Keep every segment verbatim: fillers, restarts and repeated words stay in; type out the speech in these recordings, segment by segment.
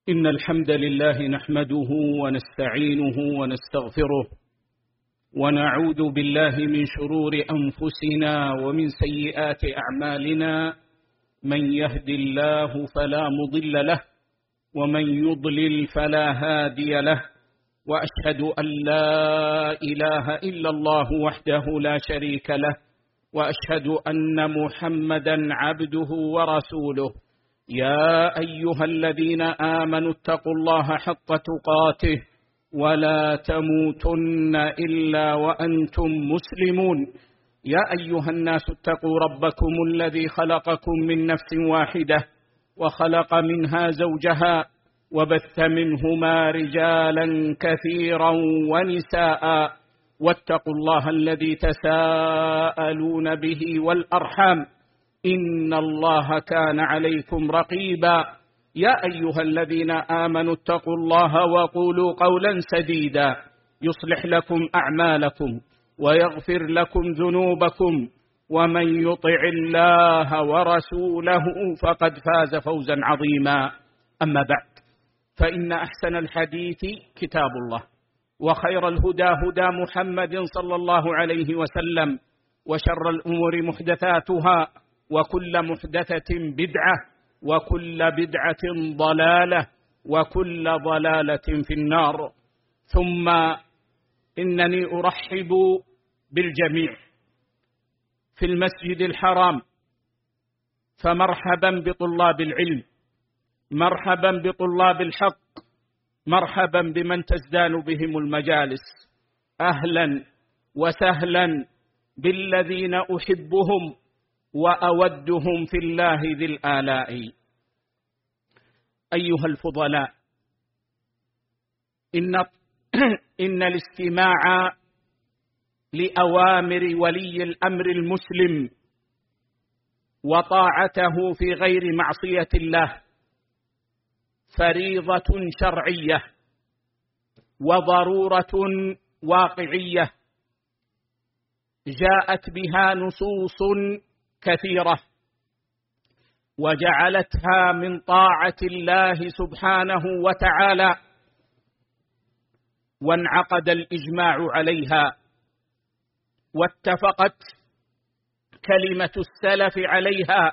إن الحمد لله نحمده ونستعينه ونستغفره ونعوذ بالله من شرور أنفسنا ومن سيئات أعمالنا. من يهد الله فلا مضل له ومن يضلل فلا هادي له، وأشهد أن لا إله إلا الله وحده لا شريك له، وأشهد أن محمدا عبده ورسوله. يا أيها الذين آمنوا اتقوا الله حق تقاته ولا تموتن إلا وأنتم مسلمون. يا أيها الناس اتقوا ربكم الذي خلقكم من نفس واحدة وخلق منها زوجها وبث منهما رجالا كثيرا ونساء، واتقوا الله الذي تساءلون به والأرحام إن الله كان عليكم رقيبا. يا أيها الذين آمنوا اتقوا الله وقولوا قولا سديدا يصلح لكم أعمالكم ويغفر لكم ذنوبكم، ومن يطع الله ورسوله فقد فاز فوزا عظيما. أما بعد، فإن أحسن الحديث كتاب الله، وخير الهدى هدى محمد صلى الله عليه وسلم، وشر الأمور محدثاتها، وكل محدثة بدعة، وكل بدعة ضلالة، وكل ضلالة في النار. ثم إنني أرحب بالجميع في المسجد الحرام، فمرحبا بطلاب العلم، مرحبا بطلاب الحق، مرحبا بمن تزدان بهم المجالس. أهلا وسهلا بالذين أحبهم وأودهم في الله ذي الآلاء. أيها الفضلاء، إن, إن الاستماع لأوامر ولي الأمر المسلم وطاعته في غير معصية الله فريضة شرعية وضرورة واقعية جاءت بها نصوص كثيرة، وجعلتها من طاعة الله سبحانه وتعالى، وانعقد الإجماع عليها، واتفقت كلمة السلف عليها،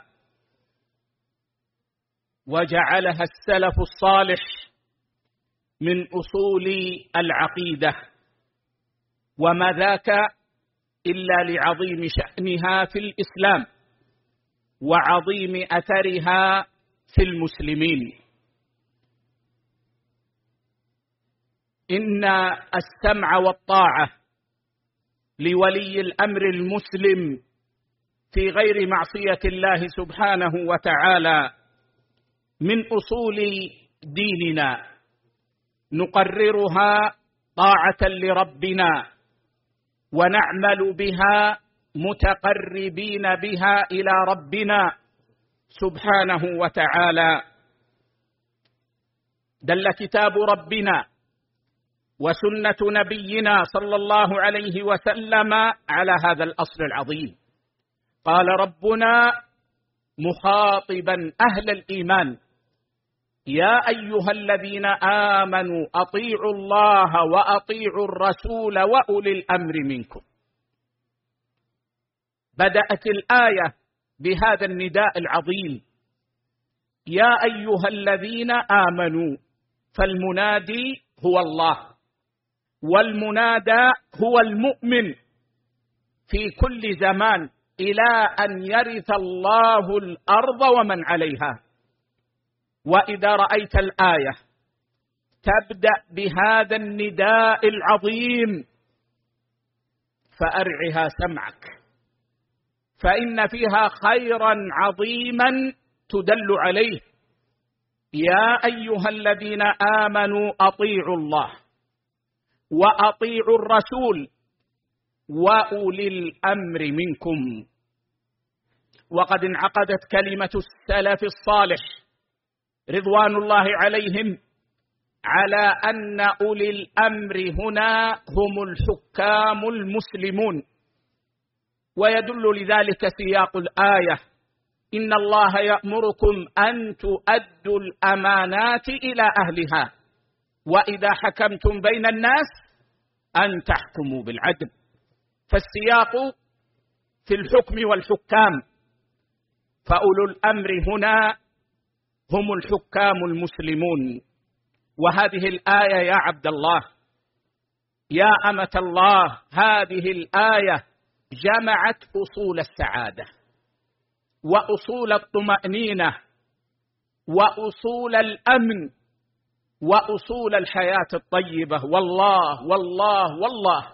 وجعلها السلف الصالح من أصول العقيدة، وما ذاك إلا لعظيم شأنها في الإسلام وعظيم أثرها في المسلمين. إن السمع والطاعة لولي الأمر المسلم في غير معصية الله سبحانه وتعالى من أصول ديننا، نقررها طاعة لربنا ونعمل بها متقربين بها إلى ربنا سبحانه وتعالى. دل كتاب ربنا وسنة نبينا صلى الله عليه وسلم على هذا الأصل العظيم. قال ربنا مخاطبا أهل الإيمان: يا أيها الذين آمنوا أطيعوا الله وأطيعوا الرسول وأولي الأمر منكم. بدأت الآية بهذا النداء العظيم: يا أيها الذين آمنوا، فالمنادي هو الله، والمنادى هو المؤمن في كل زمان إلى أن يرث الله الأرض ومن عليها. وإذا رأيت الآية تبدأ بهذا النداء العظيم فأرعها سمعك، فإن فيها خيرا عظيما تدل عليه. يا أيها الذين آمنوا أطيعوا الله وأطيعوا الرسول وأولي الأمر منكم. وقد انعقدت كلمة السلف الصالح رضوان الله عليهم على أن أولي الأمر هنا هم الحكام المسلمون، ويدل لذلك سياق الآية: إن الله يأمركم أن تؤدوا الأمانات إلى أهلها وإذا حكمتم بين الناس أن تحكموا بالعدل. فالسياق في الحكم والحكام، فأولو الأمر هنا هم الحكام المسلمون. وهذه الآية يا عبد الله، يا أمة الله، هذه الآية جمعت أصول السعادة وأصول الطمأنينة وأصول الأمن وأصول الحياة الطيبة. والله والله والله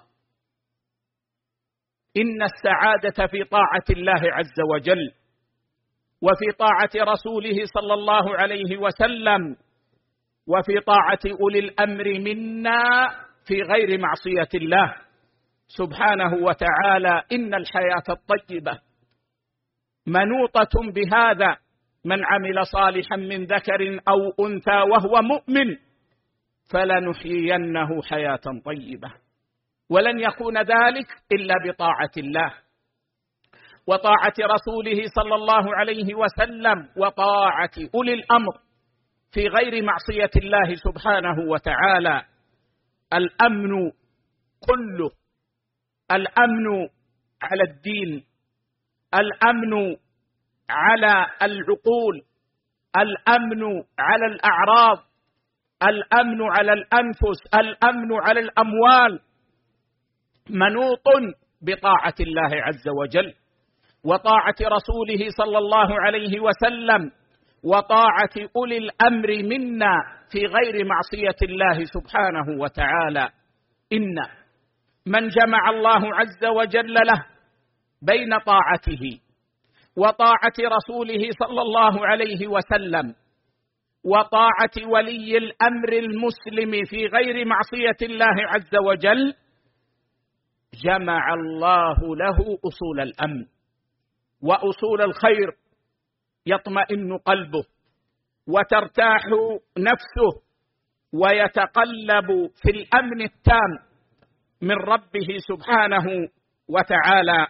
إن السعادة في طاعة الله عز وجل وفي طاعة رسوله صلى الله عليه وسلم وفي طاعة أولي الأمر منا في غير معصية الله سبحانه وتعالى. إن الحياة الطيبة منوطة بهذا: من عمل صالحا من ذكر أو أنثى وهو مؤمن فلنحيينه حياة طيبة. ولن يكون ذلك إلا بطاعة الله وطاعة رسوله صلى الله عليه وسلم وطاعة أولي الأمر في غير معصية الله سبحانه وتعالى. الأمن كله، الأمن على الدين، الأمن على العقول، الأمن على الأعراض، الأمن على الأنفس، الأمن على الأموال، منوط بطاعة الله عز وجل وطاعة رسوله صلى الله عليه وسلم وطاعة أولي الأمر منا في غير معصية الله سبحانه وتعالى. إن من جمع الله عز وجل له بين طاعته وطاعة رسوله صلى الله عليه وسلم وطاعة ولي الأمر المسلم في غير معصية الله عز وجل، جمع الله له أصول الأمن وأصول الخير، يطمئن قلبه وترتاح نفسه ويتقلب في الأمن التام من ربه سبحانه وتعالى.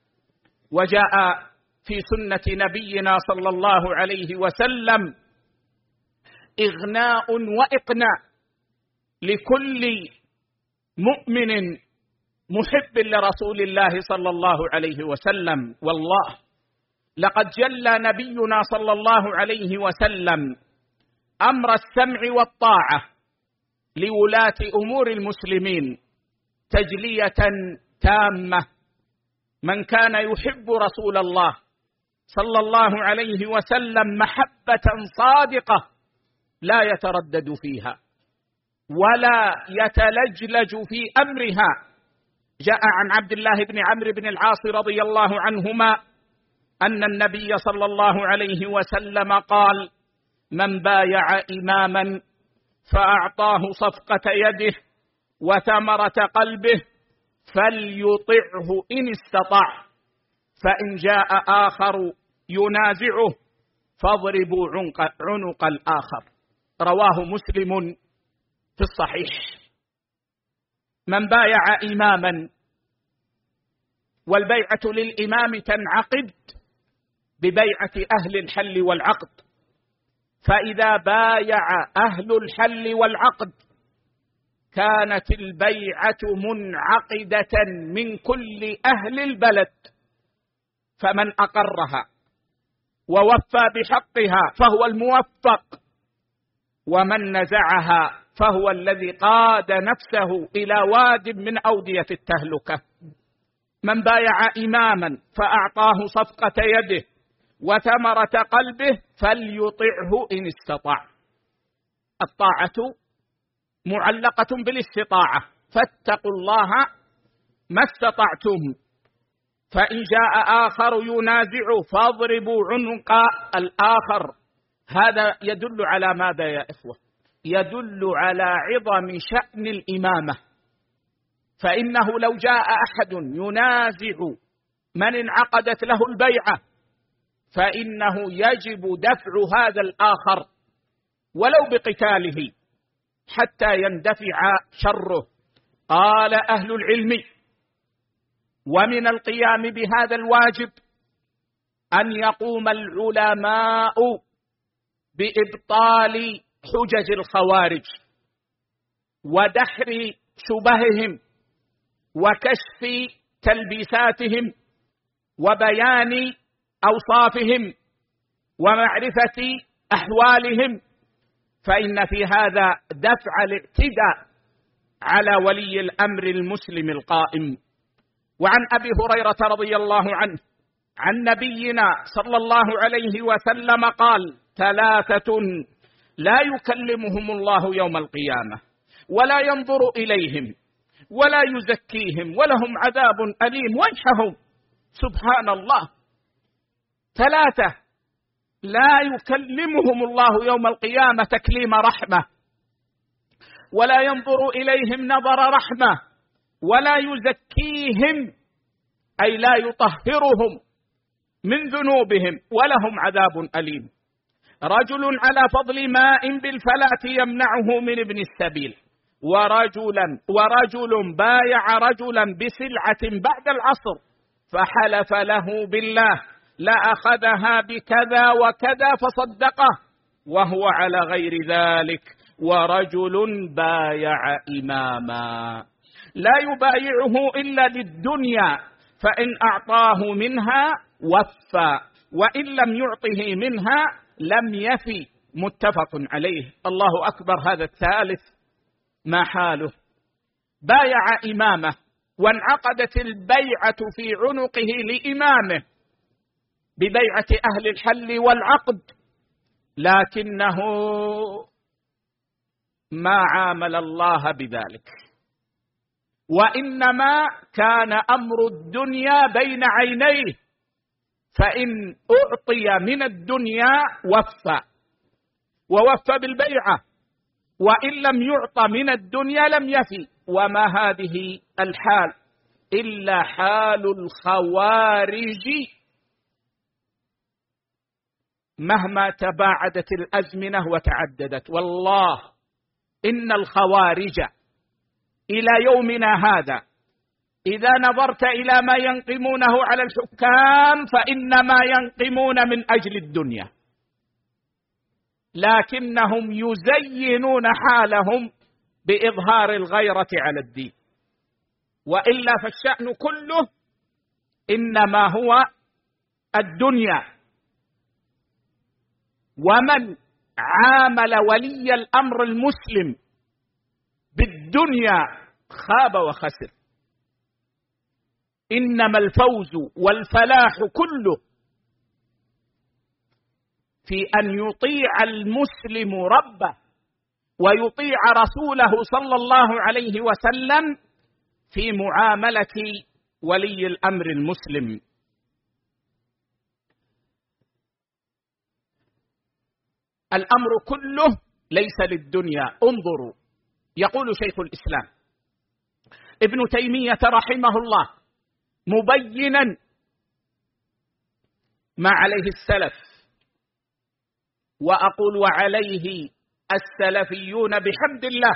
وجاء في سنة نبينا صلى الله عليه وسلم إغناء وإقناء لكل مؤمن محب لرسول الله صلى الله عليه وسلم. والله لقد جلى نبينا صلى الله عليه وسلم أمر السمع والطاعة لولاة أمور المسلمين تجلية تامة. من كان يحب رسول الله صلى الله عليه وسلم محبة صادقة لا يتردد فيها ولا يتلجلج في أمرها. جاء عن عبد الله بن عمرو بن العاص رضي الله عنهما أن النبي صلى الله عليه وسلم قال: من بايع إماما فأعطاه صفقة يده وثمرة قلبه فليطعه إن استطاع، فإن جاء آخر ينازعه فاضربوا عنق, عنق الآخر. رواه مسلم في الصحيح. من بايع إماما، والبيعة للإمام تنعقد ببيعة أهل الحل والعقد، فإذا بايع أهل الحل والعقد كانت البيعة منعقدة من كل أهل البلد، فمن أقرها ووفى بحقها فهو الموفق، ومن نزعها فهو الذي قاد نفسه إلى واد من أودية التهلكة. من بايع إماما فأعطاه صفقة يده وثمرة قلبه فليطعه إن استطاع. الطاعة معلقة بالاستطاعة، فاتقوا الله ما استطعتم، فإن جاء آخر ينازع فاضربوا عنق الآخر. هذا يدل على ماذا يا إخوة؟ يدل على عظم شأن الإمامة، فإنه لو جاء أحد ينازع من انعقدت له البيعة فإنه يجب دفع هذا الآخر ولو بقتاله حتى يندفع شره. قال أهل العلم: ومن القيام بهذا الواجب أن يقوم العلماء بإبطال حجج الخوارج ودحر شبههم وكشف تلبيساتهم وبيان أوصافهم ومعرفة أحوالهم، فإن في هذا دفع الاعتداء على ولي الأمر المسلم القائم. وعن أبي هريرة رضي الله عنه عن نبينا صلى الله عليه وسلم قال: ثلاثة لا يكلمهم الله يوم القيامة ولا ينظر إليهم ولا يزكيهم ولهم عذاب أليم. وجههم سبحان الله، ثلاثة لا يكلمهم الله يوم القيامة تكليم رحمة، ولا ينظر إليهم نظر رحمة، ولا يزكيهم أي لا يطهرهم من ذنوبهم، ولهم عذاب أليم. رجل على فضل ماء بالفلاة يمنعه من ابن السبيل، ورجلا ورجل بايع رجلا بسلعة بعد العصر فحلف له بالله لأخذها بكذا وكذا فصدقه وهو على غير ذلك. ورجل بايع إماما لا يبايعه إلا للدنيا، فإن أعطاه منها وفى، وإن لم يعطه منها لم يفي. متفق عليه. الله أكبر، هذا الثالث ما حاله؟ بايع إمامه وانعقدت البيعة في عنقه لإمامه ببيعة أهل الحل والعقد، لكنه ما عامل الله بذلك، وإنما كان أمر الدنيا بين عينيه، فإن أعطي من الدنيا وفى ووفى بالبيعة، وإن لم يعط من الدنيا لم يفي. وما هذه الحال إلا حال الخوارج مهما تباعدت الأزمنة وتعددت. والله إن الخوارج إلى يومنا هذا إذا نظرت إلى ما ينقمونه على الحكام فإنما ينقمون من أجل الدنيا، لكنهم يزينون حالهم بإظهار الغيرة على الدين، وإلا فالشأن كله إنما هو الدنيا. ومن عامل ولي الأمر المسلم بالدنيا خاب وخسر. إنما الفوز والفلاح كله في أن يطيع المسلم ربه ويطيع رسوله صلى الله عليه وسلم في معاملة ولي الأمر المسلم. الأمر كله ليس للدنيا. انظروا، يقول شيخ الإسلام ابن تيمية رحمه الله مبينا ما عليه السلف، وأقول وعليه السلفيون بحمد الله،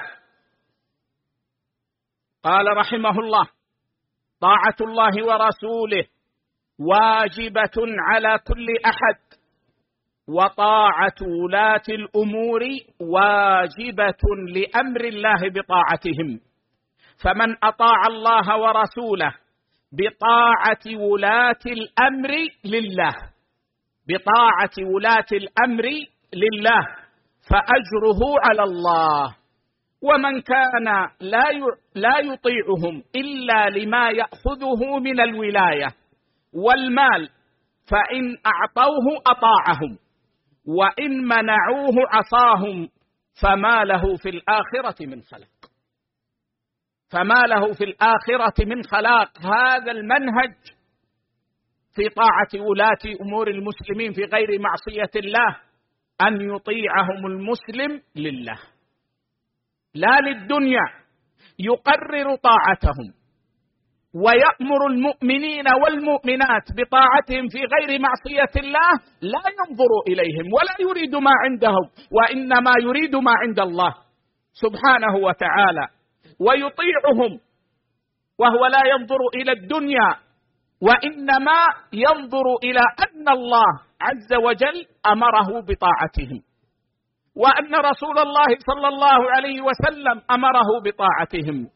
قال رحمه الله: طاعة الله ورسوله واجبة على كل أحد، وطاعة ولاة الأمور واجبة لأمر الله بطاعتهم. فمن أطاع الله ورسوله بطاعة ولاة الأمر لله بطاعة ولاة الأمر لله فأجره على الله. ومن كان لا لا يطيعهم إلا لما يأخذه من الولاية والمال فإن أعطوه أطاعهم، وإن منعوه عصاهم، فما له في الآخرة من خلاق فما له في الآخرة من خلاق. هذا المنهج في طاعة ولاة أمور المسلمين في غير معصية الله، أن يطيعهم المسلم لله لا للدنيا، يقرر طاعتهم ويأمر المؤمنين والمؤمنات بطاعتهم في غير معصية الله، لا ينظر إليهم ولا يريد ما عندهم، وإنما يريد ما عند الله سبحانه وتعالى، ويطيعهم وهو لا ينظر إلى الدنيا وإنما ينظر إلى أن الله عز وجل أمره بطاعتهم، وأن رسول الله صلى الله عليه وسلم أمره بطاعتهم.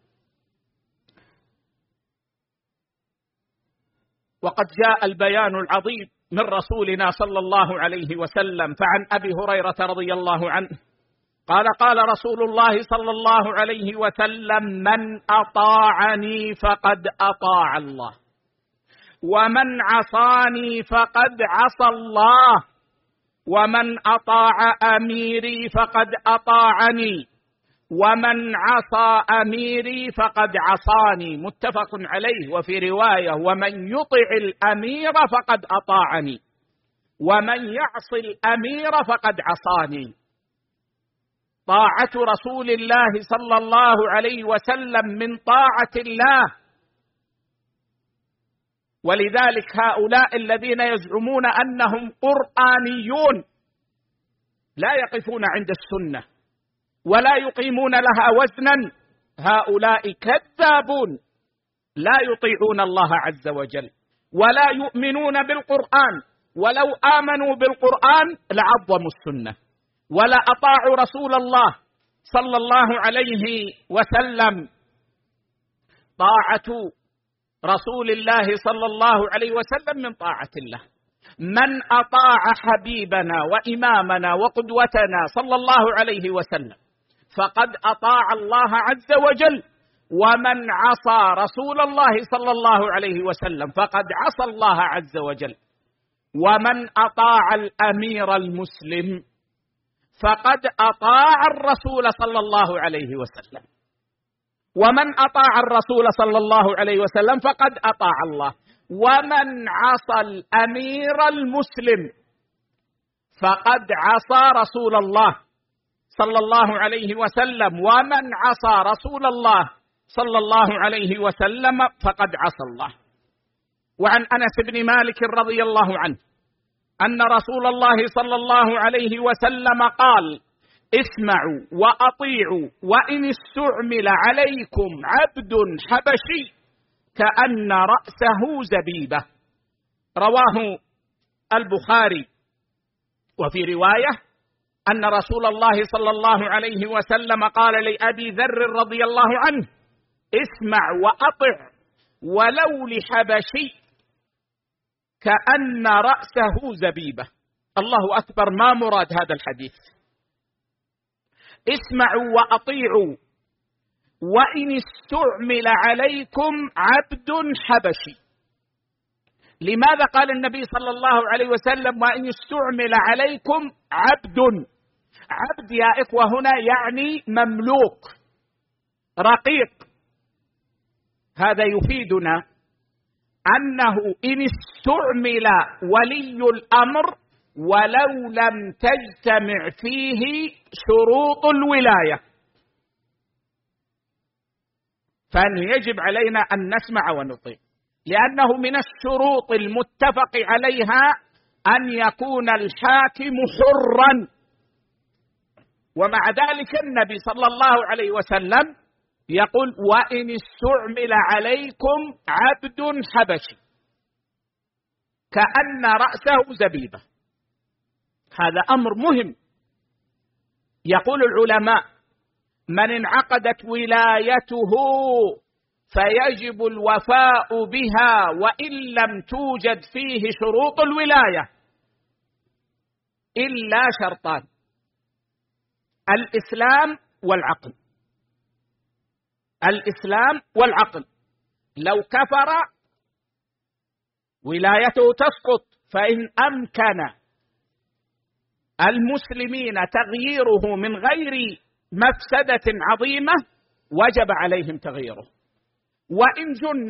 وقد جاء البيان العظيم من رسولنا صلى الله عليه وسلم، فعن أبي هريرة رضي الله عنه قال قال رسول الله صلى الله عليه وسلم: من أطاعني فقد أطاع الله، ومن عصاني فقد عصى الله، ومن أطاع أميري فقد أطاعني، ومن عصى أميري فقد عصاني. متفق عليه. وفي رواية: ومن يطع الأمير فقد أطاعني، ومن يعص الأمير فقد عصاني. طاعة رسول الله صلى الله عليه وسلم من طاعة الله. ولذلك هؤلاء الذين يزعمون أنهم قرآنيون لا يقفون عند السنة ولا يقيمون لها وزنا، هؤلاء كذابون لا يطيعون الله عز وجل ولا يؤمنون بالقرآن، ولو آمنوا بالقرآن لعظموا السنة ولا أطاعوا رسول الله صلى الله عليه وسلم. طاعة رسول الله صلى الله عليه وسلم من طاعة الله. من أطاع حبيبنا وإمامنا وقدوتنا صلى الله عليه وسلم فقد أطاع الله عز وجل، ومن عصى رسول الله صلى الله عليه وسلم فقد عصى الله عز وجل، ومن أطاع الأمير المسلم فقد أطاع الرسول صلى الله عليه وسلم، ومن أطاع الرسول صلى الله عليه وسلم فقد أطاع الله، ومن عصى الأمير المسلم فقد عصى رسول الله صلى الله عليه وسلم، ومن عصى رسول الله صلى الله عليه وسلم فقد عصى الله. وعن أنس بن مالك رضي الله عنه أن رسول الله صلى الله عليه وسلم قال: اسمعوا وأطيعوا وإن استعمل عليكم عبد حبشي كأن رأسه زبيبة. رواه البخاري. وفي رواية أن رسول الله صلى الله عليه وسلم قال لأبي ذر رضي الله عنه: اسمع وأطع ولو لحبشي كأن رأسه زبيبة. الله أكبر، ما مراد هذا الحديث؟ اسمعوا وأطيعوا وإن استعمل عليكم عبد حبشي. لماذا قال النبي صلى الله عليه وسلم وإن استعمل عليكم عبد؟ عبد يا إخوة هنا يعني مملوك رقيق. هذا يفيدنا أنه إن استعمل ولي الأمر ولو لم تجتمع فيه شروط الولاية، فإنه يجب علينا أن نسمع ونطيع، لأنه من الشروط المتفق عليها أن يكون الحاكم حرا. ومع ذلك النبي صلى الله عليه وسلم يقول: وإن استعمل عليكم عبد حبشي كأن رأسه زبيبة. هذا أمر مهم. يقول العلماء: من انعقدت ولايته فيجب الوفاء بها وإن لم توجد فيه شروط الولاية إلا شرطان: الإسلام والعقل. الإسلام والعقل. لو كفر ولايته تسقط، فإن أمكن المسلمين تغييره من غير مفسدة عظيمة وجب عليهم تغييره، وإن جن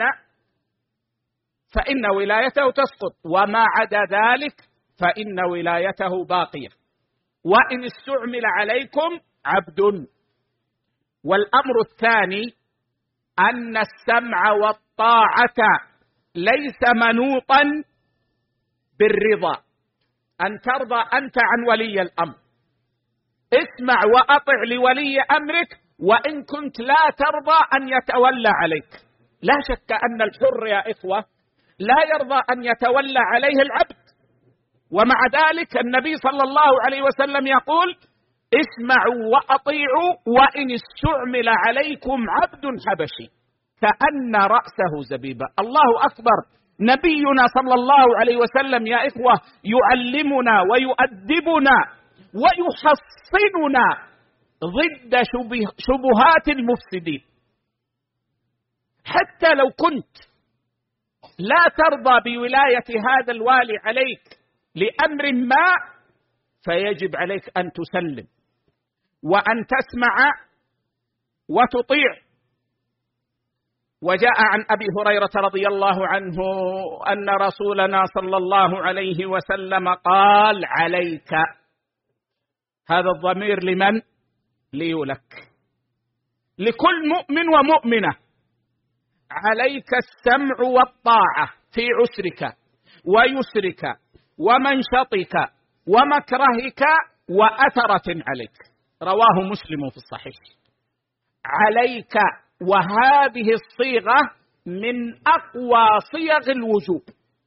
فإن ولايته تسقط، وما عدا ذلك فإن ولايته باقية. وإن استعمل عليكم عبد. والأمر الثاني أن السمع والطاعة ليس منوطا بالرضا، أن ترضى أنت عن ولي الأمر. اسمع وأطع لولي أمرك وإن كنت لا ترضى أن يتولى عليك. لا شك أن الحر يا إخوة لا يرضى أن يتولى عليه العبد. ومع ذلك النبي صلى الله عليه وسلم يقول: اسمعوا وأطيعوا وإن استعمل عليكم عبد حبشي كأن رأسه زبيبة. الله أكبر. نبينا صلى الله عليه وسلم يا إخوة يعلمنا ويؤدبنا ويحصننا ضد شبهات المفسدين. حتى لو كنت لا ترضى بولاية هذا الوالي عليك لأمر ما، فيجب عليك أن تسلم وأن تسمع وتطيع. وجاء عن أبي هريرة رضي الله عنه أن رسولنا صلى الله عليه وسلم قال: عليك. هذا الضمير لمن؟ ليولك، لكل مؤمن ومؤمنة. عليك السمع والطاعة في عسرك ويسرك ومنشطك ومكرهك وأثرة عليك. رواه مسلم في الصحيح. عليك، وهذه الصيغة من أقوى صيغ الوجوب.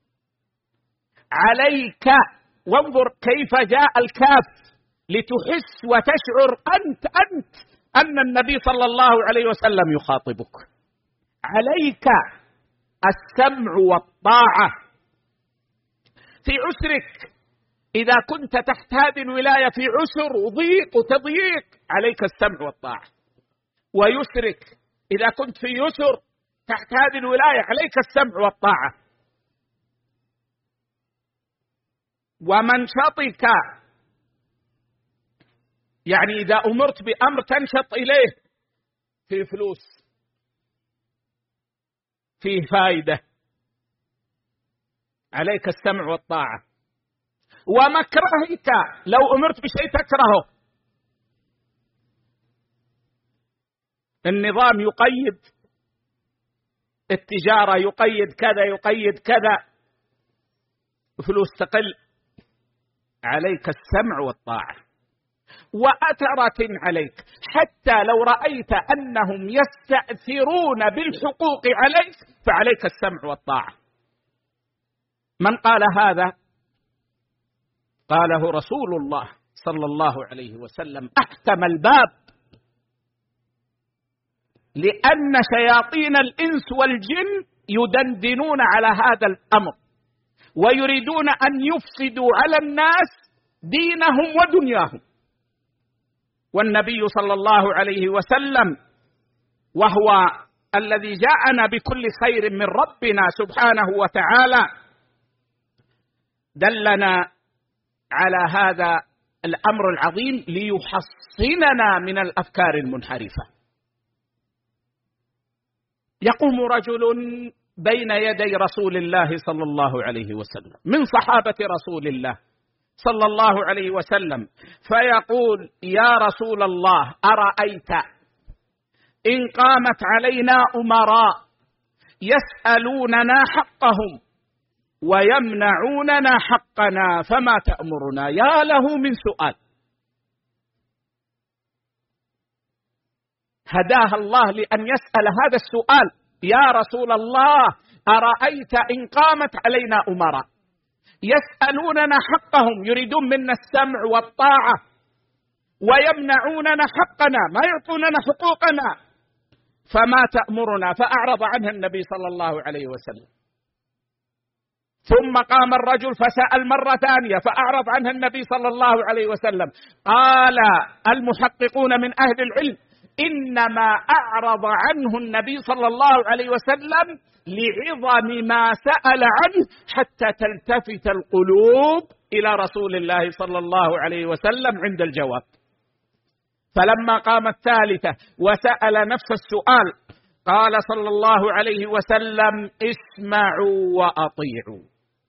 عليك، وانظر كيف جاء الكاف لتحس وتشعر أنت أنت أن النبي صلى الله عليه وسلم يخاطبك. عليك السمع والطاعة في عسرك. إذا كنت تحت هذه الولاية في عسر وضيق وتضييق، عليك السمع والطاعة. ويسرك، إذا كنت في يسر تحت هذه الولاية، عليك السمع والطاعة. ومنشطك، يعني إذا أمرت بأمر تنشط إليه، في فلوس، فيه فائدة، عليك السمع والطاعة. ومكرهك، لو أمرت بشيء تكرهه. النظام يقيد التجارة، يقيد كذا يقيد كذا، فلوس تقل، عليك السمع والطاعة. وأثرة عليك، حتى لو رأيت أنهم يستأثرون بالحقوق عليك، فعليك السمع والطاعة. من قال هذا؟ قاله رسول الله صلى الله عليه وسلم. أحكم الباب، لأن شياطين الإنس والجن يدندنون على هذا الأمر، ويريدون أن يفسدوا على الناس دينهم ودنياهم. والنبي صلى الله عليه وسلم، وهو الذي جاءنا بكل خير من ربنا سبحانه وتعالى، دلنا على هذا الأمر العظيم ليحصننا من الأفكار المنحرفة. يقوم رجل بين يدي رسول الله صلى الله عليه وسلم من صحابة رسول الله صلى الله عليه وسلم، فيقول: يا رسول الله، أرأيت إن قامت علينا أمراء يسألوننا حقهم ويمنعوننا حقنا فما تأمرنا؟ يا له من سؤال، هداها الله لأن يسأل هذا السؤال. يا رسول الله، أرأيت إن قامت علينا أمراء يسألوننا حقهم، يريدون منا السمع والطاعة، ويمنعوننا حقنا، ما يعطوننا حقوقنا، فما تأمرنا؟ فأعرض عنه النبي صلى الله عليه وسلم. ثم قام الرجل فسأل مرة ثانية، فأعرض عنه النبي صلى الله عليه وسلم. قال المحققون من أهل العلم: إنما أعرض عنه النبي صلى الله عليه وسلم لعظم ما سأل عنه، حتى تلتفت القلوب إلى رسول الله صلى الله عليه وسلم عند الجواب. فلما قام الثالثة وسأل نفس السؤال، قال صلى الله عليه وسلم: اسمعوا وأطيعوا،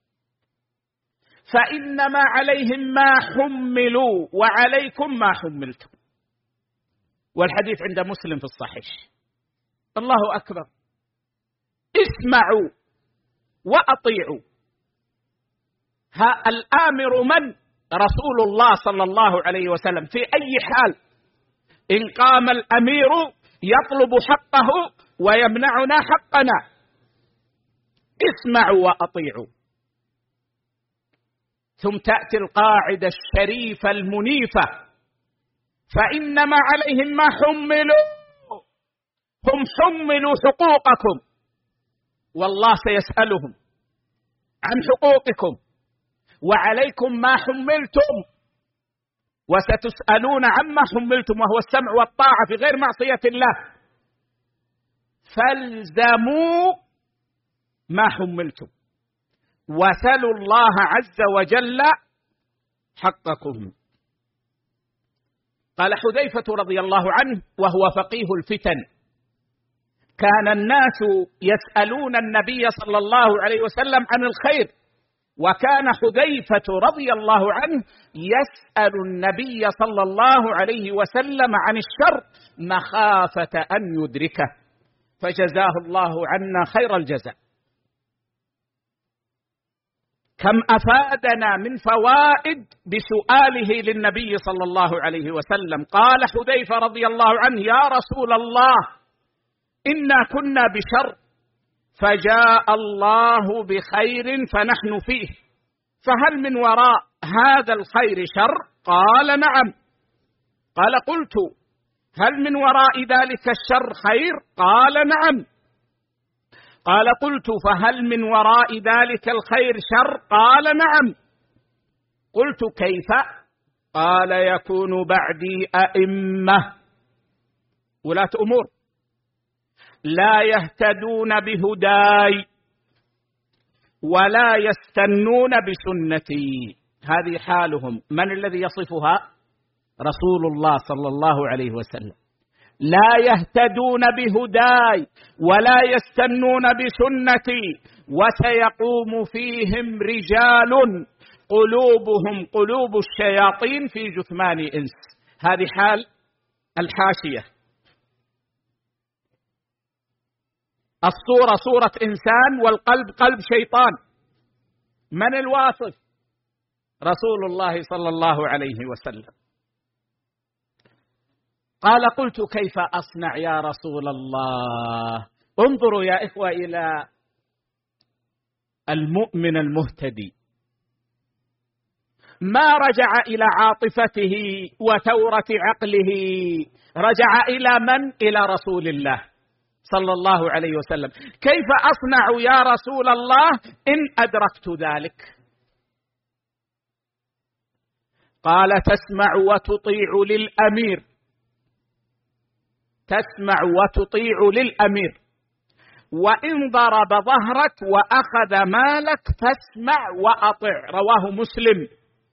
فإنما عليهم ما حملوا وعليكم ما حملتم. والحديث عند مسلم في الصحيح. الله أكبر. اسمعوا وأطيعوا. ها الآمر من؟ رسول الله صلى الله عليه وسلم. في أي حال إن قام الأمير يطلب حقه ويمنعنا حقنا، اسمعوا وأطيعوا. ثم تأتي القاعدة الشريفة المنيفة: فإنما عليهم ما حملوا، هم حملوا حقوقكم والله سيسألهم عن حقوقكم، وعليكم ما حملتم وستسألون عما حملتم، وهو السمع والطاعة في غير معصية الله. فالزموا ما حملتم وسلوا الله عز وجل حقكم. قال حذيفة رضي الله عنه وهو فقيه الفتن: كان الناس يسألون النبي صلى الله عليه وسلم عن الخير، وكان حذيفة رضي الله عنه يسأل النبي صلى الله عليه وسلم عن الشر مخافة أن يدركه، فجزاه الله عنا خير الجزاء. كم أفادنا من فوائد بسؤاله للنبي صلى الله عليه وسلم. قال حذيفة رضي الله عنه: يا رسول الله، إنا كنا بشر فجاء الله بخير فنحن فيه، فهل من وراء هذا الخير شر؟ قال نعم. قال: قلت: هل من وراء ذلك الشر خير؟ قال نعم. قال: قلت: فهل من وراء ذلك الخير شر؟ قال نعم. قلت: كيف؟ قال: يكون بعدي أئمة ولاة أمور لا يهتدون بهداي ولا يستنون بسنتي. هذه حالهم. من الذي يصفها؟ رسول الله صلى الله عليه وسلم. لا يهتدون بهداي ولا يستنون بسنتي، وسيقوم فيهم رجال قلوبهم قلوب الشياطين في جثمان إنس. هذه حال الحاشية. الصورة صورة إنسان والقلب قلب شيطان. من الواصف؟ رسول الله صلى الله عليه وسلم. قال: قلت: كيف أصنع يا رسول الله؟ انظروا يا إخوة إلى المؤمن المهتدي، ما رجع إلى عاطفته وثورة عقله، رجع إلى من؟ إلى رسول الله صلى الله عليه وسلم. كيف أصنع يا رسول الله إن أدركت ذلك؟ قال: تسمع وتطيع للأمير، تسمع وتطيع للأمير، وإن ضرب ظهرك وأخذ مالك فاسمع وأطع. رواه مسلم.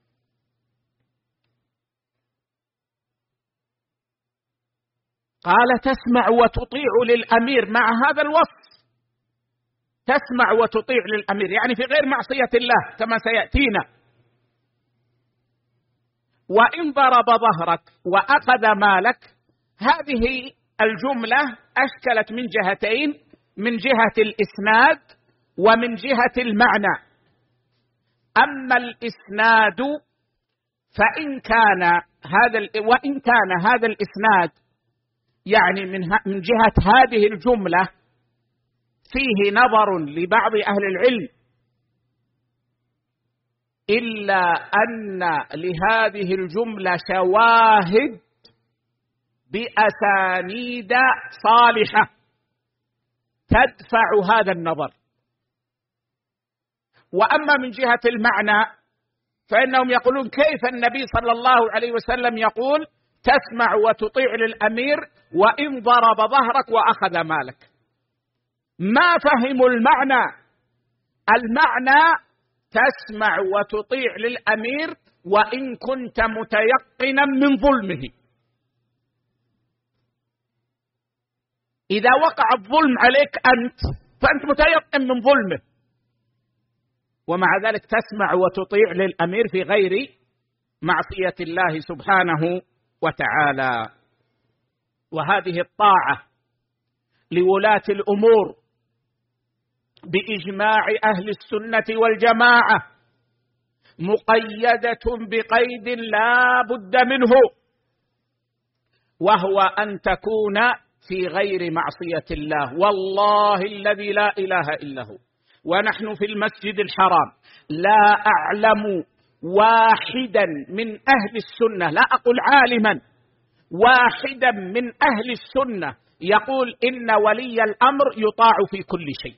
قال: تسمع وتطيع للأمير مع هذا الوصف، تسمع وتطيع للأمير يعني في غير معصية الله كما سيأتينا. وإن ضرب ظهرك وأخذ مالك، هذه الجملة أشكلت من جهتين: من جهة الإسناد ومن جهة المعنى. أما الإسناد فإن كان هذا وإن كان هذا الإسناد يعني من من جهة هذه الجملة فيه نظر لبعض أهل العلم، إلا أن لهذه الجملة شواهد بأسانيد صالحة تدفع هذا النظر. وأما من جهة المعنى فإنهم يقولون: كيف النبي صلى الله عليه وسلم يقول تسمع وتطيع للأمير وإن ضرب ظهرك وأخذ مالك؟ ما فهموا المعنى. المعنى تسمع وتطيع للأمير وإن كنت متيقنا من ظلمه. إذا وقع الظلم عليك أنت فأنت متيقن من ظلمه، ومع ذلك تسمع وتطيع للأمير في غير معصية الله سبحانه وتعالى. وهذه الطاعة لولاة الأمور بإجماع أهل السنة والجماعة مقيدة بقيد لا بد منه، وهو أن تكون في غير معصية الله. والله الذي لا إله إلا هو ونحن في المسجد الحرام لا أعلم واحدا من أهل السنة، لا أقول عالما، واحدا من أهل السنة يقول إن ولي الأمر يطاع في كل شيء،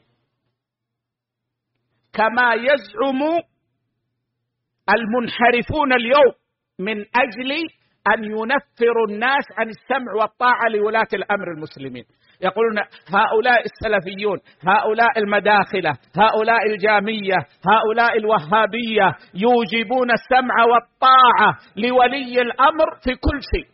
كما يزعم المنحرفون اليوم من أجل أن ينفروا الناس عن السمع والطاعة لولاة الأمر المسلمين. يقولون هؤلاء السلفيون، هؤلاء المداخلة، هؤلاء الجامية، هؤلاء الوهابية يوجبون السمع والطاعة لولي الأمر في كل شيء.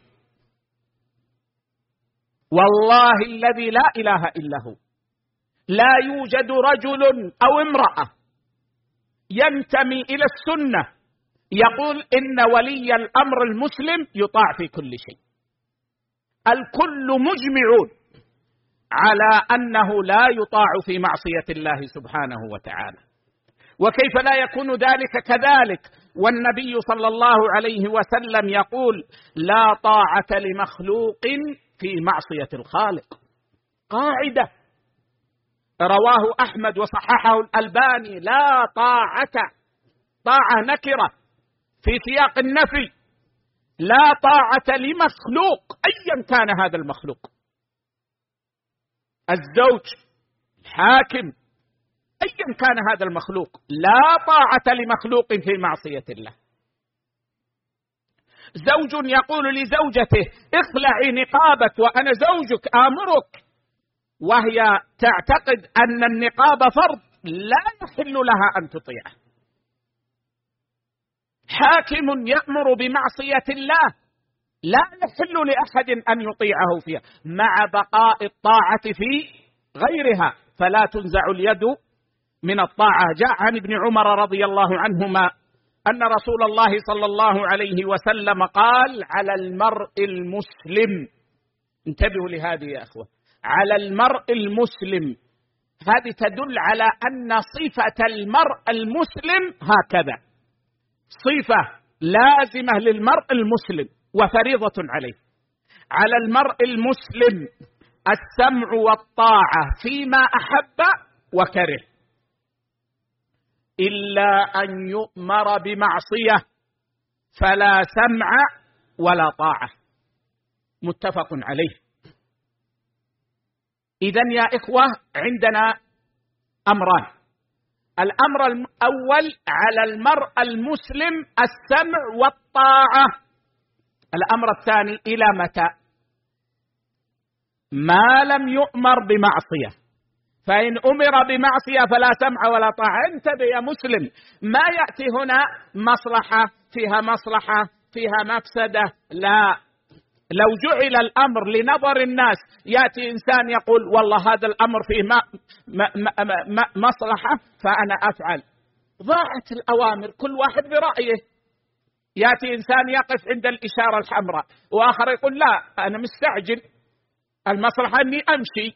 والله الذي لا إله إلا هو لا يوجد رجل أو امرأة ينتمي إلى السنة يقول إن ولي الأمر المسلم يطاع في كل شيء. الكل مجمعون على أنه لا يطاع في معصية الله سبحانه وتعالى. وكيف لا يكون ذلك كذلك والنبي صلى الله عليه وسلم يقول لا طاعة لمخلوق في معصية الخالق، قاعدة رواه أحمد وصححه الألباني، لا طاعة، طاعة نكرة في سياق النفي، لا طاعة لمخلوق أيا كان هذا المخلوق، الزوج، الحاكم، أيا كان هذا المخلوق، لا طاعة لمخلوق في معصية الله. زوج يقول لزوجته اخلعي نقابك وأنا زوجك آمرك، وهي تعتقد أن النقاب فرض لا يحل لها أن تطيعه. حاكم يأمر بمعصية الله لا يحل لأحد أن يطيعه فيها مع بقاء الطاعة في غيرها، فلا تنزع اليد من الطاعة. جاء عن ابن عمر رضي الله عنهما أن رسول الله صلى الله عليه وسلم قال على المرء المسلم، انتبهوا لهذه يا أخوة، على المرء المسلم، هذه تدل على أن صفة المرء المسلم هكذا، صفة لازمة للمرء المسلم وفريضة عليه. على المرء المسلم السمع والطاعة فيما أحب وكره، إلا أن يؤمر بمعصية فلا سمع ولا طاعة، متفق عليه. إذن يا إخوة عندنا أمران، الأمر الأول على المرء المسلم السمع والطاعة، الأمر الثاني إلى متى؟ ما لم يؤمر بمعصية، فإن أمر بمعصية فلا سمع ولا طاعة. انتبه يا مسلم، ما يأتي هنا مصلحة فيها مصلحة فيها مفسدة، لا، لو جعل الأمر لنظر الناس يأتي إنسان يقول والله هذا الأمر فيه ما ما ما ما مصلحة فأنا أفعل، ضاعت الأوامر، كل واحد برأيه. يأتي إنسان يقف عند الإشارة الحمراء وآخر يقول لا أنا مستعجل، المصلحة أني أمشي.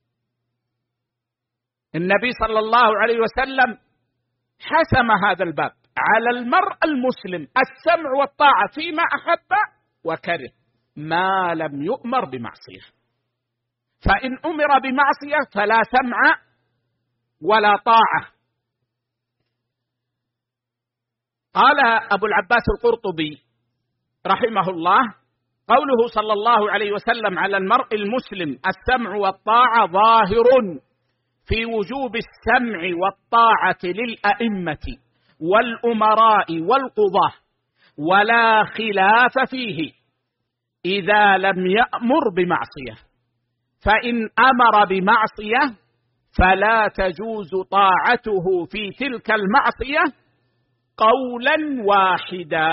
النبي صلى الله عليه وسلم حسم هذا الباب، على المرء المسلم السمع والطاعة فيما أحب وكره ما لم يؤمر بمعصية، فإن أمر بمعصية فلا سمع ولا طاعة. قال أبو العباس القرطبي رحمه الله قوله صلى الله عليه وسلم على المرء المسلم السمع والطاعة ظاهر في وجوب السمع والطاعة للأئمة والأمراء والقضاة، ولا خلاف فيه إذا لم يأمر بمعصية، فإن أمر بمعصية فلا تجوز طاعته في تلك المعصية قولا واحدا.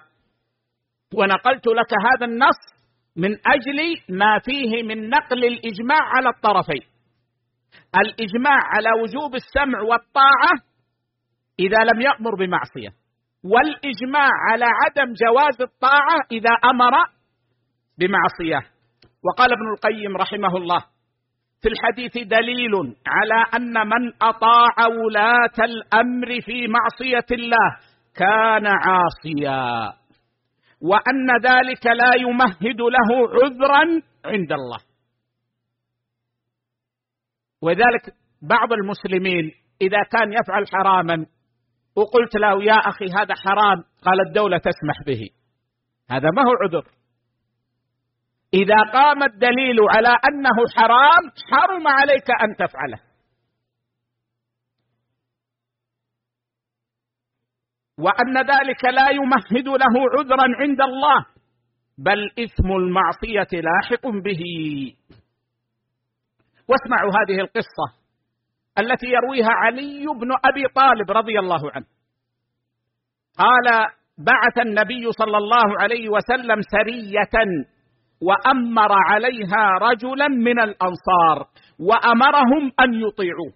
ونقلت لك هذا النص من أجل ما فيه من نقل الإجماع على الطرفين، الإجماع على وجوب السمع والطاعة إذا لم يأمر بمعصية، والإجماع على عدم جواز الطاعة إذا أمر بمعصية. وقال ابن القيم رحمه الله في الحديث دليل على أن من أطاع ولاة الأمر في معصية الله كان عاصيا، وأن ذلك لا يمهد له عذرا عند الله. وذلك بعض المسلمين إذا كان يفعل حراما وقلت له يا أخي هذا حرام، قال الدولة تسمح به، هذا ما هو عذر. إذا قام الدليل على أنه حرام حرم عليك أن تفعله. وأن ذلك لا يمهد له عذرا عند الله، بل إثم المعصية لاحق به. واسمعوا هذه القصة التي يرويها علي بن أبي طالب رضي الله عنه. قال: بعث النبي صلى الله عليه وسلم سرية وأمر عليها رجلا من الأنصار وأمرهم أن يطيعوه،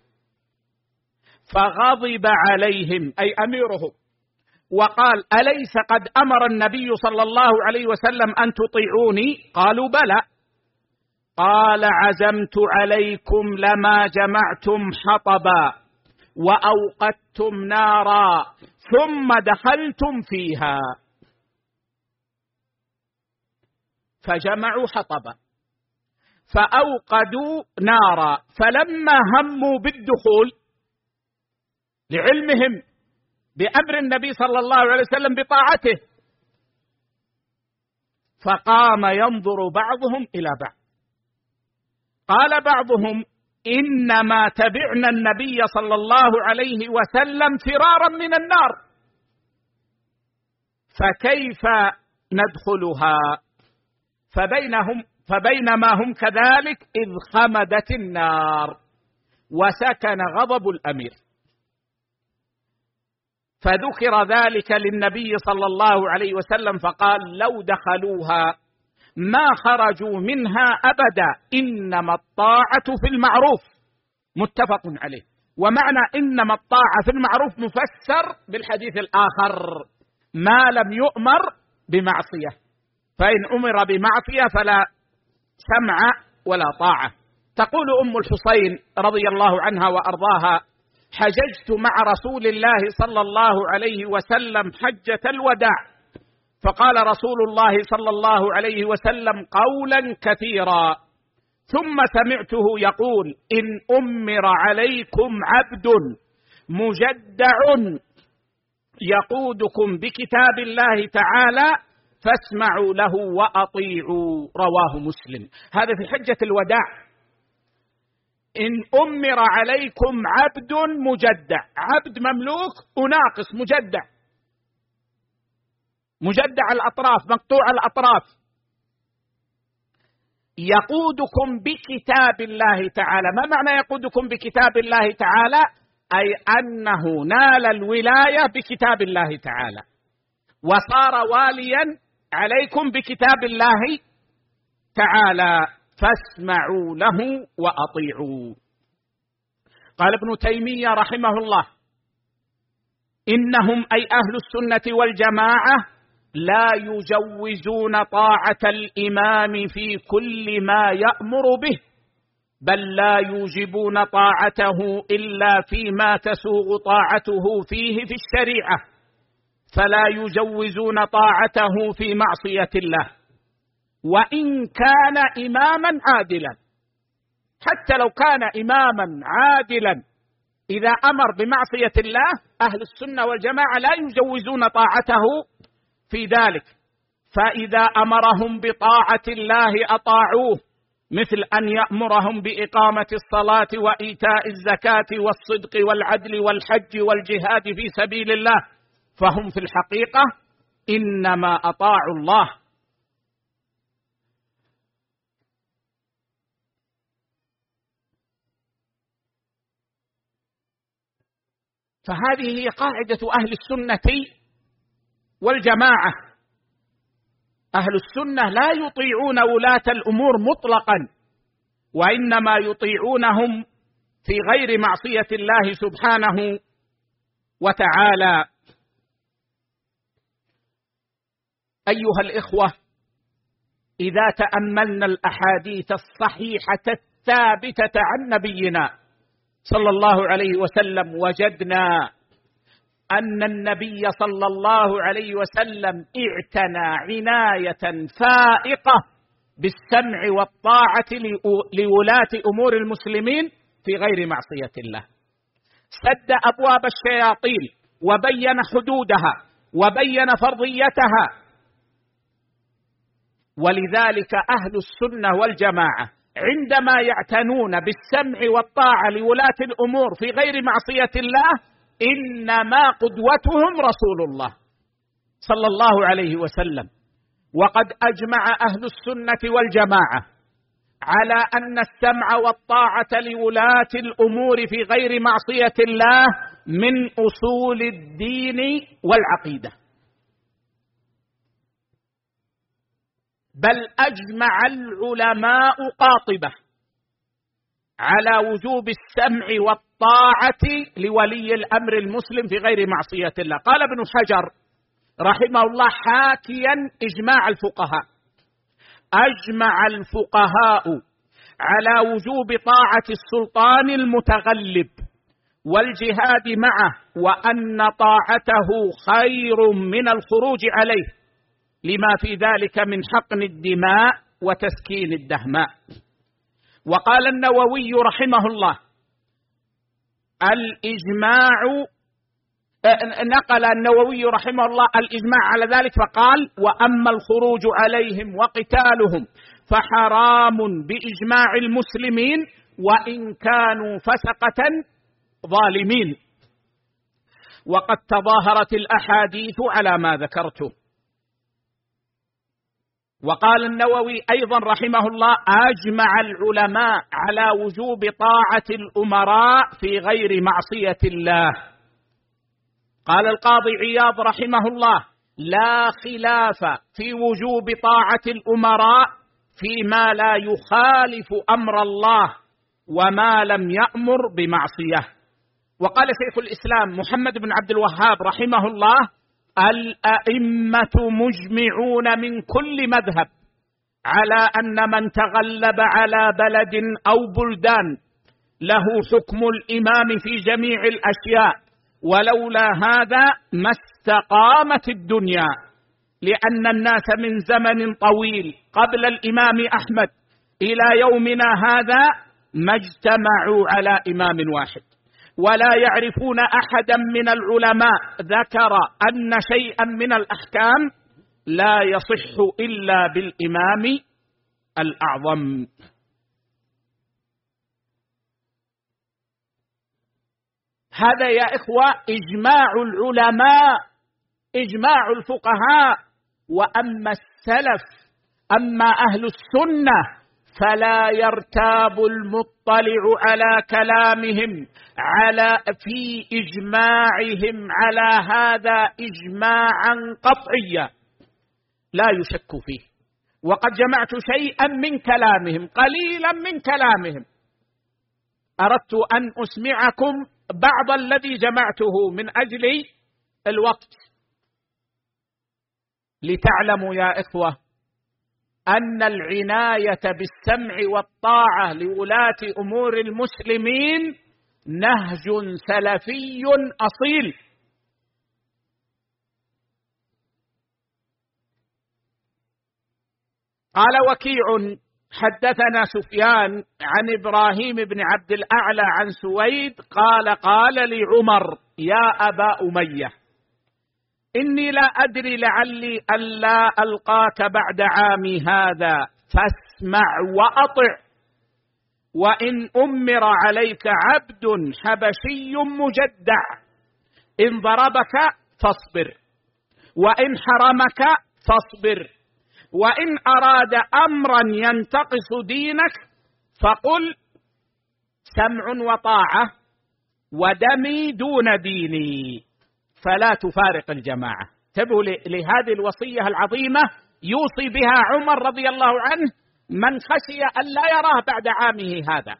فغضب عليهم أي أميرهم وقال: أليس قد أمر النبي صلى الله عليه وسلم أن تطيعوني؟ قالوا: بلى. قال: عزمت عليكم لما جمعتم حطبا وأوقدتم نارا ثم دخلتم فيها. فجمعوا حطبا فأوقدوا نارا، فلما هموا بالدخول لعلمهم بأمر النبي صلى الله عليه وسلم بطاعته، فقام ينظر بعضهم إلى بعض. قال بعضهم: إنما تبعنا النبي صلى الله عليه وسلم فرارا من النار، فكيف ندخلها؟ فبينهم فبينما هم كذلك إذ خمدت النار وسكن غضب الأمير، فذكر ذلك للنبي صلى الله عليه وسلم فقال: لو دخلوها ما خرجوا منها أبدا، إنما الطاعة في المعروف. متفق عليه. ومعنى إنما الطاعة في المعروف مفسر بالحديث الآخر: ما لم يؤمر بمعصية، فإن أمر بمعصية فلا سمع ولا طاعة. تقول أم الحسين رضي الله عنها وأرضاها: حججت مع رسول الله صلى الله عليه وسلم حجة الوداع، فقال رسول الله صلى الله عليه وسلم قولا كثيرا، ثم سمعته يقول: إن أمر عليكم عبد مجدع يقودكم بكتاب الله تعالى فاسمعوا له وأطيعوا. رواه مسلم. هذا في حجة الوداع. إن أمر عليكم عبد مجدع، عبد مملوك وناقص، مجدع مجدع الأطراف، مقطوع الأطراف، يقودكم بكتاب الله تعالى. ما معنى يقودكم بكتاب الله تعالى؟ أي أنه نال الولاية بكتاب الله تعالى وصار واليا عليكم بكتاب الله تعالى، فاسمعوا له وأطيعوا. قال ابن تيمية رحمه الله: إنهم أي أهل السنة والجماعة لا يجوزون طاعة الإمام في كل ما يأمر به، بل لا يوجبون طاعته إلا فيما تسوغ طاعته فيه في الشريعة، فلا يجوزون طاعته في معصية الله وإن كان إماما عادلا. حتى لو كان إماما عادلا إذا أمر بمعصية الله أهل السنة والجماعة لا يجوزون طاعته في ذلك، فإذا أمرهم بطاعة الله أطاعوه، مثل أن يأمرهم بإقامة الصلاة وإيتاء الزكاة والصدق والعدل والحج والجهاد في سبيل الله، فهم في الحقيقة إنما أطاعوا الله. فهذه هي قاعدة أهل السنة والجماعة. أهل السنة لا يطيعون ولاة الأمور مطلقا، وإنما يطيعونهم في غير معصية الله سبحانه وتعالى. أيها الإخوة، إذا تأملنا الأحاديث الصحيحة الثابتة عن نبينا صلى الله عليه وسلم وجدنا أن النبي صلى الله عليه وسلم اعتنى عناية فائقة بالسمع والطاعة لولاة أمور المسلمين في غير معصية الله. سد أبواب الشياطين وبين حدودها وبين فرضيتها. ولذلك أهل السنة والجماعة عندما يعتنون بالسمع والطاعة لولاة الأمور في غير معصية الله إنما قدوتهم رسول الله صلى الله عليه وسلم. وقد أجمع أهل السنة والجماعة على أن السمع والطاعة لولاة الأمور في غير معصية الله من أصول الدين والعقيدة، بل أجمع العلماء قاطبة على وجوب السمع والطاعة لولي الأمر المسلم في غير معصية الله. قال ابن حجر رحمه الله حاكيا إجماع الفقهاء: أجمع الفقهاء على وجوب طاعة السلطان المتغلب والجهاد معه، وأن طاعته خير من الخروج عليه لما في ذلك من حقن الدماء وتسكين الدهماء. وقال النووي رحمه الله: الإجماع، نقل النووي رحمه الله الإجماع على ذلك فقال: وأما الخروج عليهم وقتالهم فحرام بإجماع المسلمين وإن كانوا فسقة ظالمين. وقد تظاهرت الأحاديث على ما ذكرته. وقال النووي أيضا رحمه الله: أجمع العلماء على وجوب طاعة الأمراء في غير معصية الله. قال القاضي عياض رحمه الله: لا خلاف في وجوب طاعة الأمراء فيما لا يخالف أمر الله وما لم يأمر بمعصية. وقال شيخ الإسلام محمد بن عبد الوهاب رحمه الله: الأئمة مجمعون من كل مذهب على أن من تغلب على بلد أو بلدان له حكم الإمام في جميع الأشياء، ولولا هذا ما استقامت الدنيا، لأن الناس من زمن طويل قبل الإمام أحمد إلى يومنا هذا ما اجتمعوا على إمام واحد، ولا يعرفون أحدا من العلماء ذكر أن شيئا من الأحكام لا يصح إلا بالإمام الأعظم. هذا يا إخوة إجماع العلماء، إجماع الفقهاء. وأما السلف، أما أهل السنة، فلا يرتاب المطلع على كلامهم على في إجماعهم على هذا إجماعا قطعيا لا يشك فيه. وقد جمعت شيئا من كلامهم، قليلا من كلامهم، أردت أن أسمعكم بعض الذي جمعته من أجل الوقت، لتعلموا يا إخوة أن العناية بالسمع والطاعة لولاة أمور المسلمين نهج سلفي أصيل. قال وكيع: حدثنا سفيان عن إبراهيم بن عبد الأعلى عن سويد قال: قال لي عمر: يا أبا أمية، إني لا أدري لعلي ألا ألقاك بعد عامي هذا، فاسمع وأطع، وإن أمر عليك عبد حبشي مجدع إن ضربك فاصبر، وإن حرمك فاصبر، وإن أراد أمرا ينتقص دينك فقل سمع وطاعة ودمي دون ديني، فلا تفارق الجماعة. انتبهوا لهذه الوصية العظيمة يوصي بها عمر رضي الله عنه من خشي أن لا يراه بعد عامه هذا.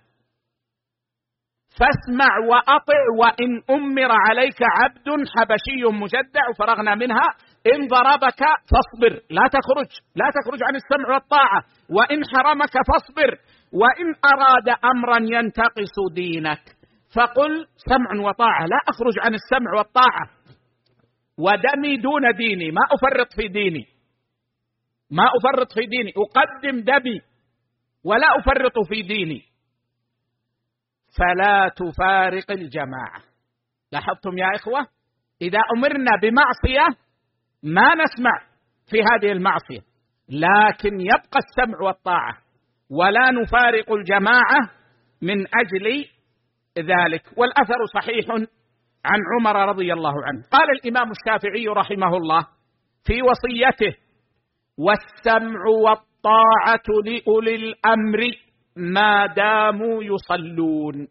فاسمع وأطع، وإن أمر عليك عبد حبشي مجدع فرغنا منها، إن ضربك فاصبر، لا تخرج لا تخرج عن السمع والطاعة، وإن حرمك فاصبر، وإن أراد أمرا ينتقص دينك فقل سمع وطاعة، لا أخرج عن السمع والطاعة، ودمي دون ديني، ما أفرط في ديني، ما أفرط في ديني، أقدم دمي ولا أفرط في ديني. فلا تفارق الجماعة. لاحظتم يا إخوة؟ إذا أمرنا بمعصية ما نسمع في هذه المعصية، لكن يبقى السمع والطاعة ولا نفارق الجماعة من أجل ذلك. والأثر صحيح عن عمر رضي الله عنه. قال الإمام الشافعي رحمه الله في وصيته: والسمع والطاعة لأولي الأمر ما داموا يصلون،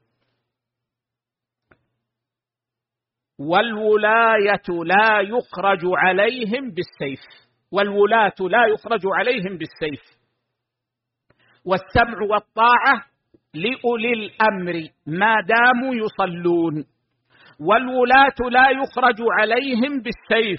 والولاية لا يخرج عليهم بالسيف، والولاة لا يخرج عليهم بالسيف. والسمع والطاعة لأولي الأمر ما داموا يصلون، والولاة لا يخرج عليهم بالسيف.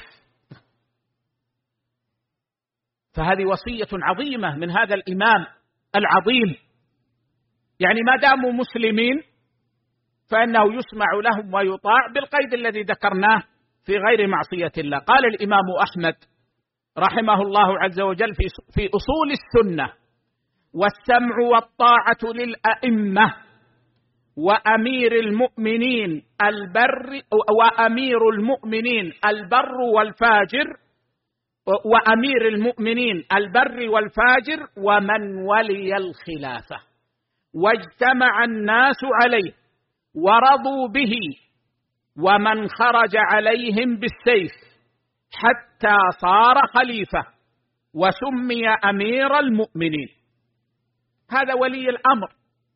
فهذه وصية عظيمة من هذا الإمام العظيم، يعني ما داموا مسلمين فإنه يسمع لهم ويطاع بالقيد الذي ذكرناه في غير معصية الله. قال الإمام أحمد رحمه الله عز وجل في أصول السنة: والسمع والطاعة للأئمة وأمير المؤمنين البر وأمير المؤمنين البر والفاجر وأمير المؤمنين البر والفاجر ومن ولي الخلافة واجتمع الناس عليه ورضوا به، ومن خرج عليهم بالسيف حتى صار خليفة وسمي أمير المؤمنين. هذا ولي الأمر،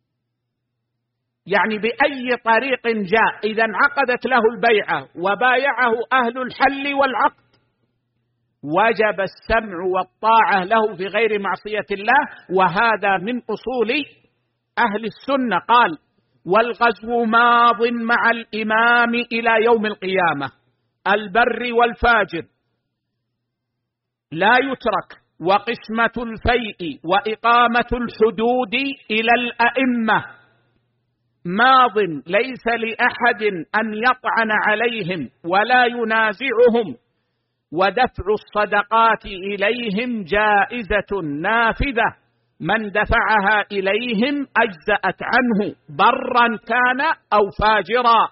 يعني بأي طريق جاء إذا انعقدت له البيعة وبايعه أهل الحل والعقد وجب السمع والطاعة له في غير معصية الله. وهذا من أصول أهل السنة. قال: والغزو ماض مع الإمام إلى يوم القيامة، البر والفاجر لا يترك، وقسمة الفيء وإقامة الحدود إلى الأئمة ماض ليس لأحد أن يطعن عليهم ولا ينازعهم، ودفع الصدقات إليهم جائزة نافذة، من دفعها إليهم أجزأت عنه برا كان أو فاجرا.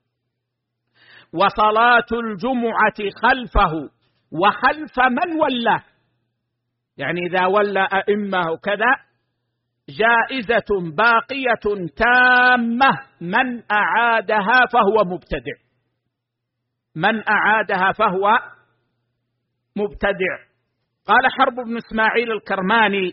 وصلاة الجمعة خلفه وخلف من ولاه، يعني إذا ولى أئمة كذا جائزة باقية تامة، من أعادها فهو مبتدع، من أعادها فهو مبتدع. قال حرب بن إسماعيل الكرماني: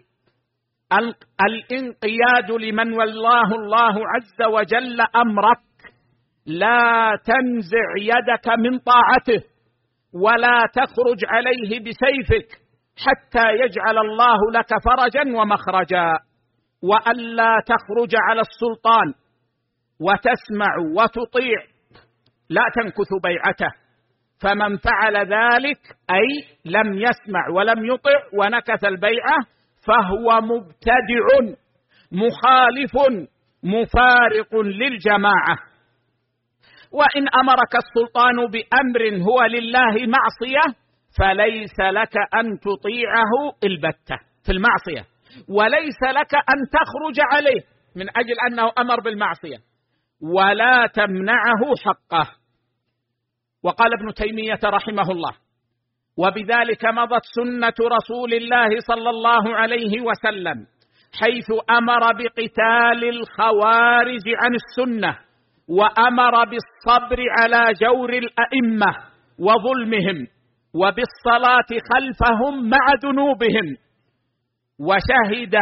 الانقياد لمن والله الله عز وجل أمرك، لا تنزع يدك من طاعته ولا تخرج عليه بسيفك حتى يجعل الله لك فرجا ومخرجا، وألا تخرج على السلطان وتسمع وتطيع، لا تنكث بيعته. فمن فعل ذلك أي لم يسمع ولم يطع ونكث البيعة فهو مبتدع مخالف مفارق للجماعة. وإن أمرك السلطان بأمر هو لله معصية فليس لك أن تطيعه البتة في المعصية، وليس لك أن تخرج عليه من أجل أنه أمر بالمعصية، ولا تمنعه حقه. وقال ابن تيمية رحمه الله: وبذلك مضت سنة رسول الله صلى الله عليه وسلم حيث أمر بقتال الخوارج عن السنة، وأمر بالصبر على جور الأئمة وظلمهم، وبالصلاة خلفهم مع ذنوبهم. وشهد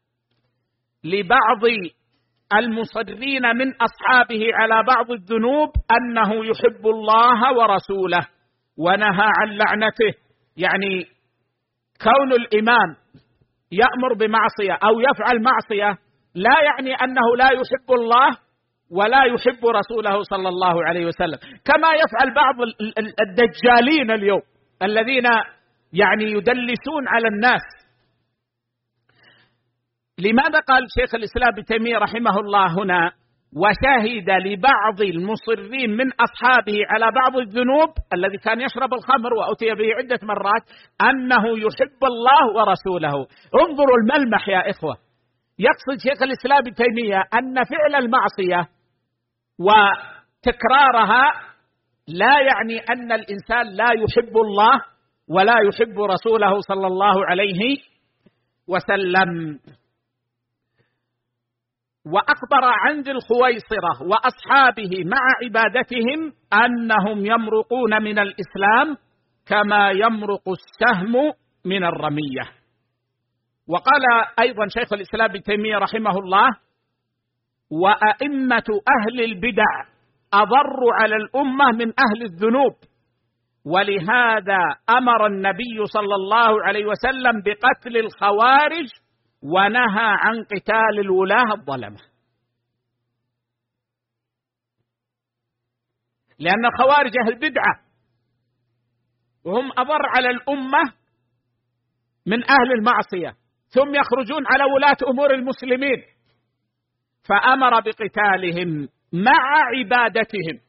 لبعض المصرين من أصحابه على بعض الذنوب أنه يحب الله ورسوله ونهى عن لعنته. يعني كون الإمام يأمر بمعصية أو يفعل معصية لا يعني أنه لا يحب الله ولا يحب رسوله صلى الله عليه وسلم، كما يفعل بعض الدجالين اليوم الذين يعني يدلسون على الناس. لماذا قال شيخ الإسلام ابن تيمية رحمه الله هنا: وشهد لبعض المصرين من أصحابه على بعض الذنوب، الذي كان يشرب الخمر وأتي به عدة مرات، أنه يحب الله ورسوله. انظروا الملمح يا إخوة. يقصد شيخ الإسلام ابن تيمية أن فعل المعصية تكرارها لا يعني أن الإنسان لا يحب الله ولا يحب رسوله صلى الله عليه وسلم. وأخبر عن ذي الخويصرة وأصحابه مع عبادتهم أنهم يمرقون من الإسلام كما يمرق السهم من الرمية. وقال أيضا شيخ الإسلام ابن تيمية رحمه الله: وأئمة أهل البدع أضر على الأمة من أهل الذنوب، ولهذا أمر النبي صلى الله عليه وسلم بقتل الخوارج ونهى عن قتال الولاة الظلمة، لأن الخوارج أهل بدعة وهم أضر على الأمة من أهل المعصية، ثم يخرجون على ولاة أمور المسلمين، فأمر بقتالهم مع عبادتهم.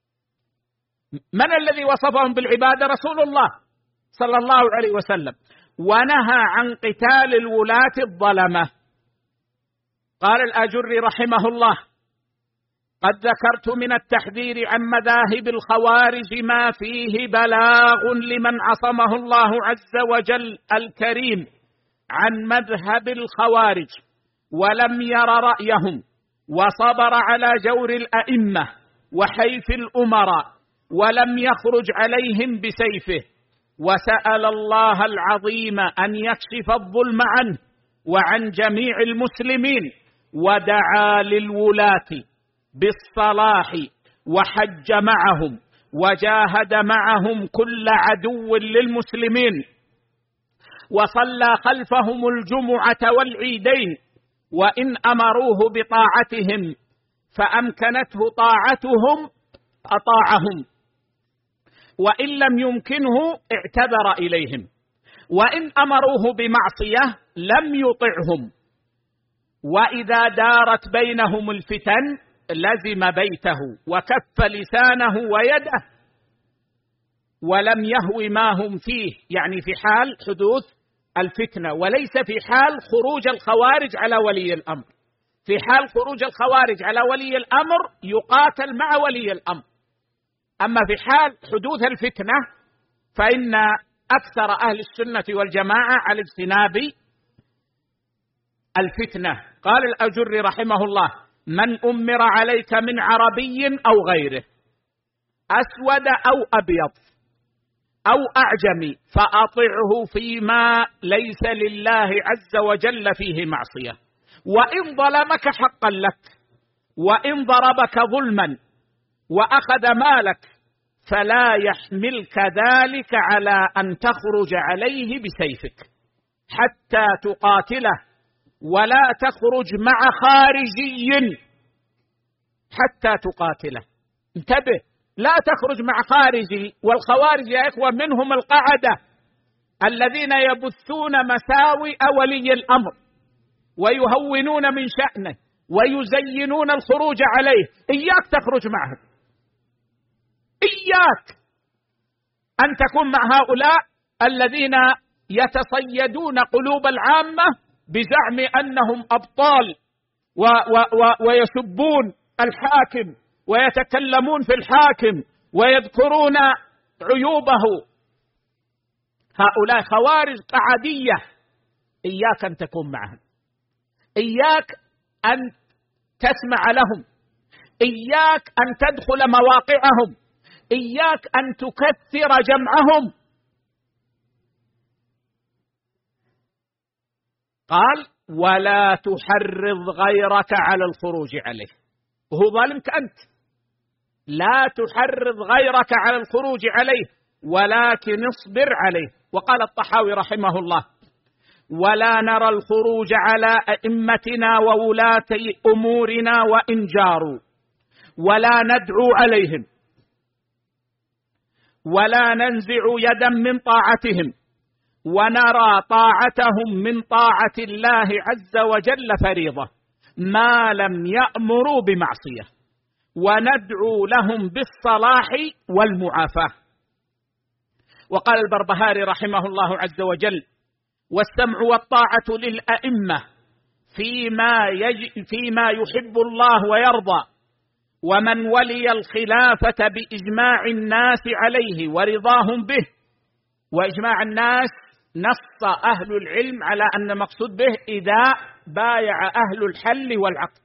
من الذي وصفهم بالعبادة؟ رسول الله صلى الله عليه وسلم. ونهى عن قتال الولاة الظلمة. قال الآجري رحمه الله: قد ذكرت من التحذير عن مذاهب الخوارج ما فيه بلاغ لمن عصمه الله عز وجل الكريم عن مذهب الخوارج ولم ير رأيهم، وصبر على جور الأئمة وحيف الأمراء ولم يخرج عليهم بسيفه، وسأل الله العظيم أن يكشف الظلم عنه وعن جميع المسلمين، ودعا للولاة بالصلاح وحج معهم وجاهد معهم كل عدو للمسلمين، وصلى خلفهم الجمعة والعيدين، وإن أمروه بطاعتهم فأمكنته طاعتهم أطاعهم، وإن لم يمكنه اعتذر إليهم، وإن أمروه بمعصية لم يطعهم، وإذا دارت بينهم الفتن لزم بيته وكف لسانه ويده ولم يهو ما هم فيه، يعني في حال حدوث الفتنة، وليس في حال خروج الخوارج على ولي الأمر. في حال خروج الخوارج على ولي الأمر يقاتل مع ولي الأمر، أما في حال حدوث الفتنة فإن أكثر أهل السنة والجماعة على اجتناب الفتنة. قال الأجري رحمه الله: من أمر عليك من عربي أو غيره، أسود أو أبيض أو أعجمي، فأطعه فيما ليس لله عز وجل فيه معصية، وإن ظلمك حقا لك، وإن ضربك ظلما وأخذ مالك فلا يحملك ذلك على أن تخرج عليه بسيفك حتى تقاتله، ولا تخرج مع خارجي حتى تقاتله. انتبه، لا تخرج مع خارجي. والخوارج يا إخوة منهم القعدة الذين يبثون مساوئ ولي الأمر ويهونون من شأنه ويزينون الخروج عليه. إياك تخرج معهم، إياك أن تكون مع هؤلاء الذين يتصيدون قلوب العامة بزعم أنهم أبطال و و و ويسبون الحاكم ويتكلمون في الحاكم ويذكرون عيوبه. هؤلاء خوارج قعدية، إياك أن تكون معهم، إياك أن تسمع لهم، إياك أن تدخل مواقعهم، إياك أن تكثر جمعهم. قال: ولا تحرض غيرك على الخروج عليه. وهو ظالمك أنت، لا تحرض غيرك على الخروج عليه ولكن اصبر عليه. وقال الطحاوي رحمه الله: ولا نرى الخروج على أئمتنا وولاة أمورنا وإن جاروا، ولا ندعو عليهم، ولا ننزع يدا من طاعتهم، ونرى طاعتهم من طاعة الله عز وجل فريضة ما لم يأمروا بمعصية، وندعو لهم بالصلاح والمعافاة. وقال البربهاري رحمه الله عز وجل: والسمع والطاعة للأئمة فيما, يج... فيما يحب الله ويرضى، ومن ولي الخلافة بإجماع الناس عليه ورضاهم به. وإجماع الناس نص أهل العلم على أن المقصود به إذا بايع أهل الحل والعقد،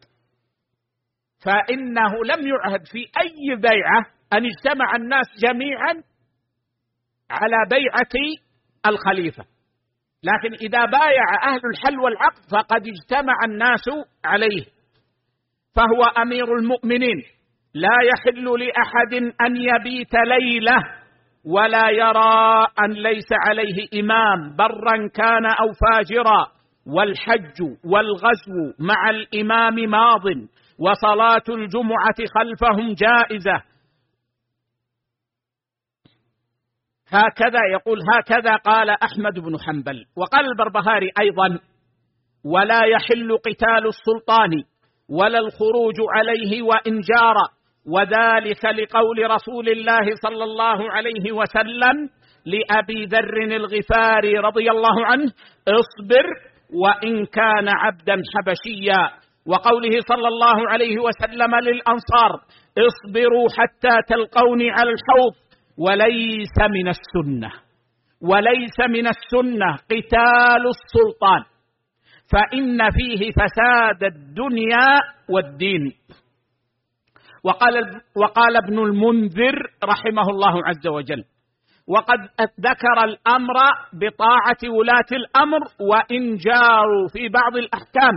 فإنه لم يعهد في أي بيعة أن اجتمع الناس جميعا على بيعة الخليفة، لكن إذا بايع أهل الحل والعقد فقد اجتمع الناس عليه، فهو أمير المؤمنين، لا يحل لأحد أن يبيت ليلة ولا يرى أن ليس عليه إمام برا كان أو فاجرا، والحج والغزو مع الإمام ماض، وصلاة الجمعة خلفهم جائزة. هكذا يقول، هكذا قال أحمد بن حنبل. وقال البربهاري أيضا: ولا يحل قتال السلطان ولا الخروج عليه وإن جار، وذلك لقول رسول الله صلى الله عليه وسلم لأبي ذر الغفاري رضي الله عنه: اصبر وإن كان عبدا حبشيا، وقوله صلى الله عليه وسلم للأنصار: اصبروا حتى تلقوني على الحوض. وليس من السنة وليس من السنة قتال السلطان، فإن فيه فساد الدنيا والدين. وقال, وقال ابن المنذر رحمه الله عز وجل: وقد ذكر الأمر بطاعة ولاة الأمر وإن جاروا في بعض الأحكام،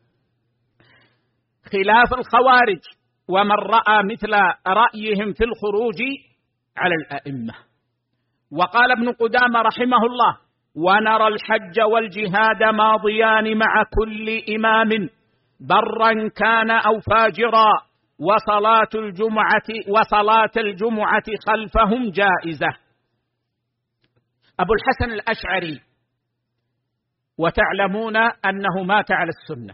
خلاف الخوارج ومن رأى مثل رأيهم في الخروج على الأئمة. وقال ابن قدامة رحمه الله: ونرى الحج والجهاد ماضيان مع كل إمام برا كان أو فاجرا، وصلاة الجمعة وصلاة الجمعة خلفهم جائزة. أبو الحسن الأشعري، وتعلمون أنه مات على السنة.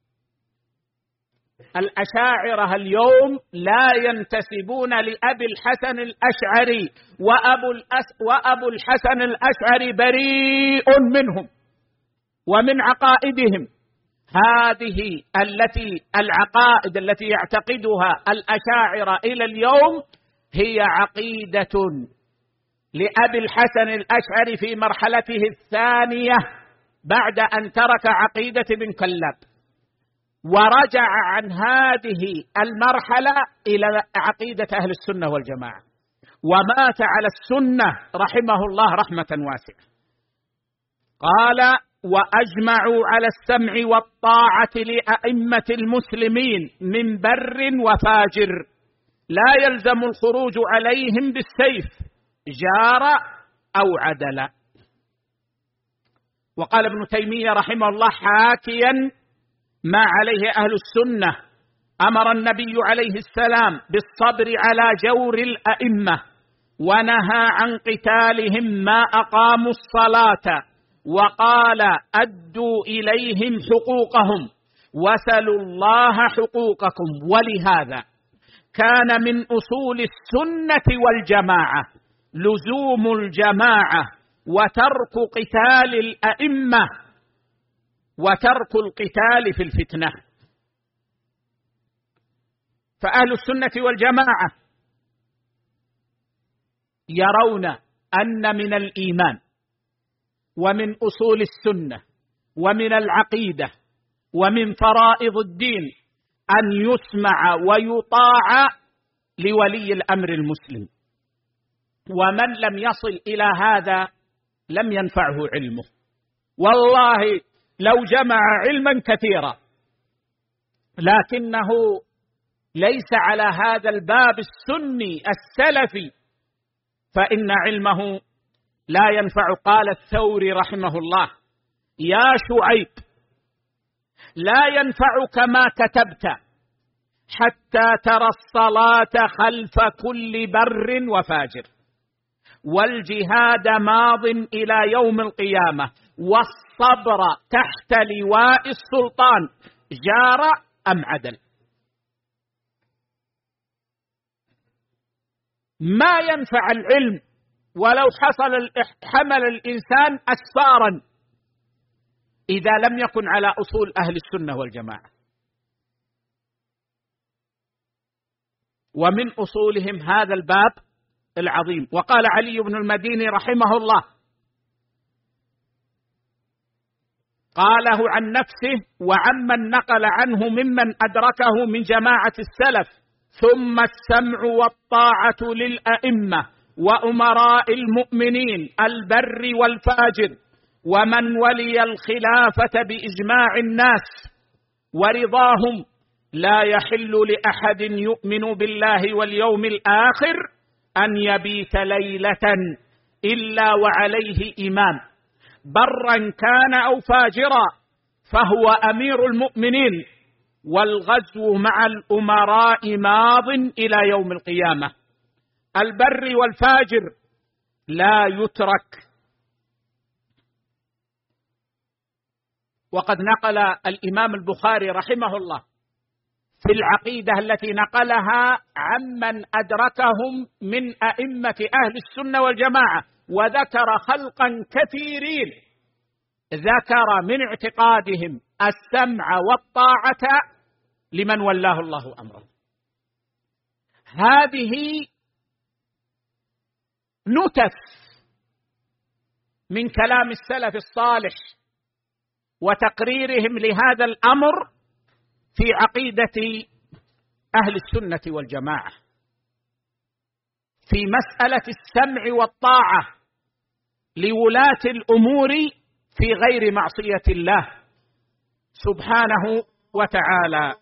الأشاعرة اليوم لا ينتسبون لأبي الحسن الأشعري، وأبو, الأس وأبو الحسن الأشعري بريء منهم ومن عقائدهم. هذه التي العقائد التي يعتقدها الأشاعرة إلى اليوم هي عقيدة لأبي الحسن الأشعري في مرحلته الثانية بعد أن ترك عقيدة ابن كلاب، ورجع عن هذه المرحلة إلى عقيدة أهل السنة والجماعة، ومات على السنة رحمه الله رحمة واسعة. قال: وأجمعوا على السمع والطاعة لأئمة المسلمين من بر وفاجر، لا يلزم الخروج عليهم بالسيف جار أو عدل. وقال ابن تيمية رحمه الله حاكيا ما عليه أهل السنة: أمر النبي عليه السلام بالصبر على جور الأئمة، ونهى عن قتالهم ما أقاموا الصلاة، وقال: أدوا إليهم حقوقهم وسلوا الله حقوقكم. ولهذا كان من أصول السنة والجماعة لزوم الجماعة وترك قتال الأئمة وترك القتال في الفتنة. فأهل السنة والجماعة يرون أن من الإيمان ومن أصول السنة ومن العقيدة ومن فرائض الدين أن يسمع ويطاع لولي الأمر المسلم، ومن لم يصل إلى هذا لم ينفعه علمه. والله لو جمع علما كثيرا لكنه ليس على هذا الباب السني السلفي فإن علمه لا ينفع. قال الثوري رحمه الله: يا شعيب لا ينفعك ما كتبت حتى ترى الصلاة خلف كل بر وفاجر، والجهاد ماض إلى يوم القيامة، والصبر تحت لواء السلطان جار أم عدل. ما ينفع العلم ولو حصل حمل الإنسان أسفارا إذا لم يكن على أصول أهل السنة والجماعة. ومن أصولهم هذا الباب العظيم. وقال علي بن المديني رحمه الله، قاله عن نفسه وعمن نقل عنه ممن أدركه من جماعة السلف: ثم السمع والطاعة للأئمة وأمراء المؤمنين البر والفاجر ومن ولي الخلافة بإجماع الناس ورضاهم. لا يحل لأحد يؤمن بالله واليوم الآخر أن يبيت ليلة إلا وعليه إمام، برا كان أو فاجرا، فهو أمير المؤمنين، والغزو مع الأمراء ماض إلى يوم القيامة. البر والفاجر لا يترك. وقد نقل الإمام البخاري رحمه الله في العقيدة التي نقلها عمن أدركهم من أئمة أهل السنة والجماعة، وذكر خلقا كثيرين ذكر من اعتقادهم السمع والطاعة لمن ولاه الله أمره. هذه نتف من كلام السلف الصالح وتقريرهم لهذا الأمر في عقيدة أهل السنة والجماعة في مسألة السمع والطاعة لولاة الأمور في غير معصية الله سبحانه وتعالى.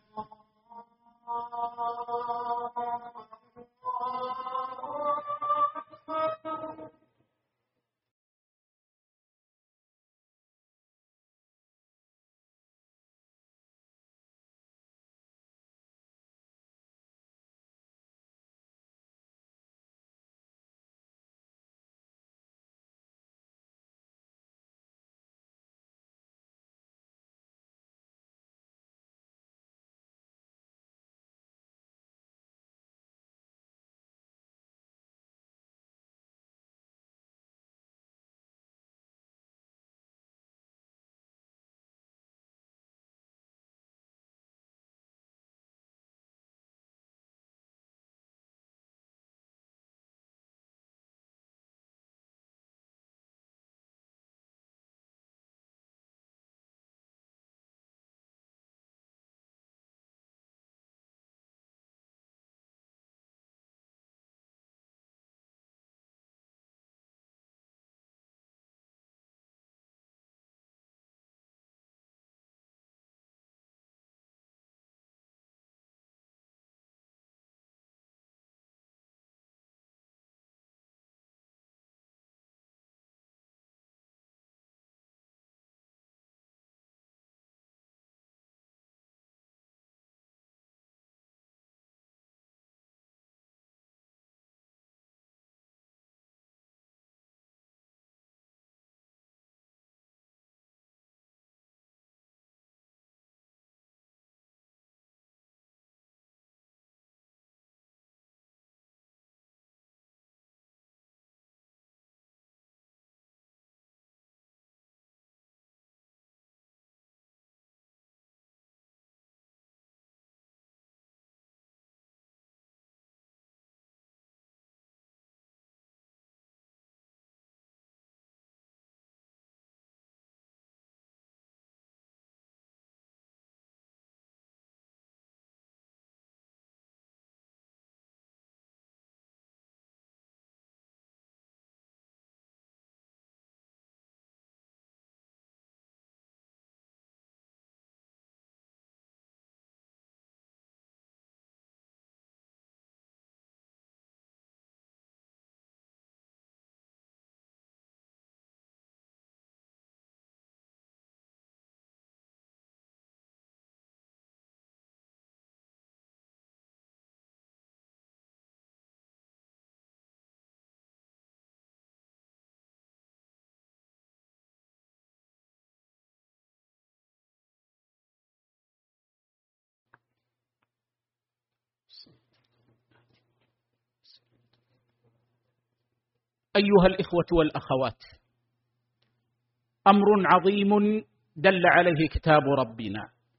أيها الإخوة والأخوات، أمر عظيم دل عليه كتاب ربنا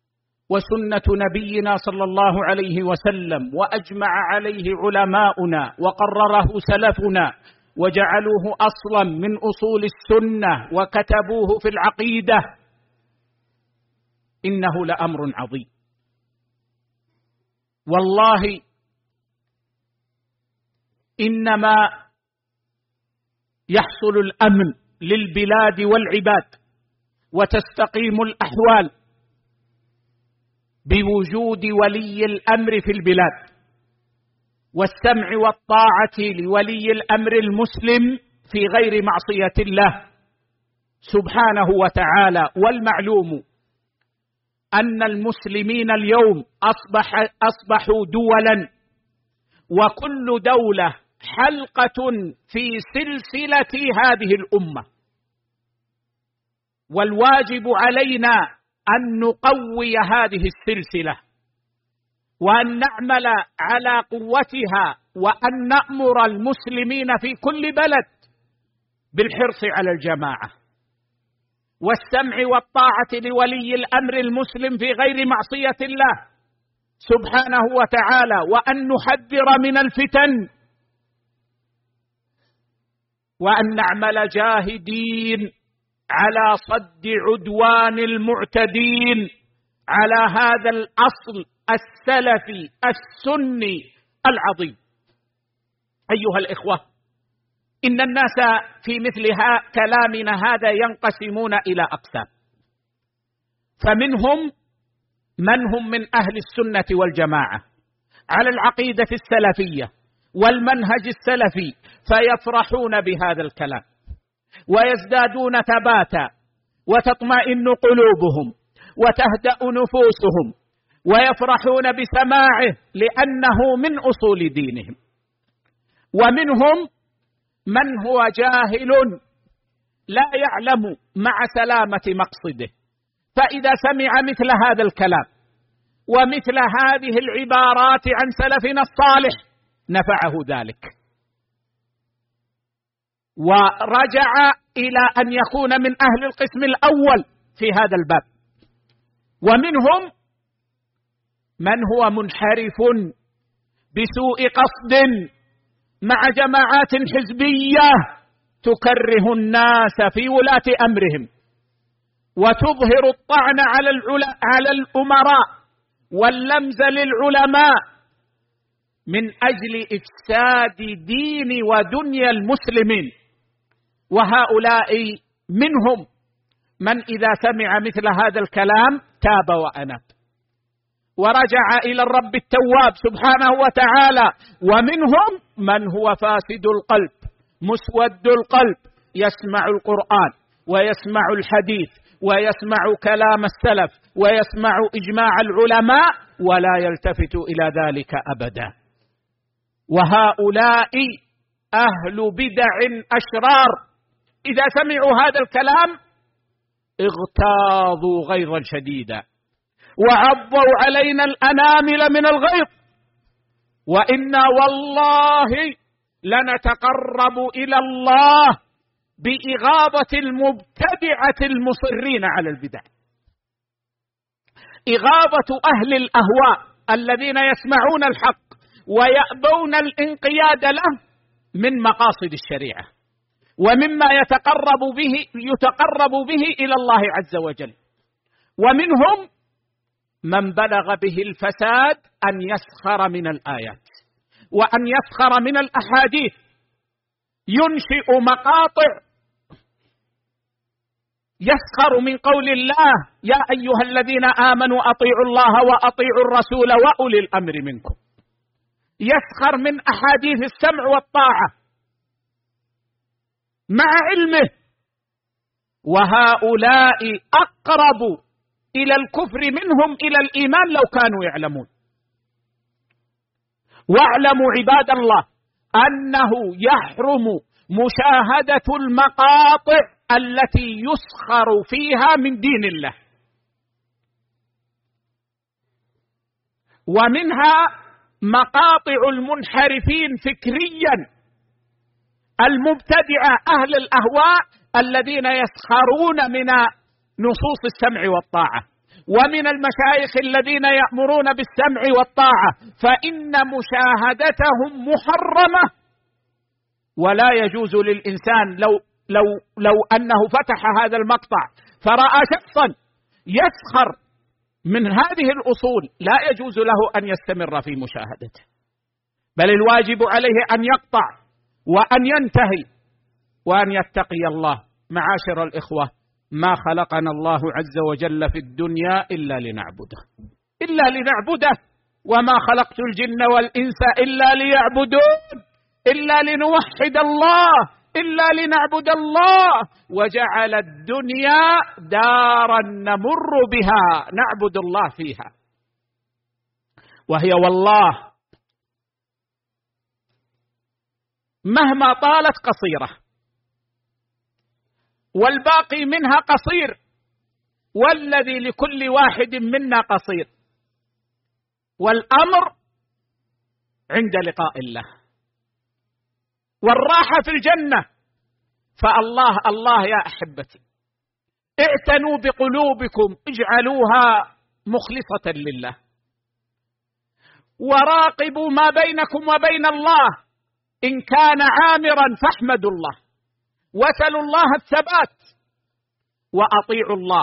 وسنة نبينا صلى الله عليه وسلم، وأجمع عليه علماؤنا وقرره سلفنا وجعلوه أصلا من أصول السنة وكتبوه في العقيدة، إنه لأمر عظيم. والله إنما يحصل الأمن للبلاد والعباد وتستقيم الأحوال بوجود ولي الأمر في البلاد، والسمع والطاعة لولي الأمر المسلم في غير معصية الله سبحانه وتعالى. والمعلوم أن المسلمين اليوم أصبح أصبحوا دولا، وكل دولة حلقة في سلسلة هذه الأمة، والواجب علينا أن نقوي هذه السلسلة وأن نعمل على قوتها، وأن نأمر المسلمين في كل بلد بالحرص على الجماعة والسمع والطاعة لولي الأمر المسلم في غير معصية الله سبحانه وتعالى، وأن نحذر من الفتن، وأن نعمل جاهدين على صد عدوان المعتدين على هذا الأصل السلفي السني العظيم. أيها الإخوة، إن الناس في مثل كلامنا هذا ينقسمون إلى أقسام، فمنهم من هم من أهل السنة والجماعة على العقيدة السلفية والمنهج السلفي، فيفرحون بهذا الكلام ويزدادون ثباتا وتطمئن قلوبهم وتهدأ نفوسهم ويفرحون بسماعه لأنه من أصول دينهم. ومنهم من هو جاهل لا يعلم مع سلامة مقصده، فإذا سمع مثل هذا الكلام ومثل هذه العبارات عن سلفنا الصالح نفعه ذلك ورجع إلى أن يكون من أهل القسم الأول في هذا الباب. ومنهم من هو منحرف بسوء قصد مع جماعات حزبية تكره الناس في ولاة أمرهم وتظهر الطعن على على الأمراء واللمز للعلماء من أجل إفساد دين ودنيا المسلمين. وهؤلاء منهم من إذا سمع مثل هذا الكلام تاب وأناب ورجع إلى الرب التواب سبحانه وتعالى. ومنهم من هو فاسد القلب مسود القلب، يسمع القرآن ويسمع الحديث ويسمع كلام السلف ويسمع إجماع العلماء ولا يلتفت إلى ذلك أبدا. وهؤلاء أهل بدع أشرار إذا سمعوا هذا الكلام اغتاظوا غيظا شديدا وعضوا علينا الأنامل من الغيظ، وإنا والله لنتقرب إلى الله بإغاظة المبتدعة المصرين على البدع، إغاظة أهل الأهواء الذين يسمعون الحق ويأبون الانقياد له من مقاصد الشريعة ومما يتقرب به يتقرب به إلى الله عز وجل. ومنهم من بلغ به الفساد أن يسخر من الآيات وأن يسخر من الأحاديث، ينشئ مقاطع يسخر من قول الله يا أيها الذين آمنوا أطيعوا الله وأطيعوا الرسول وأولي الأمر منكم، يسخر من أحاديث السمع والطاعة مع علمه. وهؤلاء أقرب إلى الكفر منهم إلى الإيمان لو كانوا يعلمون. واعلموا عباد الله أنه يحرم مشاهدة المقاطع التي يسخر فيها من دين الله، ومنها مقاطع المنحرفين فكريا المبتدعة أهل الأهواء الذين يسخرون من نصوص السمع والطاعة ومن المشايخ الذين يأمرون بالسمع والطاعة، فإن مشاهدتهم محرمة، ولا يجوز للإنسان لو لو لو أنه فتح هذا المقطع فرأى شخصا يسخر من هذه الأصول لا يجوز له أن يستمر في مشاهدته، بل الواجب عليه أن يقطع وأن ينتهي وأن يتقي الله. معاشر الإخوة، ما خلقنا الله عز وجل في الدنيا إلا لنعبده، إلا لنعبده، وما خلقت الجن والإنس إلا ليعبدون، إلا لنوحد الله، إلا لنعبد الله. وجعل الدنيا دارا نمر بها نعبد الله فيها، وهي والله مهما طالت قصيرة، والباقي منها قصير، والذي لكل واحد منا قصير، والأمر عند لقاء الله، والراحة في الجنة. فالله الله يا أحبتي، اعتنوا بقلوبكم، اجعلوها مخلصة لله، وراقبوا ما بينكم وبين الله، إن كان عامرا فاحمدوا الله، وسلوا الله الثبات، وأطيعوا الله،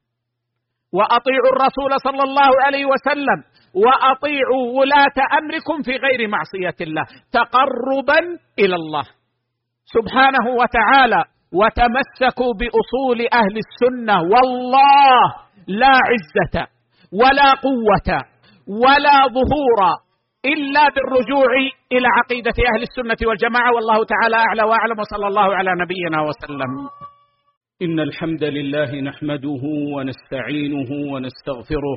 وأطيعوا الرسول صلى الله عليه وسلم، وأطيعوا ولاة أمركم في غير معصية الله، تقربا إلى الله سبحانه وتعالى. وتمسكوا بأصول أهل السنة، والله لا عزة ولا قوة ولا ظهور إلا بالرجوع إلى عقيدة أهل السنة والجماعة، والله تعالى أعلى وأعلم، وصلى الله على نبينا وسلم. إن الحمد لله نحمده ونستعينه ونستغفره،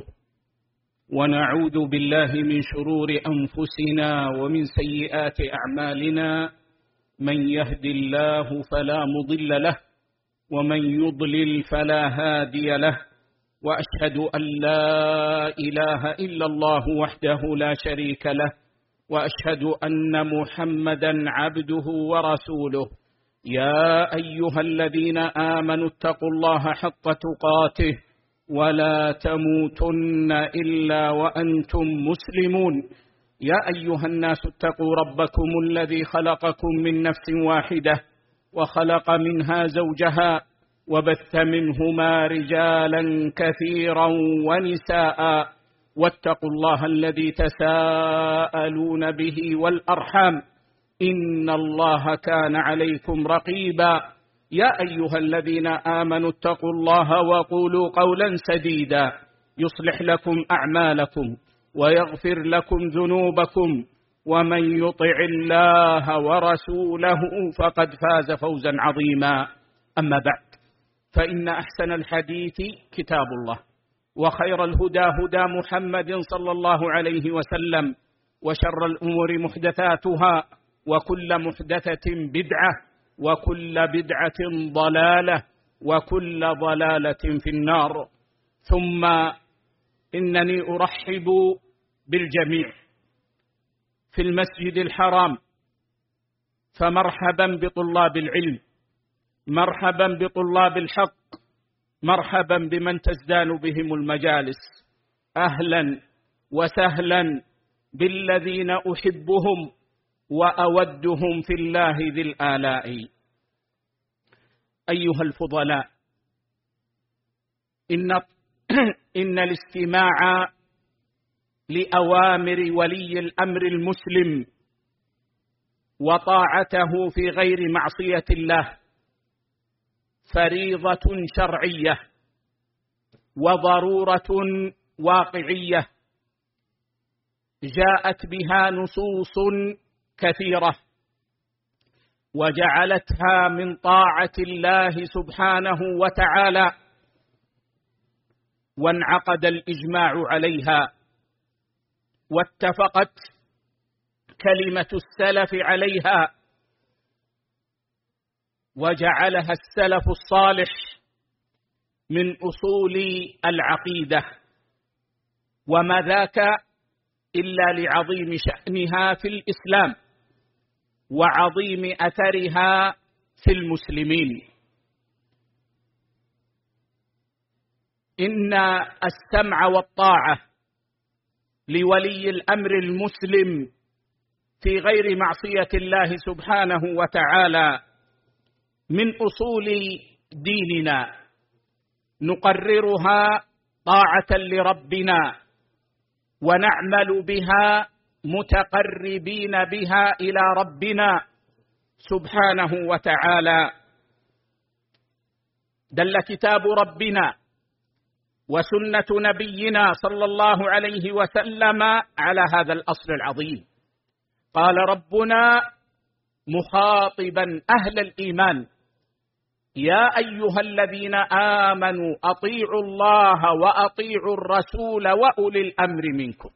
ونعوذ بالله من شرور أنفسنا ومن سيئات أعمالنا، من يهد الله فلا مضل له، ومن يضلل فلا هادي له، وأشهد أن لا إله إلا الله وحده لا شريك له، وأشهد أن محمدا عبده ورسوله. يا أيها الذين آمنوا اتقوا الله حق تقاته ولا تموتن إلا وأنتم مسلمون. يا أيها الناس اتقوا ربكم الذي خلقكم من نفس واحدة، وخلق منها زوجها، وبث منهما رجالا كثيرا ونساء، واتقوا الله الذي تساءلون به والأرحام، إن الله كان عليكم رقيبا. يا أيها الذين آمنوا اتقوا الله وقولوا قولا سديدا يصلح لكم أعمالكم ويغفر لكم ذنوبكم، ومن يطع الله ورسوله فقد فاز فوزا عظيما. أما بعد، فإن أحسن الحديث كتاب الله، وخير الهدى هدى محمد صلى الله عليه وسلم، وشر الأمور محدثاتها، وكل محدثة بدعة، وكل بدعة ضلالة، وكل ضلالة في النار. ثم إنني أرحب بالجميع في المسجد الحرام، فمرحبا بطلاب العلم، مرحبا بطلاب الحق، مرحبا بمن تزدان بهم المجالس، أهلا وسهلا بالذين أحبهم وأودهم في الله ذي الآلاء. أيها الفضلاء، إن, إن الاستماع لأوامر ولي الأمر المسلم وطاعته في غير معصية الله فريضة شرعية وضرورة واقعية جاءت بها نصوص كثيرة، وجعلتها من طاعة الله سبحانه وتعالى، وانعقد الإجماع عليها، واتفقت كلمة السلف عليها، وجعلها السلف الصالح من أصول العقيدة، وما ذاك إلا لعظيم شأنها في الإسلام وعظيم أثرها في المسلمين. إن السمع والطاعة لولي الأمر المسلم في غير معصية الله سبحانه وتعالى من أصول ديننا، نقررها طاعة لربنا ونعمل بها متقربين بها إلى ربنا سبحانه وتعالى. دل كتاب ربنا وسنة نبينا صلى الله عليه وسلم على هذا الأصل العظيم. قال ربنا مخاطبا أهل الإيمان: يا أيها الذين آمنوا أطيعوا الله وأطيعوا الرسول وأولي الأمر منكم.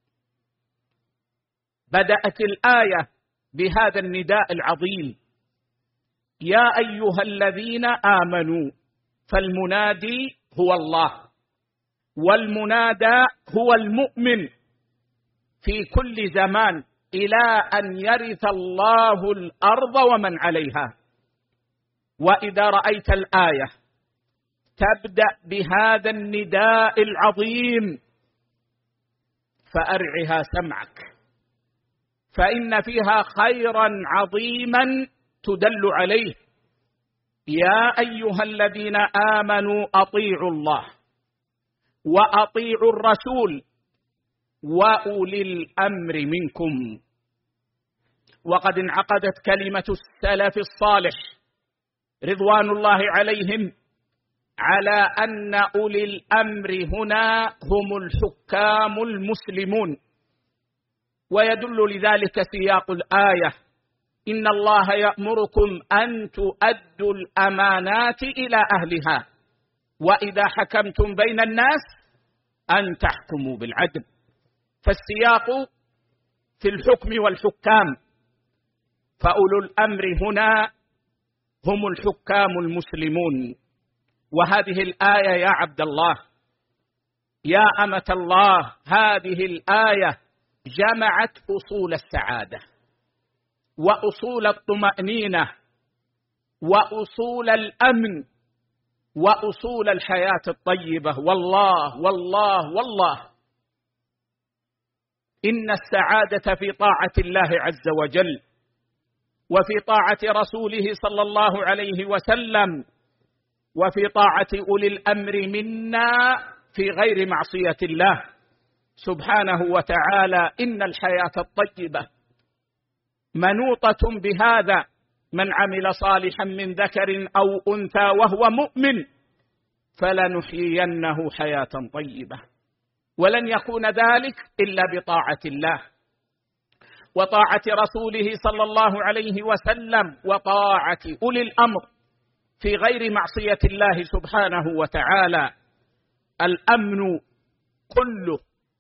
بدأت الآية بهذا النداء العظيم: يا أيها الذين آمنوا، فالمنادي هو الله، والمنادى هو المؤمن في كل زمان إلى أن يرث الله الأرض ومن عليها. وإذا رأيت الآية تبدأ بهذا النداء العظيم فأرعها سمعك، فإن فيها خيرا عظيما تدل عليه. يا أيها الذين آمنوا أطيعوا الله وأطيعوا الرسول وأولي الأمر منكم. وقد انعقدت كلمة السلف الصالح رضوان الله عليهم على أن أولي الأمر هنا هم الحكام المسلمون، ويدل لذلك سياق الآية: إن الله يأمركم أن تؤدوا الأمانات إلى أهلها وإذا حكمتم بين الناس أن تحكموا بالعدل. فالسياق في الحكم والحكام، فأولو الأمر هنا هم الحكام المسلمون. وهذه الآية يا عبد الله، يا أمة الله، هذه الآية جمعت أصول السعادة وأصول الطمأنينة وأصول الأمن وأصول الحياة الطيبة. والله والله والله إن السعادة في طاعة الله عز وجل وفي طاعة رسوله صلى الله عليه وسلم وفي طاعة أولي الأمر منا في غير معصية الله سبحانه وتعالى. إن الحياة الطيبة منوطة بهذا: من عمل صالحا من ذكر أو أنثى وهو مؤمن فلنحيينه حياة طيبة. ولن يكون ذلك إلا بطاعة الله وطاعة رسوله صلى الله عليه وسلم وطاعة أولي الأمر في غير معصية الله سبحانه وتعالى. الأمن كله،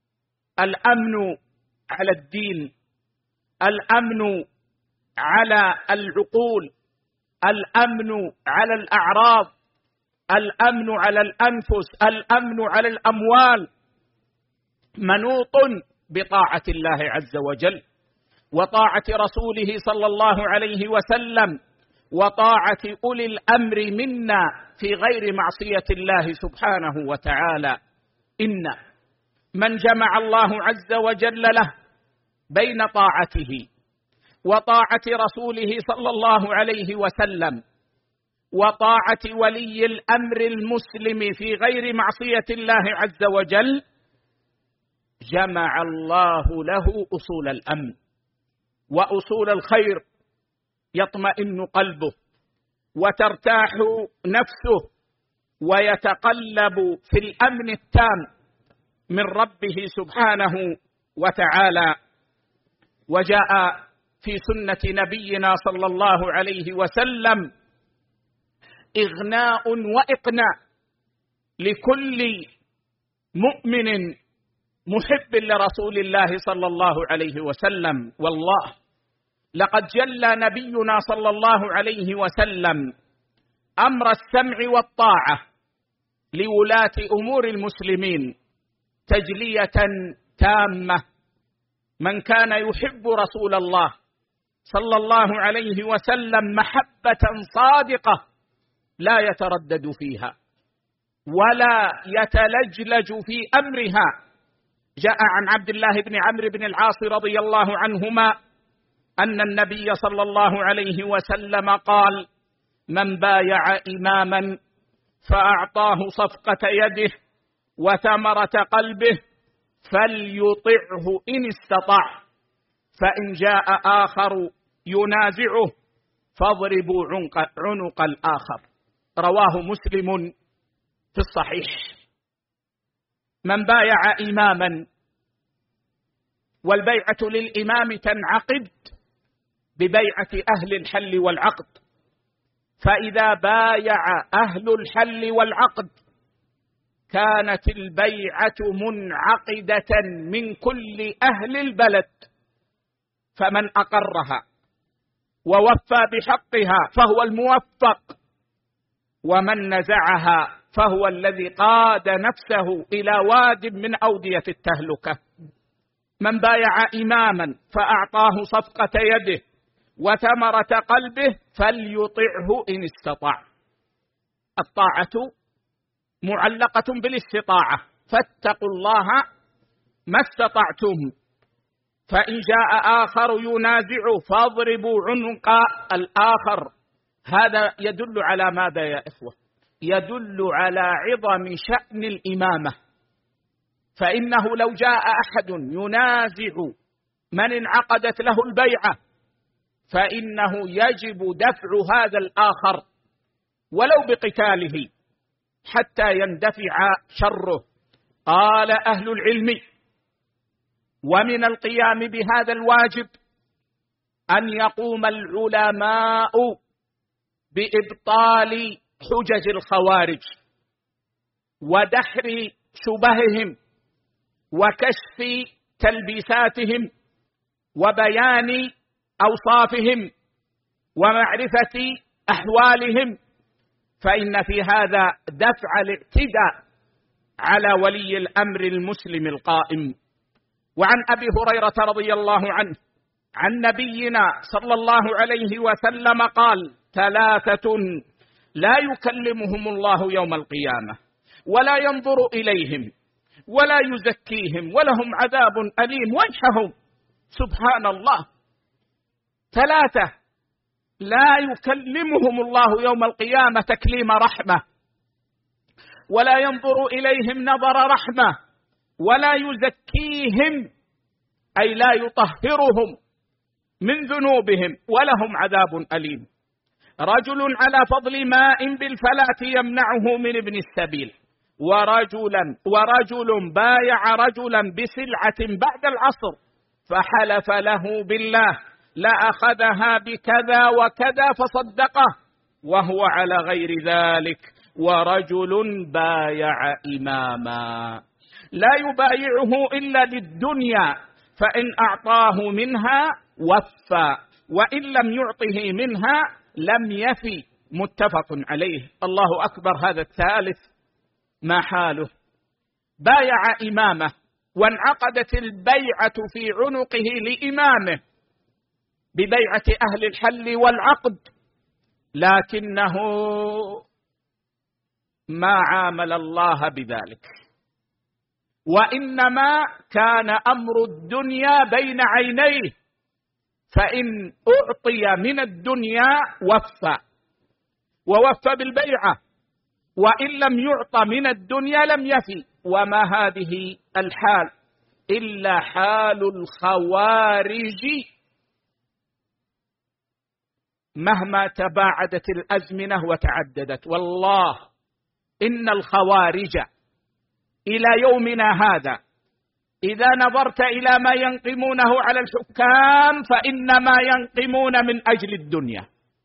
الأمن على الدين، الأمن على العقول، الأمن على الأعراض، الأمن على الأنفس، الأمن على الأموال، منوط بطاعة الله عز وجل وطاعة رسوله صلى الله عليه وسلم وطاعة أولي الأمر منا في غير معصية الله سبحانه وتعالى. إن من جمع الله عز وجل له بين طاعته وطاعة رسوله صلى الله عليه وسلم وطاعة ولي الأمر المسلم في غير معصية الله عز وجل، جمع الله له أصول الأمن وأصول الخير، يطمئن قلبه وترتاح نفسه ويتقلب في الأمن التام من ربه سبحانه وتعالى. وجاء في سنة نبينا صلى الله عليه وسلم إغناء وإقناء لكل مؤمن محب لرسول الله صلى الله عليه وسلم. والله لقد جلى نبينا صلى الله عليه وسلم أمر السمع والطاعة لولاة أمور المسلمين تجلية تامة. من كان يحب رسول الله صلى الله عليه وسلم محبة صادقة لا يتردد فيها ولا يتلجلج في أمرها. جاء عن عبد الله بن عمرو بن العاص رضي الله عنهما أن النبي صلى الله عليه وسلم قال: من بايع إماما فأعطاه صفقة يده وثمرة قلبه فليطعه إن استطاع، فإن جاء آخر ينازعه فاضربوا عنق الآخر. رواه مسلم في الصحيح. من بايع إماما، والبيعة للإمام تنعقد ببيعة أهل الحل والعقد، فإذا بايع أهل الحل والعقد كانت البيعة منعقدة من كل أهل البلد، فمن أقرها ووفى بحقها فهو الموفق، ومن نزعها فهو الذي قاد نفسه إلى واد من أودية التهلكة. من بايع إماما فأعطاه صفقة يده وثمرة قلبه فليطعه إن استطاع. الطاعة معلقة بالاستطاعة، فاتقوا الله ما استطعتم، فإن جاء آخر ينازع فاضربوا عنق الآخر. هذا يدل على ماذا يا إخوة؟ يدل على عظم شأن الإمامة، فإنه لو جاء أحد ينازع من انعقدت له البيعة فإنه يجب دفع هذا الآخر ولو بقتاله حتى يندفع شره. قال أهل العلم: ومن القيام بهذا الواجب أن يقوم العلماء بإبطال حجج الخوارج ودحر شبههم وكشف تلبيساتهم وبيان أوصافهم ومعرفة أحوالهم، فإن في هذا دفع الاعتداء على ولي الأمر المسلم القائم. وعن أبي هريرة رضي الله عنه عن نبينا صلى الله عليه وسلم قال: ثلاثة لا يكلمهم الله يوم القيامة ولا ينظر إليهم ولا يزكيهم ولهم عذاب أليم. وجههم سبحان الله، ثلاثة لا يكلمهم الله يوم القيامة تكليم رحمة، ولا ينظر إليهم نظر رحمة، ولا يزكيهم أي لا يطهرهم من ذنوبهم، ولهم عذاب أليم. رجل على فضل ماء بالفلاة يمنعه من ابن السبيل، ورجلا ورجل بايع رجلا بسلعة بعد العصر فحلف له بالله لأخذها بكذا وكذا فصدقه وهو على غير ذلك. ورجل بايع إماما لا يبايعه إلا للدنيا، فإن أعطاه منها وفى، وإن لم يعطه منها لم يفي. متفق عليه. الله أكبر، هذا الثالث ما حاله؟ بايع إمامه وانعقدت البيعة في عنقه لإمامه ببيعة أهل الحل والعقد، لكنه ما عامل الله بذلك، وإنما كان أمر الدنيا بين عينيه، فإن أعطي من الدنيا وفى ووفى بالبيعة، وإن لم يعط من الدنيا لم يفي. وما هذه الحال إلا حال الخوارج مهما تباعدت الأزمنة وتعددت. والله إن الخوارج إلى يومنا هذا إذا نظرت إلى ما ينقمونه على الحكام فإنما ينقمون من أجل الدنيا،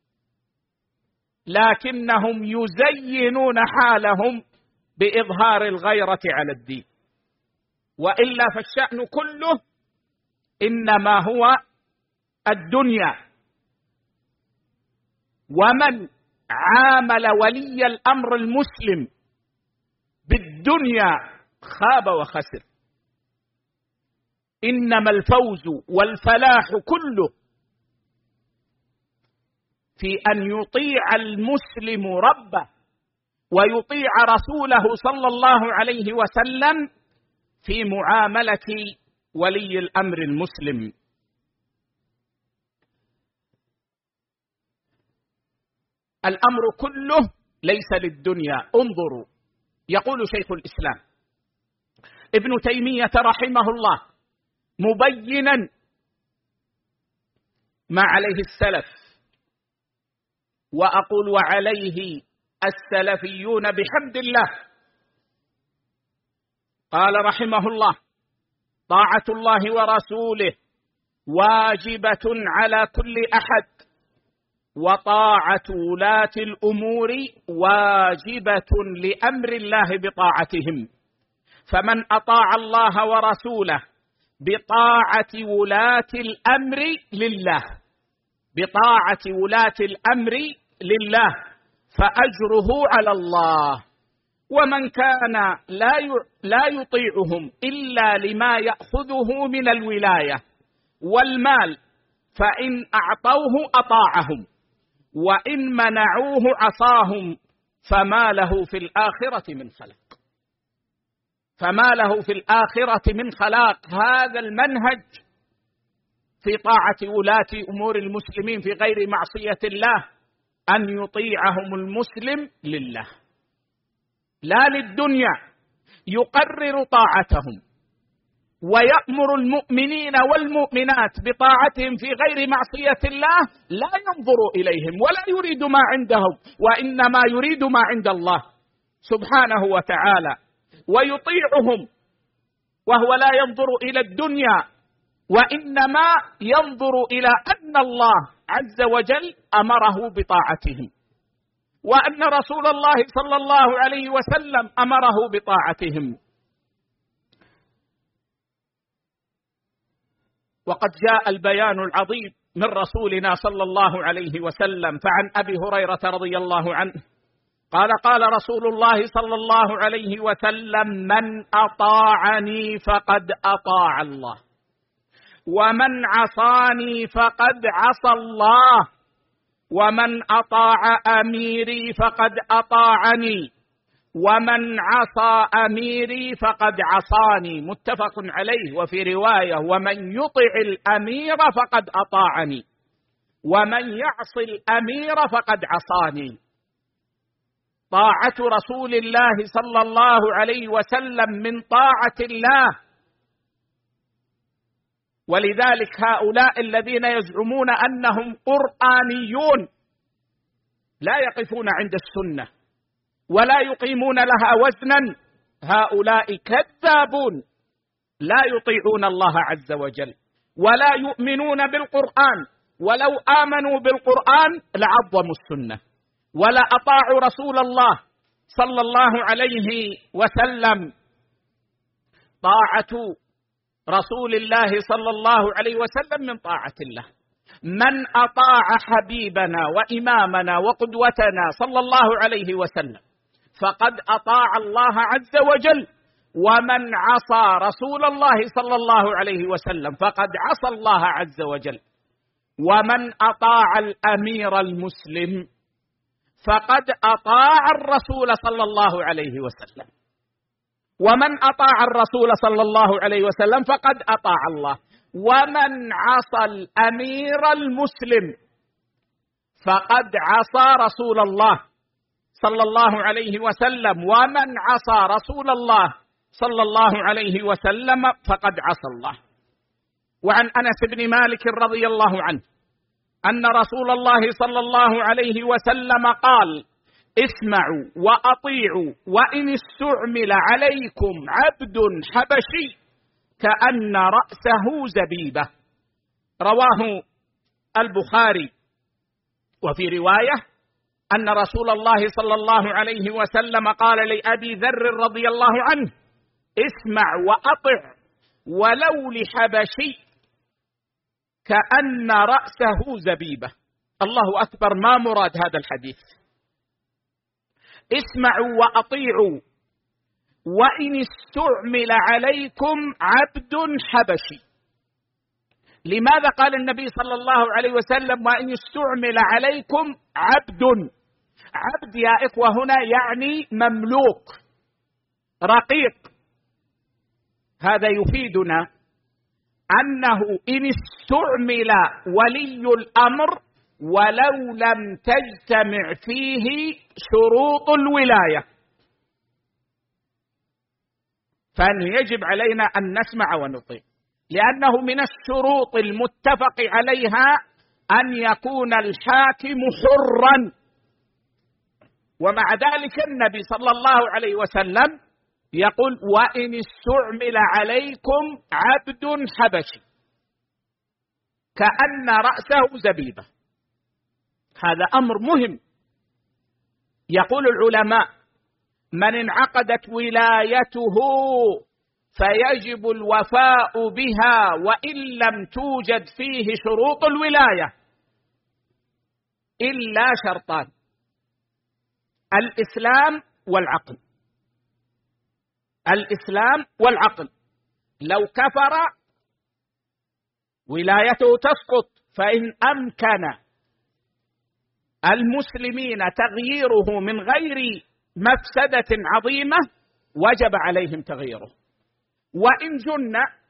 لكنهم يزينون حالهم بإظهار الغيرة على الدين، وإلا فالشأن كله إنما هو الدنيا. ومن عامل ولي الأمر المسلم بالدنيا خاب وخسر. إنما الفوز والفلاح كله في أن يطيع المسلم ربه ويطيع رسوله صلى الله عليه وسلم في معاملة ولي الأمر المسلم. الأمر كله ليس للدنيا. انظروا، يقول شيخ الإسلام ابن تيمية رحمه الله مبينا ما عليه السلف، وأقول وعليه السلفيون بحمد الله، قال رحمه الله: طاعة الله ورسوله واجبة على كل أحد، وطاعة ولاة الأمور واجبة لأمر الله بطاعتهم، فمن أطاع الله ورسوله بطاعة ولاة الأمر لله بطاعة ولاة الأمر لله فأجره على الله، ومن كان لا لا يطيعهم إلا لما يأخذه من الولاية والمال فإن أعطوه أطاعهم، وإن منعوه عصاهم، فما له في الآخرة من خلاق فما له في الآخرة من خلاق. هذا المنهج في طاعة ولاة أمور المسلمين في غير معصية الله، أن يطيعهم المسلم لله لا للدنيا، يقرر طاعتهم ويأمر المؤمنين والمؤمنات بطاعتهم في غير معصية الله، لا ينظر إليهم ولا يريد ما عندهم، وإنما يريد ما عند الله سبحانه وتعالى، ويطيعهم وهو لا ينظر إلى الدنيا، وإنما ينظر إلى أن الله عز وجل أمره بطاعتهم، وأن رسول الله صلى الله عليه وسلم أمره بطاعتهم. وقد جاء البيان العظيم من رسولنا صلى الله عليه وسلم، فعن أبي هريرة رضي الله عنه قال: قال رسول الله صلى الله عليه وسلم: من أطاعني فقد أطاع الله، ومن عصاني فقد عصى الله، ومن أطاع أميري فقد أطاعني، ومن عصى أميري فقد عصاني. متفق عليه. وفي رواية: ومن يطع الأمير فقد أطاعني، ومن يعص الأمير فقد عصاني. طاعة رسول الله صلى الله عليه وسلم من طاعة الله. ولذلك هؤلاء الذين يزعمون أنهم قرآنيون لا يقفون عند السنة ولا يقيمون لها وزنا، هؤلاء كذابون لا يطيعون الله عز وجل ولا يؤمنون بالقرآن، ولو آمنوا بالقرآن لعظموا السنة ولا أطاعوا رسول الله صلى الله عليه وسلم. طاعة رسول الله صلى الله عليه وسلم من طاعة الله. من أطاع حبيبنا وإمامنا وقدوتنا صلى الله عليه وسلم فقد أطاع الله عز وجل، ومن عصى رسول الله صلى الله عليه وسلم فقد عصى الله عز وجل، ومن أطاع الأمير المسلم فقد أطاع الرسول صلى الله عليه وسلم، ومن أطاع الرسول صلى الله عليه وسلم فقد أطاع الله، ومن عصى الأمير المسلم فقد عصى رسول الله صلى الله عليه وسلم، ومن عصى رسول الله صلى الله عليه وسلم فقد عصى الله. وعن أنس بن مالك رضي الله عنه أن رسول الله صلى الله عليه وسلم قال: اسمعوا وأطيعوا وإن استعمل عليكم عبد حبشي كأن رأسه زبيبة. رواه البخاري. وفي رواية أن رسول الله صلى الله عليه وسلم قال لأبي ذر رضي الله عنه: اسمع وأطع ولو لحبشي كأن رأسه زبيبة. الله أكبر، ما مراد هذا الحديث؟ اسمعوا وأطيعوا وإن استعمل عليكم عبد حبشي. لماذا قال النبي صلى الله عليه وسلم وإن استعمل عليكم عبد؟ عبد يا إخوة هنا يعني مملوك رقيق. هذا يفيدنا أنه إن استعمل ولي الأمر ولو لم تجتمع فيه شروط الولاية، فإنه يجب علينا أن نسمع ونطيع، لأنه من الشروط المتفق عليها أن يكون الحاكم حرا. ومع ذلك النبي صلى الله عليه وسلم يقول: وإن استعمل عليكم عبد حبشي كأن رأسه زبيبة. هذا أمر مهم. يقول العلماء: من انعقدت ولايته فيجب الوفاء بها وإن لم توجد فيه شروط الولاية إلا شرطان: الإسلام والعقل. الإسلام والعقل. لو كفر ولايته تسقط، فإن أمكن المسلمين تغييره من غير مفسدة عظيمة وجب عليهم تغييره، وإن جن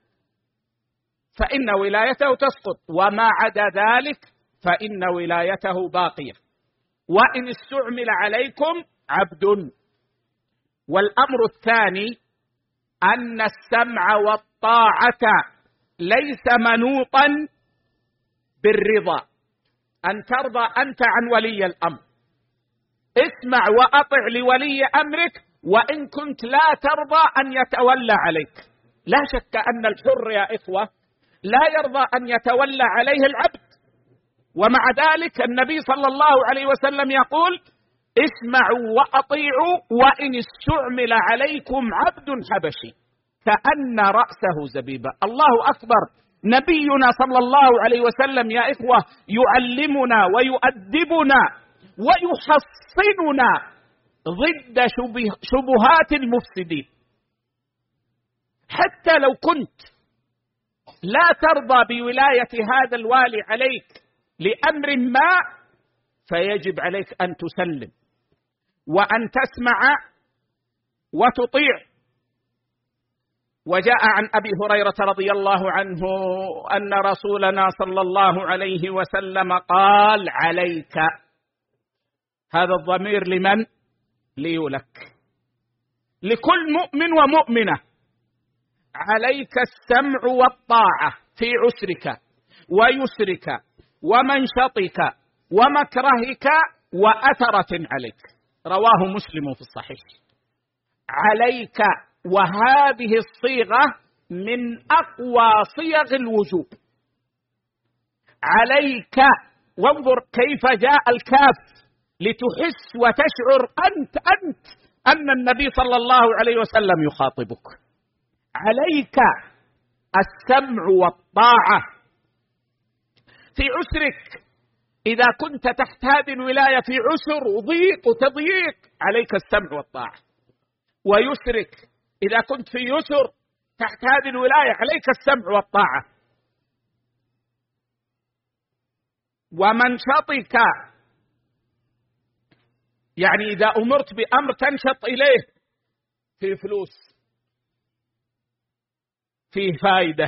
فإن ولايته تسقط، وما عدا ذلك فإن ولايته باقية. وإن استعمل عليكم عبد. والأمر الثاني أن السمع والطاعة ليس منوطا بالرضا، أن ترضى أنت عن ولي الأمر. اسمع وأطع لولي أمرك وإن كنت لا ترضى أن يتولى عليك. لا شك أن الحر يا إخوة لا يرضى أن يتولى عليه العبد، ومع ذلك النبي صلى الله عليه وسلم يقول: اسمعوا وأطيعوا وإن استعمل عليكم عبد حبشي كأن رأسه زبيبة. الله أكبر. نبينا صلى الله عليه وسلم يا إخوة يعلمنا ويؤدبنا ويحصننا ضد شبهات المفسدين. حتى لو كنت لا ترضى بولاية هذا الوالي عليك لأمر ما، فيجب عليك أن تسلم وأن تسمع وتطيع. وجاء عن أبي هريرة رضي الله عنه أن رسولنا صلى الله عليه وسلم قال: عليك. هذا الضمير لمن؟ ليولك، لكل مؤمن ومؤمنة. عليك السمع والطاعة في عسرك ويسرك ومنشطك ومكرهك وأثرة عليك. رواه مسلم في الصحيح. عليك، وهذه الصيغة من أقوى صيغ الوجوب. عليك، وانظر كيف جاء الكاف لتحس وتشعر أنت أنت أن النبي صلى الله عليه وسلم يخاطبك. عليك السمع والطاعة في عسرك. إذا كنت تحت هذه الولاية في عسر وضيق وتضييق، عليك السمع والطاعة. ويسرك، إذا كنت في يسر تحت هذه الولاية، عليك السمع والطاعة. ومنشطك، يعني إذا أمرت بأمر تنشط إليه، في فلوس، فيه فائدة،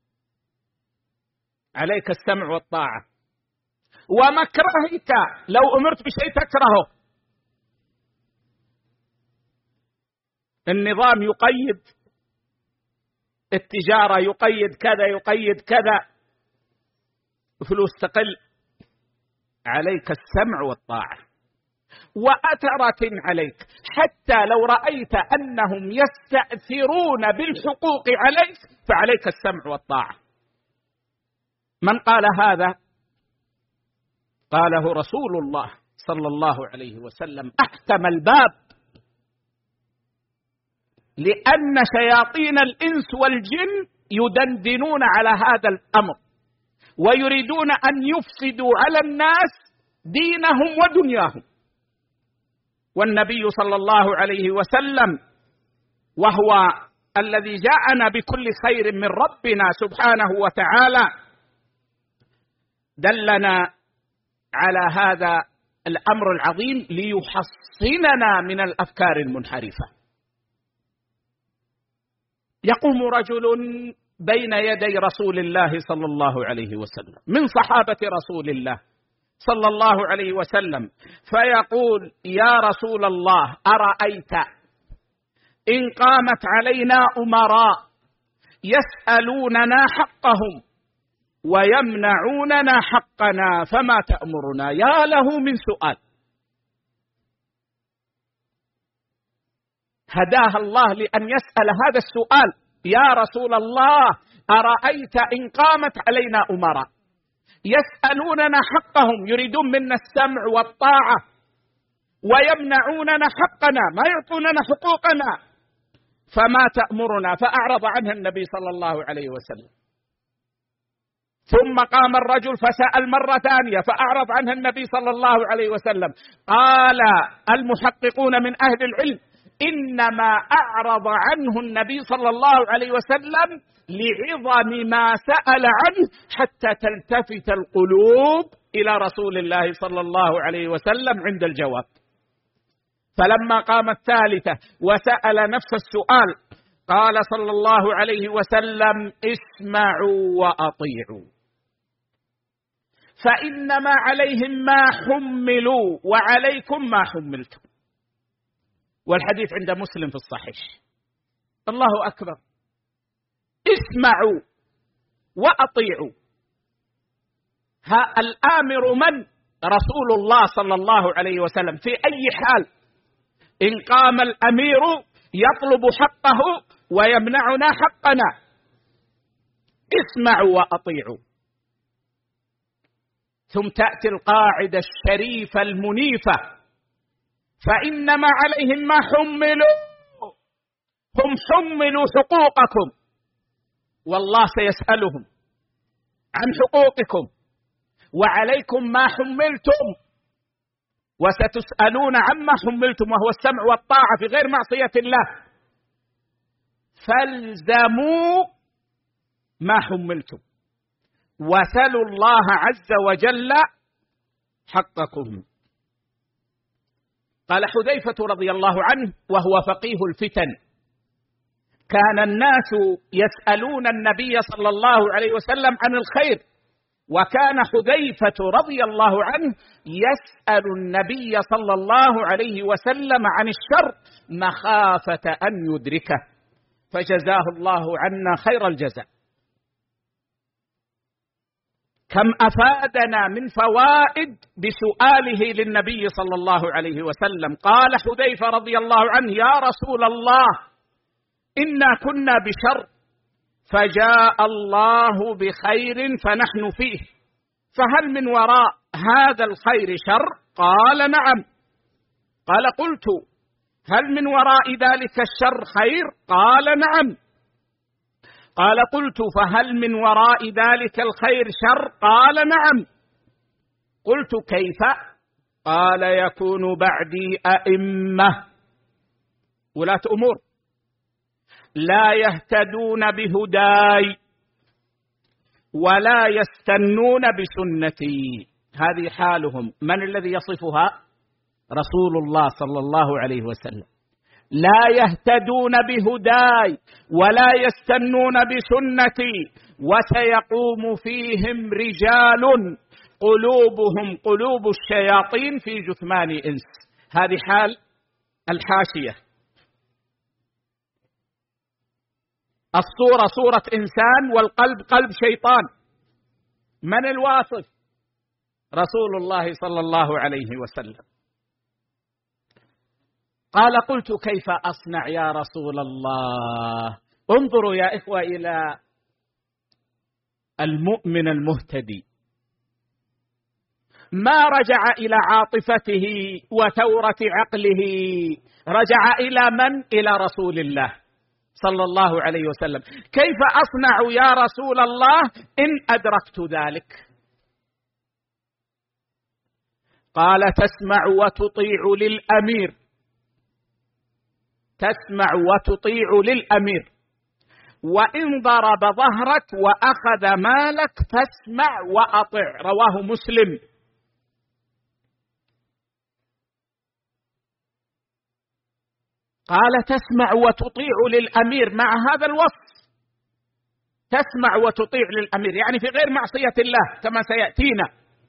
عليك السمع والطاعة. ومكرهك، لو أمرت بشيء تكرهه. النظام يقيد التجارة، يقيد كذا يقيد كذا، فلوس تقل، عليك السمع والطاعة. وأثرة عليك، حتى لو رأيت أنهم يستأثرون بالحقوق عليك فعليك السمع والطاعة. من قال هذا؟ قاله رسول الله صلى الله عليه وسلم. أحكم الباب، لأن شياطين الإنس والجن يدندنون على هذا الأمر ويريدون أن يفسدوا على الناس دينهم ودنياهم. والنبي صلى الله عليه وسلم وهو الذي جاءنا بكل خير من ربنا سبحانه وتعالى دلنا على هذا الأمر العظيم ليحصننا من الأفكار المنحرفة. يقوم رجل بين يدي رسول الله صلى الله عليه وسلم من صحابة رسول الله صلى الله عليه وسلم، فيقول: يا رسول الله، أرأيت إن قامت علينا أمراء يسألوننا حقهم ويمنعوننا حقنا فما تأمرنا؟ يا له من سؤال، هداها الله لأن يسأل هذا السؤال: يا رسول الله، أرأيت إن قامت علينا أمراء يسألوننا حقهم، يريدون منا السمع والطاعة، ويمنعوننا حقنا، ما يعطوننا حقوقنا، فما تأمرنا؟ فأعرض عنها النبي صلى الله عليه وسلم. ثم قام الرجل فسأل مرة ثانية فأعرض عنها النبي صلى الله عليه وسلم. قال المحققون من أهل العلم: إنما أعرض عنه النبي صلى الله عليه وسلم لعظم ما سأل عنه حتى تلتفت القلوب إلى رسول الله صلى الله عليه وسلم عند الجواب. فلما قام الثالثة وسأل نفس السؤال قال صلى الله عليه وسلم: اسمعوا وأطيعوا، فإنما عليهم ما حملوا وعليكم ما حملتم. والحديث عند مسلم في الصحيح. الله أكبر، اسمعوا وأطيعوا. ها الآمر من؟ رسول الله صلى الله عليه وسلم. في أي حال إن قام الأمير يطلب حقه ويمنعنا حقنا، اسمعوا وأطيعوا. ثم تأتي القاعدة الشريفة المنيفة: فإنما عليهم ما حملوا، هم حملوا حقوقكم، والله سيسألهم عن حقوقكم، وعليكم ما حملتم، وستسألون عما حملتم، وهو السمع والطاعة في غير معصية الله. فالزموا ما حملتم وسلوا الله عز وجل حقكم. قال حذيفة رضي الله عنه وهو فقيه الفتن: كان الناس يسألون النبي صلى الله عليه وسلم عن الخير، وكان حذيفة رضي الله عنه يسأل النبي صلى الله عليه وسلم عن الشر مخافة أن يدركه، فجزاه الله عنا خير الجزاء. كم أفادنا من فوائد بسؤاله للنبي صلى الله عليه وسلم. قال حذيفة رضي الله عنه: يا رسول الله، إنا كنا بشر فجاء الله بخير فنحن فيه، فهل من وراء هذا الخير شر؟ قال: نعم. قال: قلت: هل من وراء ذلك الشر خير؟ قال: نعم. قال: قلت: فهل من وراء ذلك الخير شر؟ قال: نعم. قلت: كيف؟ قال: يكون بعدي أئمة ولاة أمور لا يهتدون بهداي ولا يستنون بسنتي. هذه حالهم. من الذي يصفها؟ رسول الله صلى الله عليه وسلم. لا يهتدون بهداي ولا يستنون بسنتي، وسيقوم فيهم رجال قلوبهم قلوب الشياطين في جثمان إنس. هذه حال الحاشية. الصورة صورة إنسان والقلب قلب شيطان. من الواصف؟ رسول الله صلى الله عليه وسلم. قال: قلت: كيف أصنع يا رسول الله؟ انظروا يا إخوة إلى المؤمن المهتدي، ما رجع إلى عاطفته وثورة عقله، رجع إلى من؟ إلى رسول الله صلى الله عليه وسلم. كيف أصنع يا رسول الله إن أدركت ذلك؟ قال: تسمع وتطيع للأمير، تسمع وتطيع للأمير، وإن ضرب ظهرك وأخذ مالك فاسمع وأطع. رواه مسلم. قال تسمع وتطيع للأمير مع هذا الوصف، تسمع وتطيع للأمير يعني في غير معصية الله كما سيأتينا.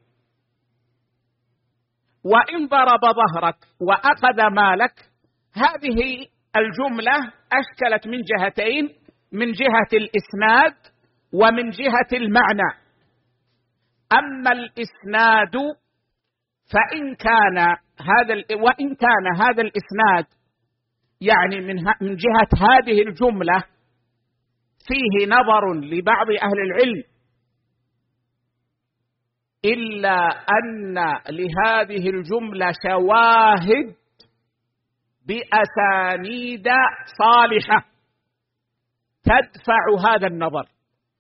وإن ضرب ظهرك وأخذ مالك، هذه الجملة أشكلت من جهتين، من جهة الإسناد ومن جهة المعنى. أما الإسناد فإن كان هذا وإن كان هذا الإسناد يعني من من جهة هذه الجملة فيه نظر لبعض أهل العلم، إلا أن لهذه الجملة شواهد بأسانيد صالحة تدفع هذا النظر.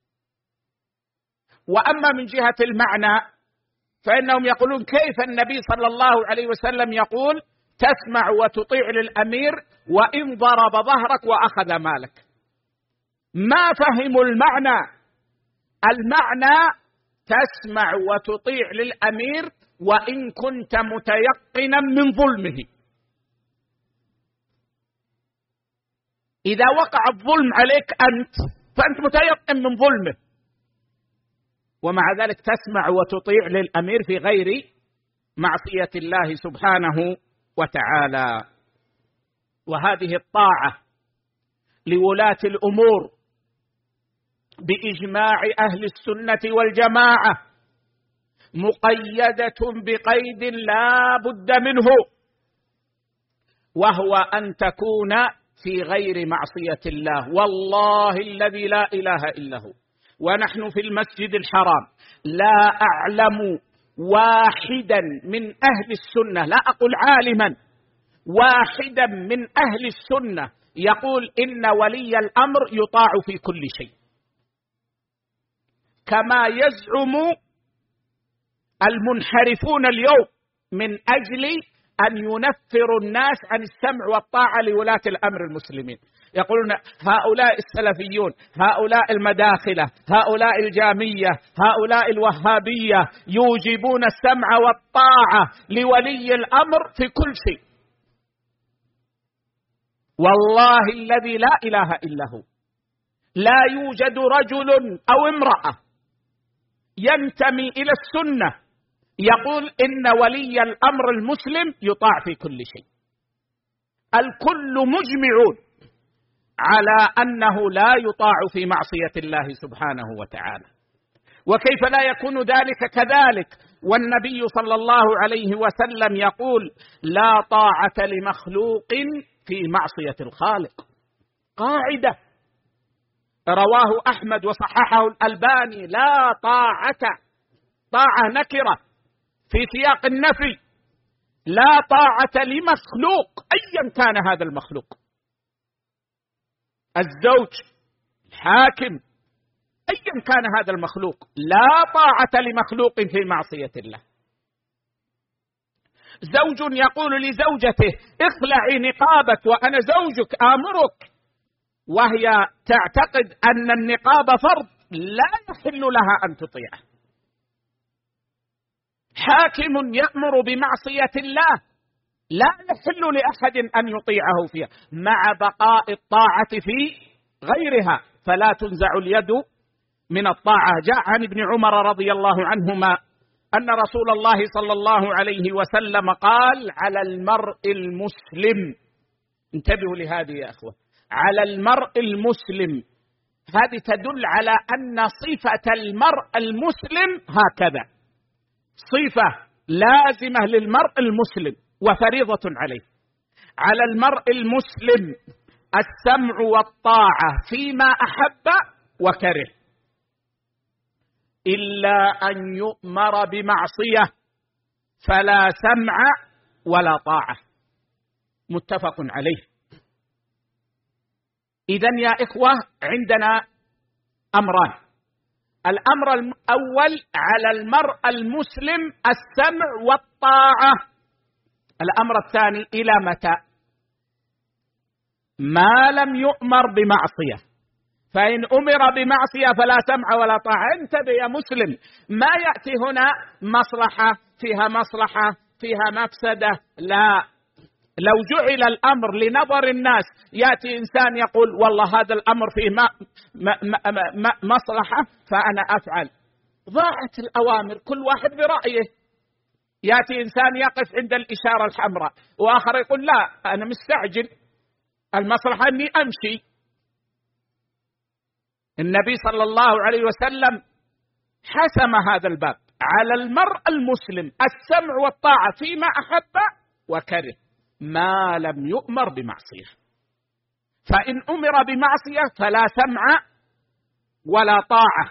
وأما من جهة المعنى فإنهم يقولون كيف النبي صلى الله عليه وسلم يقول تسمع وتطيع للأمير وإن ضرب ظهرك وأخذ مالك؟ ما فهموا المعنى. المعنى تسمع وتطيع للأمير وإن كنت متيقنا من ظلمه. إذا وقع الظلم عليك أنت فأنت متيقن من ظلمه، ومع ذلك تسمع وتطيع للأمير في غير معصية الله سبحانه وتعالى. وهذه الطاعة لولاة الأمور بإجماع أهل السنة والجماعة مقيدة بقيد لا بد منه، وهو أن تكون في غير معصية الله. والله الذي لا إله إلا هو، ونحن في المسجد الحرام لا أعلم واحدا من أهل السنة، لا أقول عالما، واحدا من أهل السنة يقول إن ولي الأمر يطاع في كل شيء، كما يزعم المنحرفون اليوم من أجل أن ينفروا الناس عن السمع والطاعة لولاة الأمر المسلمين. يقولون هؤلاء السلفيون، هؤلاء المداخلة، هؤلاء الجامية، هؤلاء الوهابية يوجبون السمع والطاعة لولي الأمر في كل شيء. والله الذي لا إله إلا هو لا يوجد رجل أو امرأة ينتمي إلى السنة يقول إن ولي الأمر المسلم يطاع في كل شيء. الكل مجمعون على أنه لا يطاع في معصية الله سبحانه وتعالى. وكيف لا يكون ذلك كذلك والنبي صلى الله عليه وسلم يقول لا طاعة لمخلوق في معصية الخالق؟ قاعدة رواه أحمد وصححه الألباني، لا طاعة، طاعة نكرة في سياق النفي، لا طاعة لمخلوق أيا كان هذا المخلوق، الزوج، الحاكم، أيا كان هذا المخلوق، لا طاعة لمخلوق في معصية الله. زوج يقول لزوجته اخلعي نقابك وأنا زوجك آمرك، وهي تعتقد أن النقاب فرض لا يحل لها أن تطيعه. حاكم يأمر بمعصية الله لا يحل لأحد أن يطيعه فيها، مع بقاء الطاعة في غيرها، فلا تنزع اليد من الطاعة. جاء عن ابن عمر رضي الله عنهما أن رسول الله صلى الله عليه وسلم قال على المرء المسلم، انتبهوا لهذه يا أخوة، على المرء المسلم، هذه تدل على أن صفة المرء المسلم هكذا، صفة لازمة للمرء المسلم وفريضة عليه. على المرء المسلم السمع والطاعة فيما أحب وكره، إلا أن يؤمر بمعصية فلا سمع ولا طاعة، متفق عليه. إذن يا إخوة عندنا أمران: الأمر الأول على المرء المسلم السمع والطاعة، الأمر الثاني إلى متى؟ ما لم يؤمر بمعصية، فإن أمر بمعصية فلا سمع ولا طاعة. انتبه يا مسلم، ما يأتي هنا مصلحة فيها مصلحة فيها مفسدة، لا، لو جعل الأمر لنظر الناس، يأتي إنسان يقول والله هذا الأمر فيه ما ما ما ما مصلحة فأنا أفعل، ضاعت الأوامر، كل واحد برأيه. يأتي إنسان يقف عند الإشارة الحمراء وآخر يقول لا أنا مستعجل، المصلحة أني أمشي. النبي صلى الله عليه وسلم حسم هذا الباب، على المرء المسلم السمع والطاعة فيما أحب وكره ما لم يؤمر بمعصية، فإن أمر بمعصية فلا سمع ولا طاعة.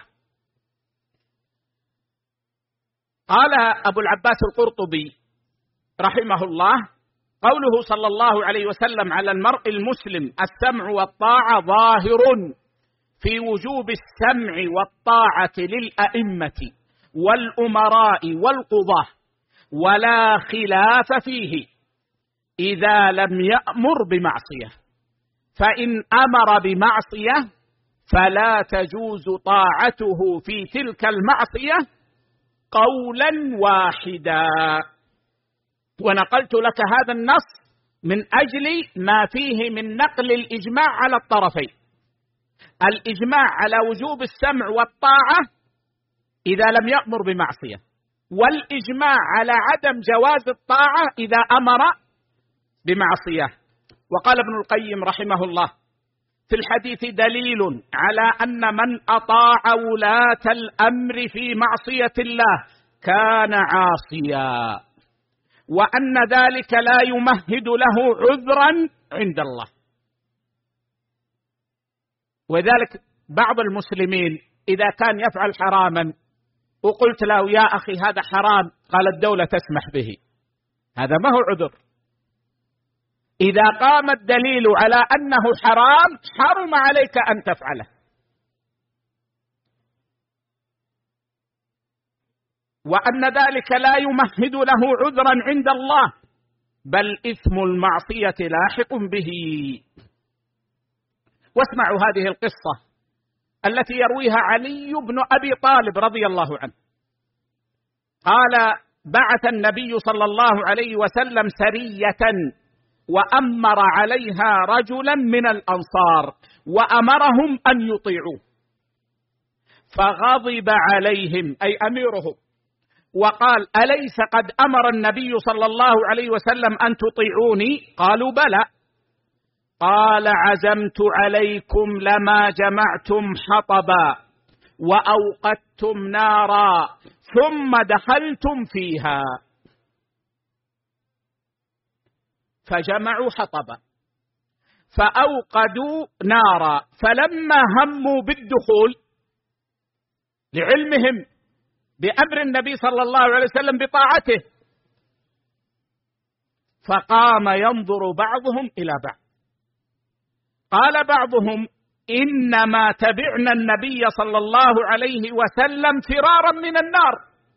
قال أبو العباس القرطبي رحمه الله: قوله صلى الله عليه وسلم على المرء المسلم السمع والطاعة ظاهر في وجوب السمع والطاعة للأئمة والأمراء والقضاة، ولا خلاف فيه إذا لم يأمر بمعصية، فإن أمر بمعصية فلا تجوز طاعته في تلك المعصية قولا واحدا. ونقلت لك هذا النص من أجل ما فيه من نقل الإجماع على الطرفين، الإجماع على وجوب السمع والطاعة إذا لم يأمر بمعصية، والإجماع على عدم جواز الطاعة إذا أمر بمعصية. وقال ابن القيم رحمه الله: في الحديث دليل على أن من أطاع ولاة الأمر في معصية الله كان عاصيا، وأن ذلك لا يمهد له عذرا عند الله. وذلك بعض المسلمين إذا كان يفعل حراما وقلت له يا أخي هذا حرام، قال الدولة تسمح به، هذا ما هو عذر. إذا قام الدليل على أنه حرام حرم عليك أن تفعله. وأن ذلك لا يمهد له عذرا عند الله، بل إثم المعصية لاحق به. واسمعوا هذه القصة التي يرويها علي بن أبي طالب رضي الله عنه. قال: بعث النبي صلى الله عليه وسلم سرية وأمر عليها رجلا من الأنصار وأمرهم أن يطيعوه، فغضب عليهم أي أميرهم وقال: أليس قد أمر النبي صلى الله عليه وسلم أن تطيعوني؟ قالوا: بلى. قال: عزمت عليكم لما جمعتم حطبا وأوقدتم نارا ثم دخلتم فيها. فجمعوا حطبا فأوقدوا نارا، فلما هموا بالدخول لعلمهم بأمر النبي صلى الله عليه وسلم بطاعته، فقام ينظر بعضهم إلى بعض. قال بعضهم: إنما تبعنا النبي صلى الله عليه وسلم فرارا من النار،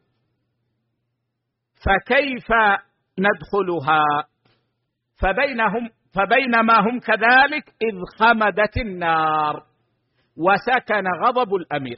فكيف ندخلها؟ فبينهم فبينما هم كذلك إذ خمدت النار وسكن غضب الأمير،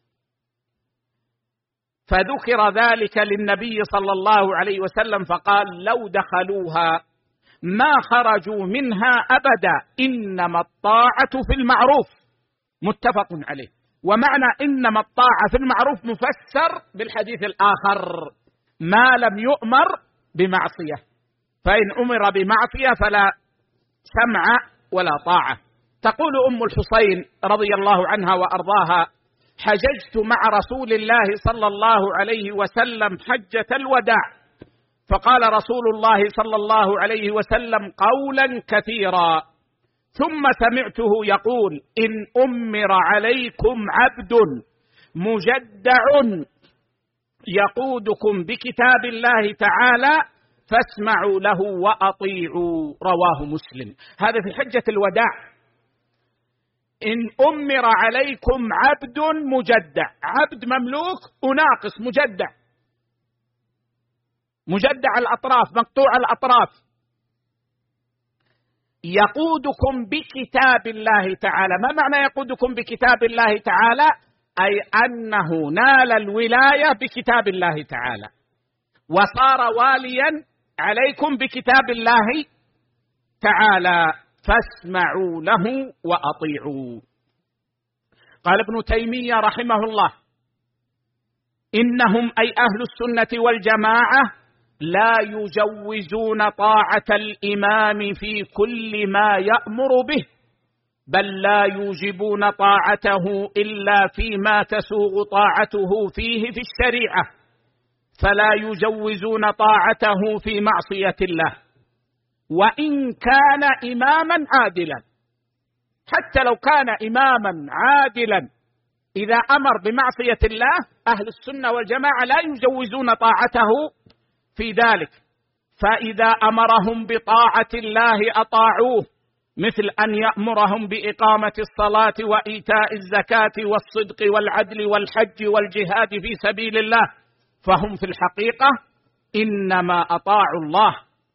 فذكر ذلك للنبي صلى الله عليه وسلم فقال: لو دخلوها ما خرجوا منها أبدا، إنما الطاعة في المعروف. متفق عليه. ومعنى إنما الطاعة في المعروف مفسر بالحديث الآخر: ما لم يؤمر بمعصية، فإن أمر بمعصية فلا سمع ولا طاعة. تقول أم الحسين رضي الله عنها وأرضاها: حججت مع رسول الله صلى الله عليه وسلم حجة الوداع، فقال رسول الله صلى الله عليه وسلم قولا كثيرا، ثم سمعته يقول: إن أمر عليكم عبد مجدع يقودكم بكتاب الله تعالى فاسمعوا له وأطيعوا. رواه مسلم. هذا في حجة الوداع. إن أمر عليكم عبد مجدع، عبد مملوك وناقص، مجدع مجدع الأطراف، مقطوع الأطراف، يقودكم بكتاب الله تعالى. ما معنى يقودكم بكتاب الله تعالى؟ أي أنه نال الولاية بكتاب الله تعالى وصار واليا عليكم بكتاب الله تعالى: فاسمعوا له وأطيعوا. قال ابن تيمية رحمه الله: إنهم أي أهل السنة والجماعة لا يجوزون طاعة الإمام في كل ما يأمر به، بل لا يوجبون طاعته إلا فيما تسوغ طاعته فيه في الشريعة، فلا يجوزون طاعته في معصية الله وإن كان إماما عادلا. حتى لو كان إماما عادلا إذا أمر بمعصية الله، أهل السنة والجماعة لا يجوزون طاعته في ذلك، فإذا أمرهم بطاعة الله أطاعوه، مثل أن يأمرهم بإقامة الصلاة وإيتاء الزكاة والصدق والعدل والحج والجهاد في سبيل الله، فهم في الحقيقة إنما أطاعوا الله.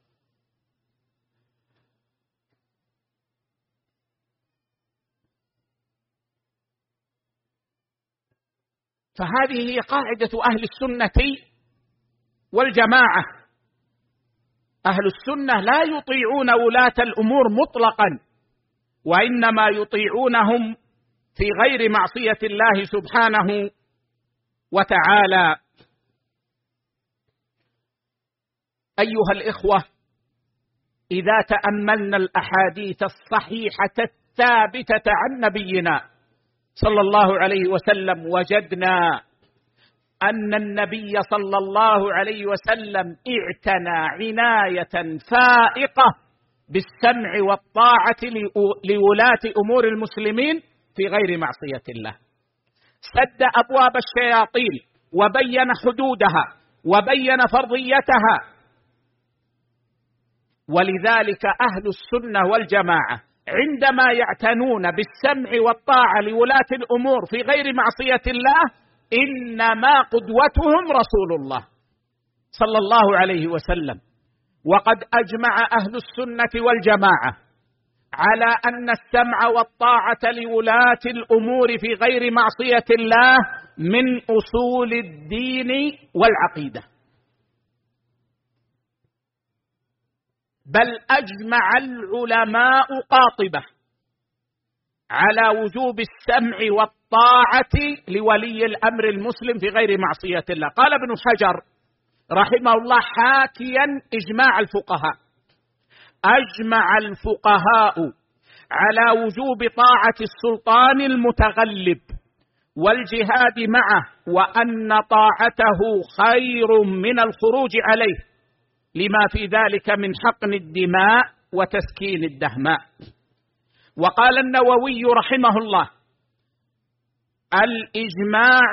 فهذه هي قاعدة أهل السنة والجماعة. أهل السنة لا يطيعون ولاة الأمور مطلقا، وإنما يطيعونهم في غير معصية الله سبحانه وتعالى. أيها الإخوة، إذا تأملنا الأحاديث الصحيحة الثابتة عن نبينا صلى الله عليه وسلم، وجدنا أن النبي صلى الله عليه وسلم اعتنى عناية فائقة بالسمع والطاعة لولاة أمور المسلمين في غير معصية الله. سد أبواب الشياطين وبين حدودها وبين فرضيتها. ولذلك أهل السنة والجماعة عندما يعتنون بالسمع والطاعة لولاة الأمور في غير معصية الله، إنما قدوتهم رسول الله صلى الله عليه وسلم. وقد أجمع أهل السنة والجماعة على أن السمع والطاعة لولاة الأمور في غير معصية الله من أصول الدين والعقيدة، بل أجمع العلماء قاطبة على وجوب السمع والطاعة لولي الأمر المسلم في غير معصية الله. قال ابن حجر رحمه الله حاكيا إجماع الفقهاء: أجمع الفقهاء على وجوب طاعة السلطان المتغلب والجهاد معه، وأن طاعته خير من الخروج عليه، لما في ذلك من حقن الدماء وتسكين الدهماء. وقال النووي رحمه الله: الإجماع،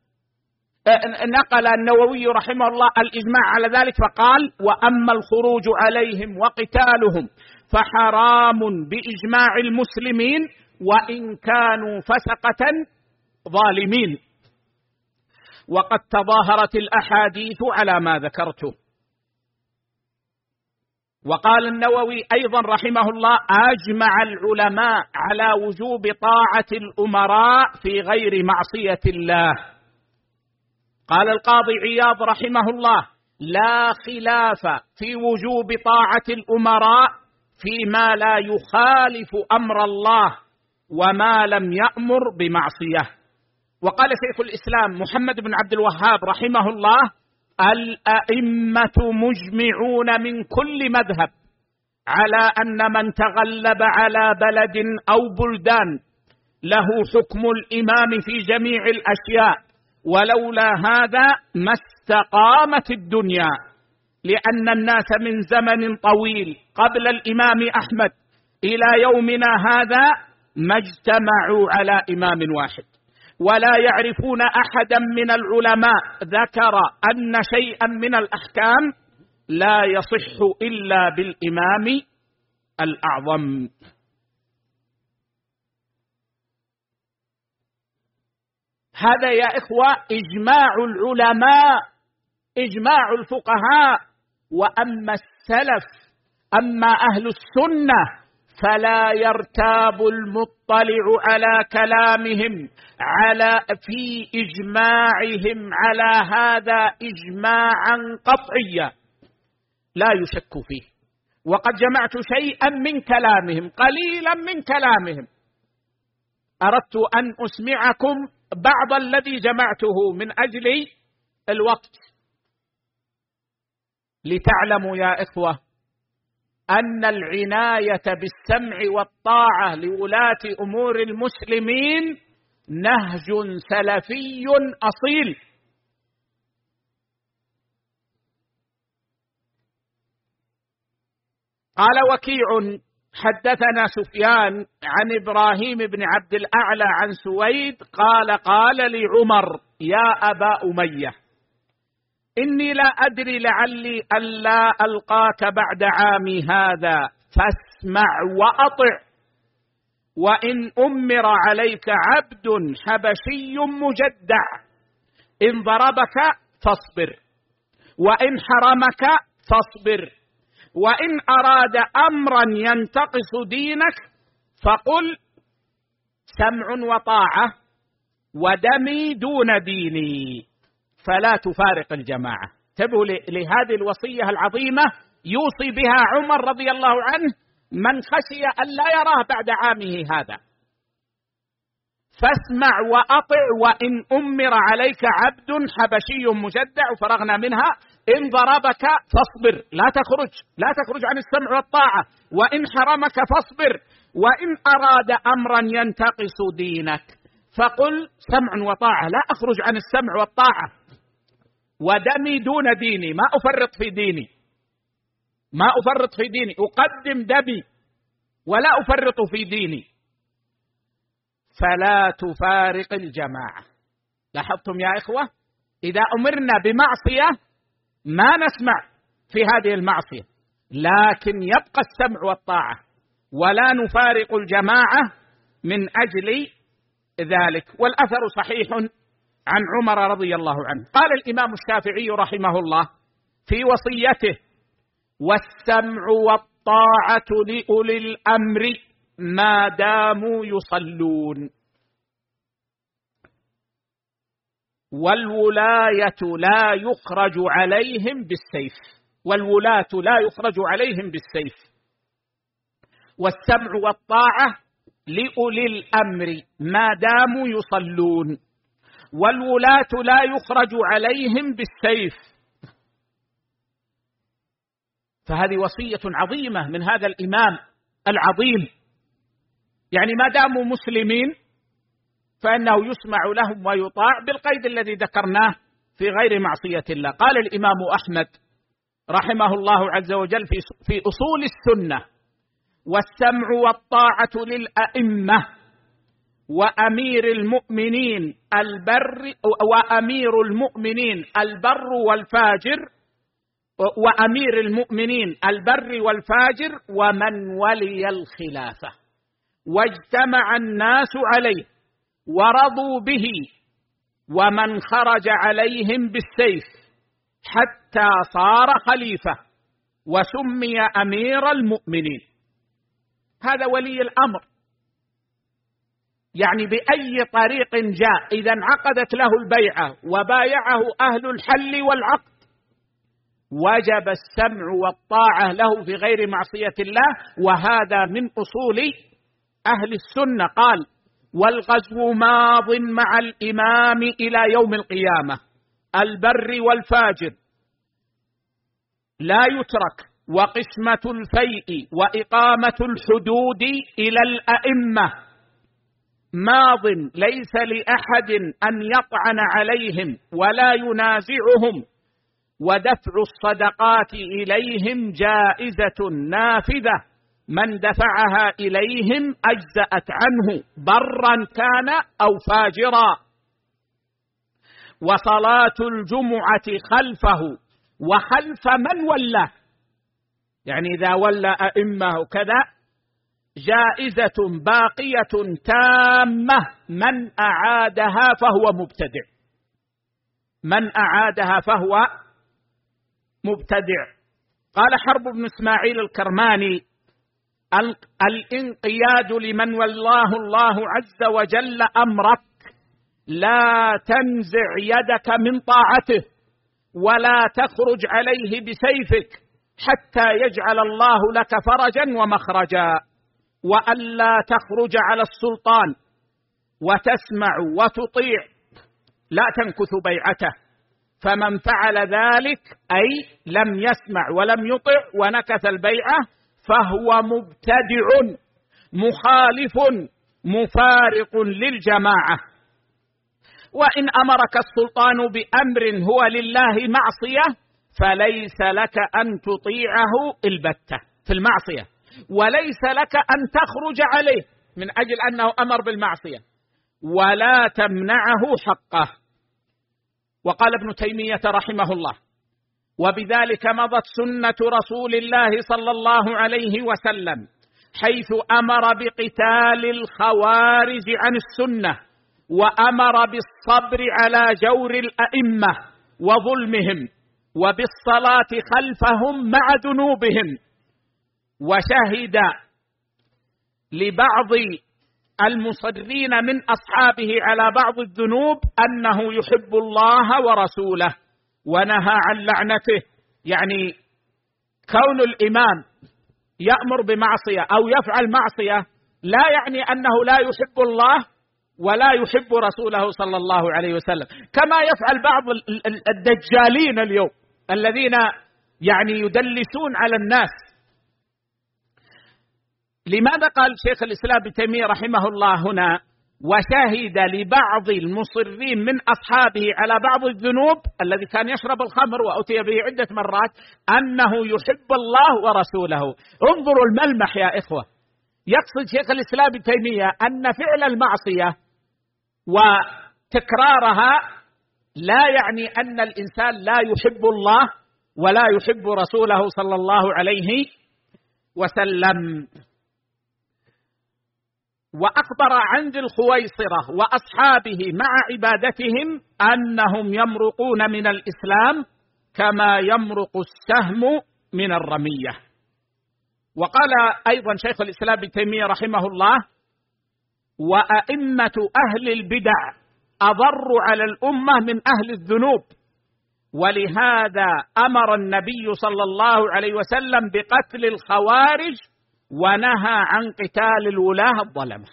نقل النووي رحمه الله الإجماع على ذلك فقال: وأما الخروج عليهم وقتالهم فحرام بإجماع المسلمين وإن كانوا فسقة ظالمين. وقد تظاهرت الأحاديث على ما ذكرته. وقال النووي أيضا رحمه الله: أجمع العلماء على وجوب طاعة الأمراء في غير معصية الله. قال القاضي عياض رحمه الله: لا خلاف في وجوب طاعة الأمراء فيما لا يخالف أمر الله وما لم يأمر بمعصية. وقال شيخ الإسلام محمد بن عبد الوهاب رحمه الله: الأئمة مجمعون من كل مذهب على أن من تغلب على بلد أو بلدان له حكم الإمام في جميع الأشياء، ولولا هذا ما استقامت الدنيا، لأن الناس من زمن طويل قبل الإمام أحمد إلى يومنا هذا ما اجتمعوا على إمام واحد، ولا يعرفون أحدا من العلماء ذكر أن شيئا من الأحكام لا يصح إلا بالإمام الأعظم. هذا يا إخوة إجماع العلماء، إجماع الفقهاء. وأما السلف، أما أهل السنة، فلا يرتاب المطلع على كلامهم على في إجماعهم على هذا إجماعا قطعيا لا يشك فيه، وقد جمعت شيئا من كلامهم، قليلا من كلامهم، أردت أن أسمعكم بعض الذي جمعته من أجل الوقت، لتعلموا يا إخوة أن العناية بالسمع والطاعة لولاة أمور المسلمين نهج سلفي أصيل. قال وكيع حدثنا سفيان عن إبراهيم بن عبد الأعلى عن سويد قال قال لي عمر يا أبا أمية إني لا أدري لعلي ألا ألقاك بعد عامي هذا فاسمع وأطع، وإن أمر عليك عبد حبشي مجدع إن ضربك فاصبر، وإن حرمك فاصبر، وإن أراد أمرا ينتقص دينك فقل سمع وطاعة ودمي دون ديني، فلا تفارق الجماعة. انتبهوا لهذه الوصية العظيمة يوصي بها عمر رضي الله عنه من خشي أن لا يراه بعد عامه هذا. فاسمع وأطع وإن أمر عليك عبد حبشي مجدع فرغنا منها إن ضربك فاصبر، لا تخرج لا تخرج عن السمع والطاعة، وإن حرمك فاصبر، وإن أراد أمرا ينتقص دينك فقل سمع وطاعة، لا أخرج عن السمع والطاعة، ودمي دون ديني، ما أفرط في ديني ما أفرط في ديني أقدم دمي ولا أفرط في ديني، فلا تفارق الجماعة. لاحظتم يا إخوة إذا أمرنا بمعصية ما نسمع في هذه المعصية، لكن يبقى السمع والطاعة ولا نفارق الجماعة من أجل ذلك. والأثر صحيح عن عمر رضي الله عنه. قال الإمام الشافعي رحمه الله في وصيته والسمع والطاعة لأولي الأمر ما داموا يصلون، والولاية لا يخرج عليهم بالسيف، والولاة لا يخرج عليهم بالسيف، والسمع والطاعة لأولي الأمر ما داموا يصلون، والولاة لا يخرج عليهم بالسيف. فهذه وصية عظيمة من هذا الإمام العظيم، يعني ما داموا مسلمين فإنه يسمع لهم ويطاع بالقيد الذي ذكرناه في غير معصية الله. قال الإمام أحمد رحمه الله عز وجل في أصول السنة والسمع والطاعة للأئمة وأمير المؤمنين البر وأمير المؤمنين البر والفاجر وأمير المؤمنين البر والفاجر ومن ولي الخلافة واجتمع الناس عليه ورضوا به ومن خرج عليهم بالسيف حتى صار خليفة وسمي أمير المؤمنين. هذا ولي الأمر، يعني بأي طريق جاء إذا انعقدت له البيعة وبايعه أهل الحل والعقد وجب السمع والطاعة له في غير معصية الله، وهذا من أصول أهل السنة. قال والغزو ماض مع الإمام إلى يوم القيامة، البر والفاجر لا يترك، وقسمة الفيء وإقامة الحدود إلى الأئمة ماض ليس لأحد أن يطعن عليهم ولا ينازعهم، ودفع الصدقات إليهم جائزة نافذة، من دفعها إليهم أجزأت عنه برا كان أو فاجرا، وصلاة الجمعة خلفه وخلف من ولاه، يعني إذا ولى أئمة كذا جائزة باقية تامة، من أعادها فهو مبتدع، من أعادها فهو مبتدع. قال حرب بن إسماعيل الكرماني الانقياد لمن والله الله عز وجل أمرك، لا تنزع يدك من طاعته ولا تخرج عليه بسيفك حتى يجعل الله لك فرجا ومخرجا، وألا تخرج على السلطان وتسمع وتطيع، لا تنكث بيعته. فمن فعل ذلك أي لم يسمع ولم يطع ونكث البيعة فهو مبتدع مخالف مفارق للجماعة. وإن أمرك السلطان بأمر هو لله معصية فليس لك أن تطيعه البتة في المعصية، وليس لك أن تخرج عليه من أجل أنه أمر بالمعصية، ولا تمنعه حقه. وقال ابن تيمية رحمه الله: وبذلك مضت سنة رسول الله صلى الله عليه وسلم حيث أمر بقتال الخوارج عن السنة، وأمر بالصبر على جور الأئمة وظلمهم، وبالصلاة خلفهم مع ذنوبهم. وشهد لبعض المصرين من أصحابه على بعض الذنوب أنه يحب الله ورسوله ونهى عن لعنته. يعني كون الإمام يأمر بمعصية أو يفعل معصية لا يعني أنه لا يحب الله ولا يحب رسوله صلى الله عليه وسلم، كما يفعل بعض الدجالين اليوم الذين يعني يدلسون على الناس. لماذا قال شيخ الإسلام ابن تيمية رحمه الله هنا: وشهد لبعض المصرين من أصحابه على بعض الذنوب الذي كان يشرب الخمر وأتي به عدة مرات أنه يحب الله ورسوله؟ انظروا الملمح يا إخوة. يقصد شيخ الإسلام ابن تيمية أن فعل المعصية وتكرارها لا يعني أن الإنسان لا يحب الله ولا يحب رسوله صلى الله عليه وسلم. وأخبر عن ذي الخويصرة وأصحابه مع عبادتهم أنهم يمرقون من الإسلام كما يمرق السهم من الرمية. وقال أيضا شيخ الإسلام ابن تيمية رحمه الله: وأئمة أهل البدع أضر على الأمة من أهل الذنوب، ولهذا أمر النبي صلى الله عليه وسلم بقتل الخوارج ونهى عن قتال الولاة الظلمة،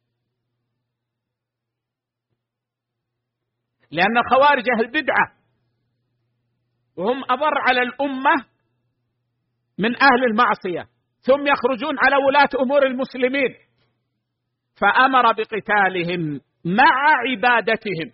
لأن الخوارج أهل بدعة وهم أضر على الأمة من أهل المعصية، ثم يخرجون على ولاة أمور المسلمين، فأمر بقتالهم مع عبادتهم.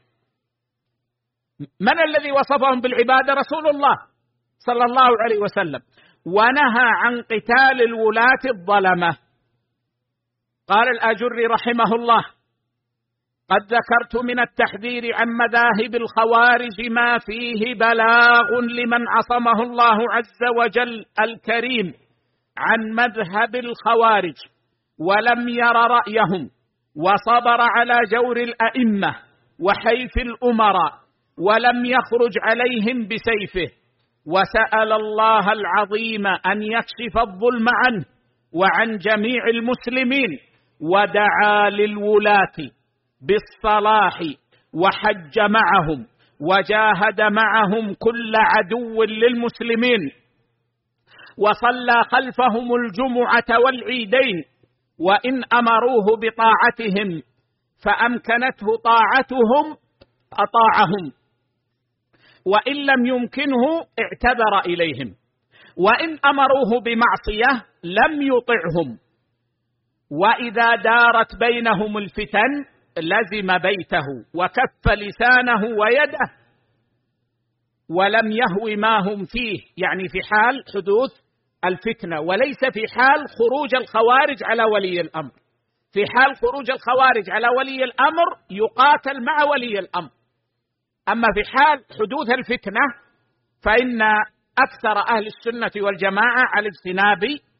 من الذي وصفهم بالعبادة؟ رسول الله صلى الله عليه وسلم. ونهى عن قتال الولاة الظلمة. قال الآجري رحمه الله: قد ذكرت من التحذير عن مذاهب الخوارج ما فيه بلاغ لمن عصمه الله عز وجل الكريم عن مذهب الخوارج ولم ير رأيهم، وصبر على جور الأئمة وحيف الأمراء ولم يخرج عليهم بسيفه، وسأل الله العظيم أن يكشف الظلم عنه وعن جميع المسلمين، ودعا للولاة بالصلاح وحج معهم وجاهد معهم كل عدو للمسلمين، وصلى خلفهم الجمعة والعيدين، وإن أمروه بطاعتهم فأمكنته طاعتهم أطاعهم، وإن لم يمكنه اعتذر إليهم، وإن أمروه بمعصية لم يطعهم، وإذا دارت بينهم الفتن لزم بيته وكف لسانه ويده ولم يهو ما هم فيه، يعني في حال حدوث الفتنة، وليس في حال خروج الخوارج على ولي الأمر. في حال خروج الخوارج على ولي الأمر يقاتل مع ولي الأمر، أما في حال حدوث الفتنة فإن أكثر أهل السنة والجماعة على اجتناب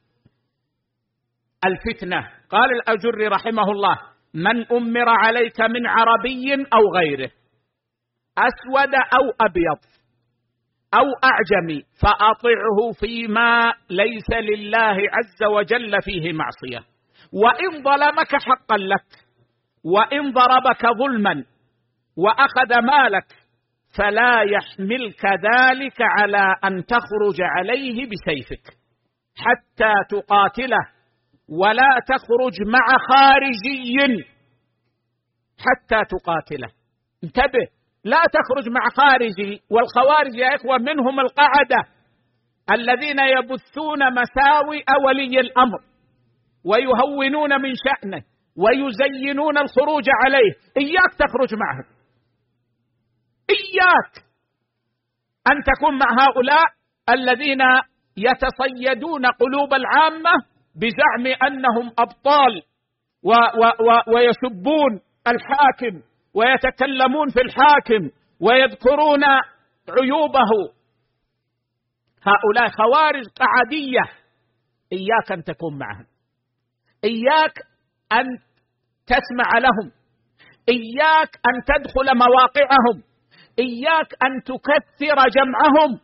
الفتنة. قال الأجري رحمه الله: من أمر عليك من عربي أو غيره، أسود أو أبيض أو أعجمي، فأطعه فيما ليس لله عز وجل فيه معصية، وإن ظلمك حقا لك، وإن ضربك ظلما وأخذ مالك فلا يحملك ذلك على أن تخرج عليه بسيفك حتى تقاتله، ولا تخرج مع خارجي حتى تقاتله. انتبه، لا تخرج مع خارجي. والخوارج يا إخوة منهم القعدة الذين يبثون مساوئ ولي الأمر ويهونون من شأنه ويزينون الخروج عليه. إياك تخرج معهم، إياك أن تكون مع هؤلاء الذين يتصيدون قلوب العامة بزعم أنهم أبطال و و و ويسبون الحاكم ويتكلمون في الحاكم ويذكرون عيوبه. هؤلاء خوارج قعدية، إياك أن تكون معهم، إياك أن تسمع لهم، إياك أن تدخل مواقعهم، إياك أن تكثر جمعهم.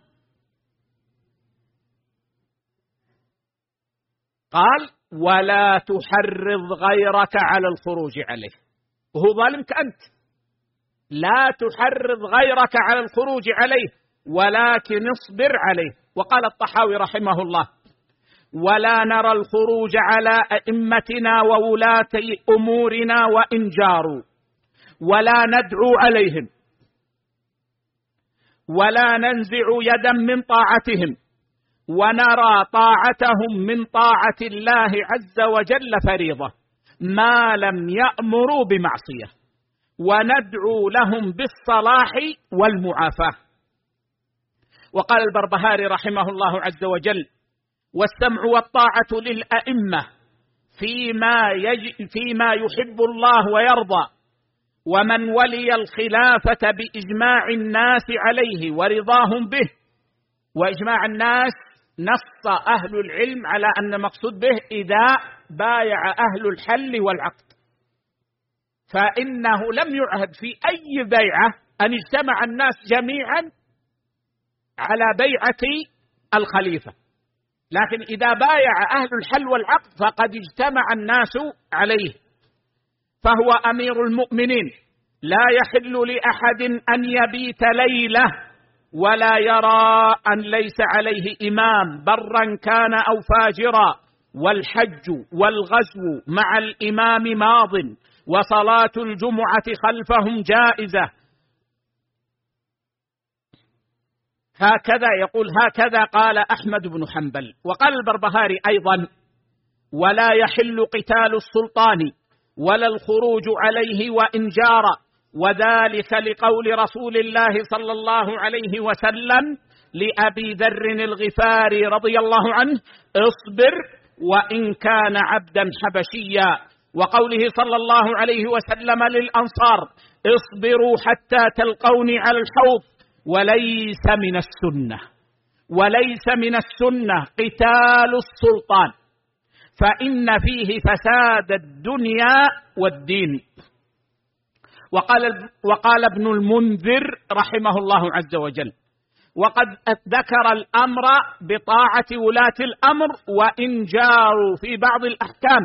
قال ولا تحرض غيرك على الخروج عليه، وهو ظالمك أنت. لا تحرض غيرك على الخروج عليه ولكن اصبر عليه. وقال الطحاوي رحمه الله ولا نرى الخروج على أئمتنا وولاة أمورنا وإن جاروا، ولا ندعو عليهم، ولا ننزع يدا من طاعتهم، ونرى طاعتهم من طاعة الله عز وجل فريضة ما لم يأمروا بمعصية، وندعو لهم بالصلاح والمعافاة. وقال البربهاري رحمه الله عز وجل والسمع والطاعة للأئمة فيما, يج... فيما يحب الله ويرضى، ومن ولي الخلافة بإجماع الناس عليه ورضاهم به. وإجماع الناس نص أهل العلم على أن مقصود به إذا بايع أهل الحل والعقد، فإنه لم يعهد في أي بيعة أن اجتمع الناس جميعا على بيعة الخليفة، لكن إذا بايع أهل الحل والعقد فقد اجتمع الناس عليه، فهو أمير المؤمنين لا يحل لأحد أن يبيت ليلة ولا يرى أن ليس عليه إمام برا كان أو فاجرا، والحج والغزو مع الإمام ماض، وصلاة الجمعة خلفهم جائزة. هكذا يقول، هكذا قال أحمد بن حنبل. وقال البربهاري أيضا ولا يحل قتال السلطان ولا الخروج عليه وإن جار، وذلك لقول رسول الله صلى الله عليه وسلم لأبي ذر الغفاري رضي الله عنه اصبر وإن كان عبدا حبشيا، وقوله صلى الله عليه وسلم للأنصار اصبروا حتى تلقوني على الحوض. وليس من السنة وليس من السنة قتال السلطان، فإن فيه فساد الدنيا والدين. وقال, وقال ابن المنذر رحمه الله عز وجل وقد ذكر الأمر بطاعة ولاة الأمر وإن جاروا في بعض الأحكام،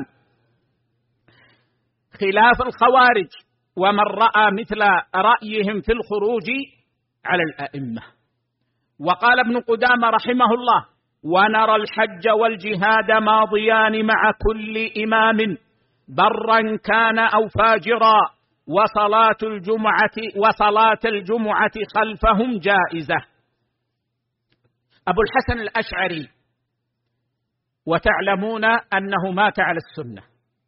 خلاف الخوارج ومن رأى مثل رأيهم في الخروج على الأئمة. وقال ابن قدامة رحمه الله ونرى الحج والجهاد ماضيان مع كل إمام برا كان أو فاجرا، وصلاة الجمعة وصلاة الجمعة خلفهم جائزة. أبو الحسن الأشعري، وتعلمون أنه مات على السنة.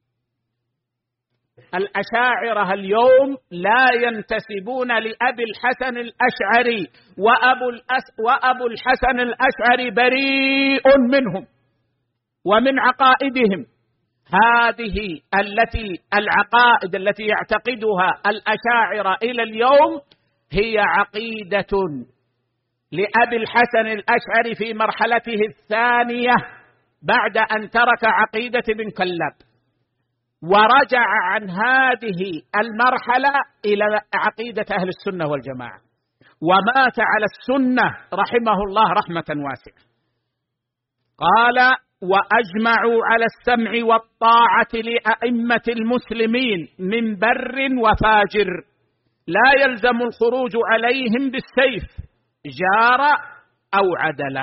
الأشاعرة اليوم لا ينتسبون لأبي الحسن الأشعري، وأبو, الأس وأبو الحسن الأشعري بريء منهم ومن عقائدهم. هذه التي العقائد التي يعتقدها الأشاعرة إلى اليوم هي عقيدة لأبي الحسن الأشعري في مرحلته الثانية بعد أن ترك عقيدة ابن كلاب، ورجع عن هذه المرحلة إلى عقيدة أهل السنة والجماعة، ومات على السنة رحمه الله رحمة واسعة. قال وأجمعوا على السمع والطاعة لأئمة المسلمين من بر وفاجر، لا يلزم الخروج عليهم بالسيف جار أو عدل.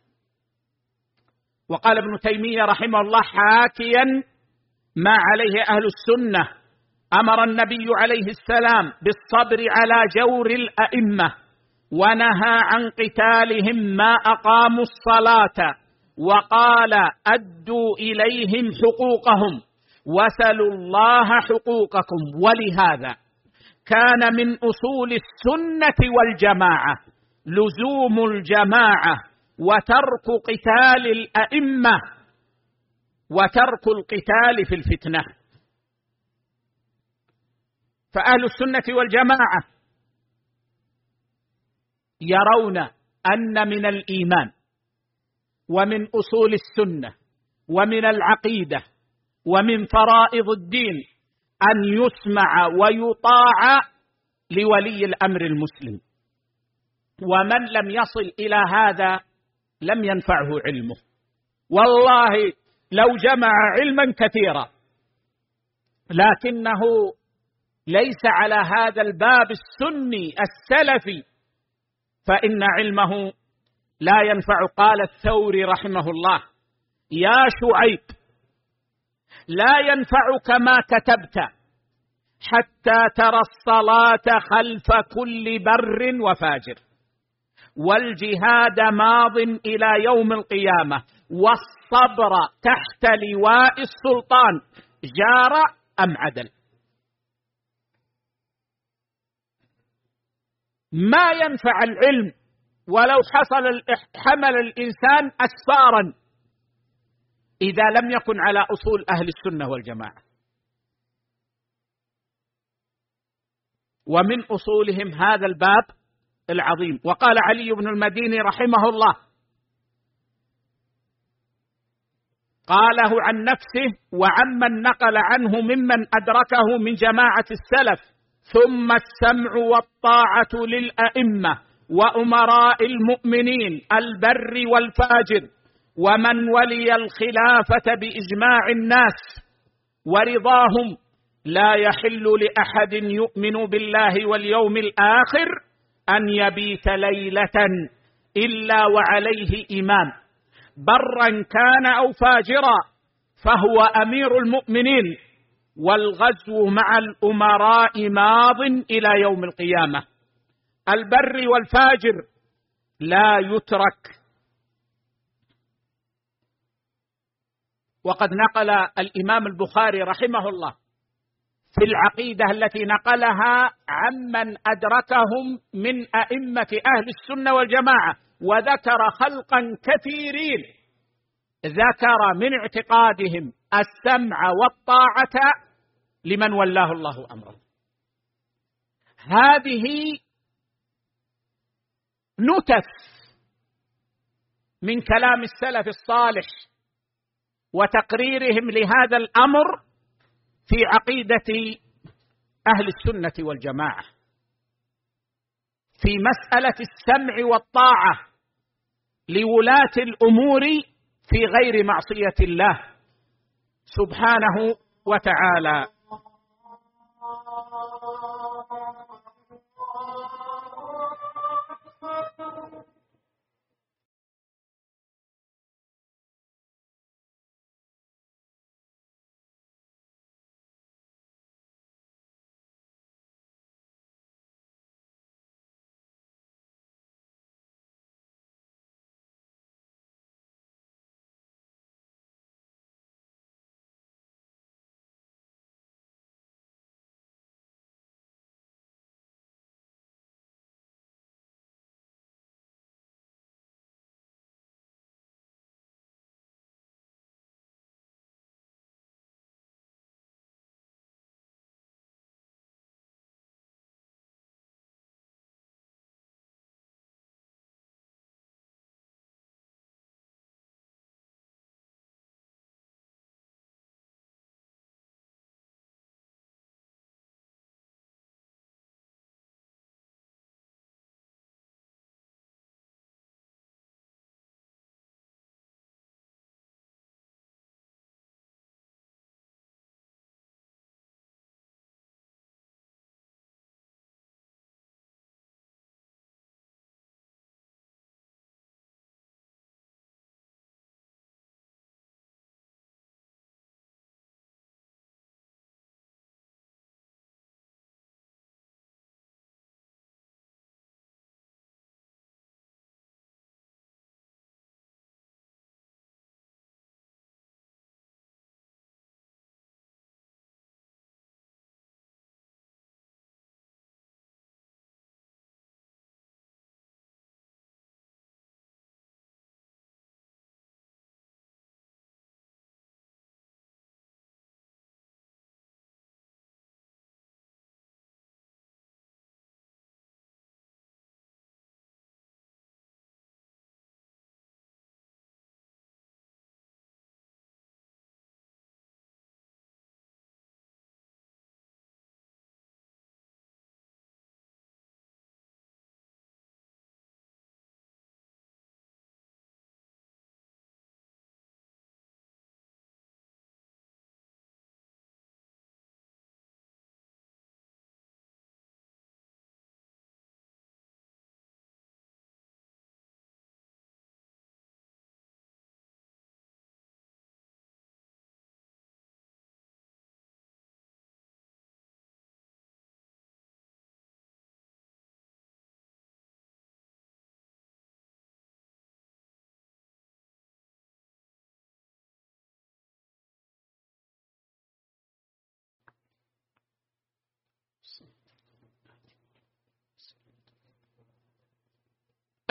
وقال ابن تيمية رحمه الله حاكيا ما عليه أهل السنة: أمر النبي عليه السلام بالصبر على جور الأئمة، ونهى عن قتالهم ما أقاموا الصلاة، وقال: أدوا إليهم حقوقهم وسلوا الله حقوقكم. ولهذا كان من أصول السنة والجماعة لزوم الجماعة وترك قتال الأئمة وترك القتال في الفتنة. فأهل السنة والجماعة يرون أن من الإيمان ومن أصول السنة ومن العقيدة ومن فرائض الدين أن يسمع ويطاع لولي الأمر المسلم، ومن لم يصل إلى هذا لم ينفعه علمه. والله لو جمع علما كثيرا لكنه ليس على هذا الباب السني السلفي فإن علمه لا ينفع. قال الثوري رحمه الله: يا شعيب لا ينفعك ما كتبت حتى ترى الصلاة خلف كل بر وفاجر، والجهاد ماض إلى يوم القيامة، والصبر تحت لواء السلطان جار أم عدل. ما ينفع العلم ولو حصل حمل الإنسان أسفارا إذا لم يكن على أصول أهل السنة والجماعة. ومن أصولهم هذا الباب العظيم. وقال علي بن المديني رحمه الله، قاله عن نفسه وعمن نقل عنه ممن أدركه من جماعة السلف: ثم السمع والطاعة للأئمة وأمراء المؤمنين البر والفاجر، ومن ولي الخلافة بإجماع الناس ورضاهم. لا يحل لأحد يؤمن بالله واليوم الآخر أن يبيت ليلة إلا وعليه إمام، برا كان أو فاجرا، فهو أمير المؤمنين، والغزو مع الأمراء ماض إلى يوم القيامة. البر والفاجر لا يترك. وقد نقل الإمام البخاري رحمه الله في العقيدة التي نقلها عمن أدركهم من أئمة أهل السنة والجماعة، وذكر خلقا كثيرين ذكر من اعتقادهم السمع والطاعة لمن ولاه الله أمره. هذه نتف من كلام السلف الصالح وتقريرهم لهذا الأمر في عقيدة أهل السنة والجماعة في مسألة السمع والطاعة لولاة الأمور في غير معصية الله سبحانه وتعالى.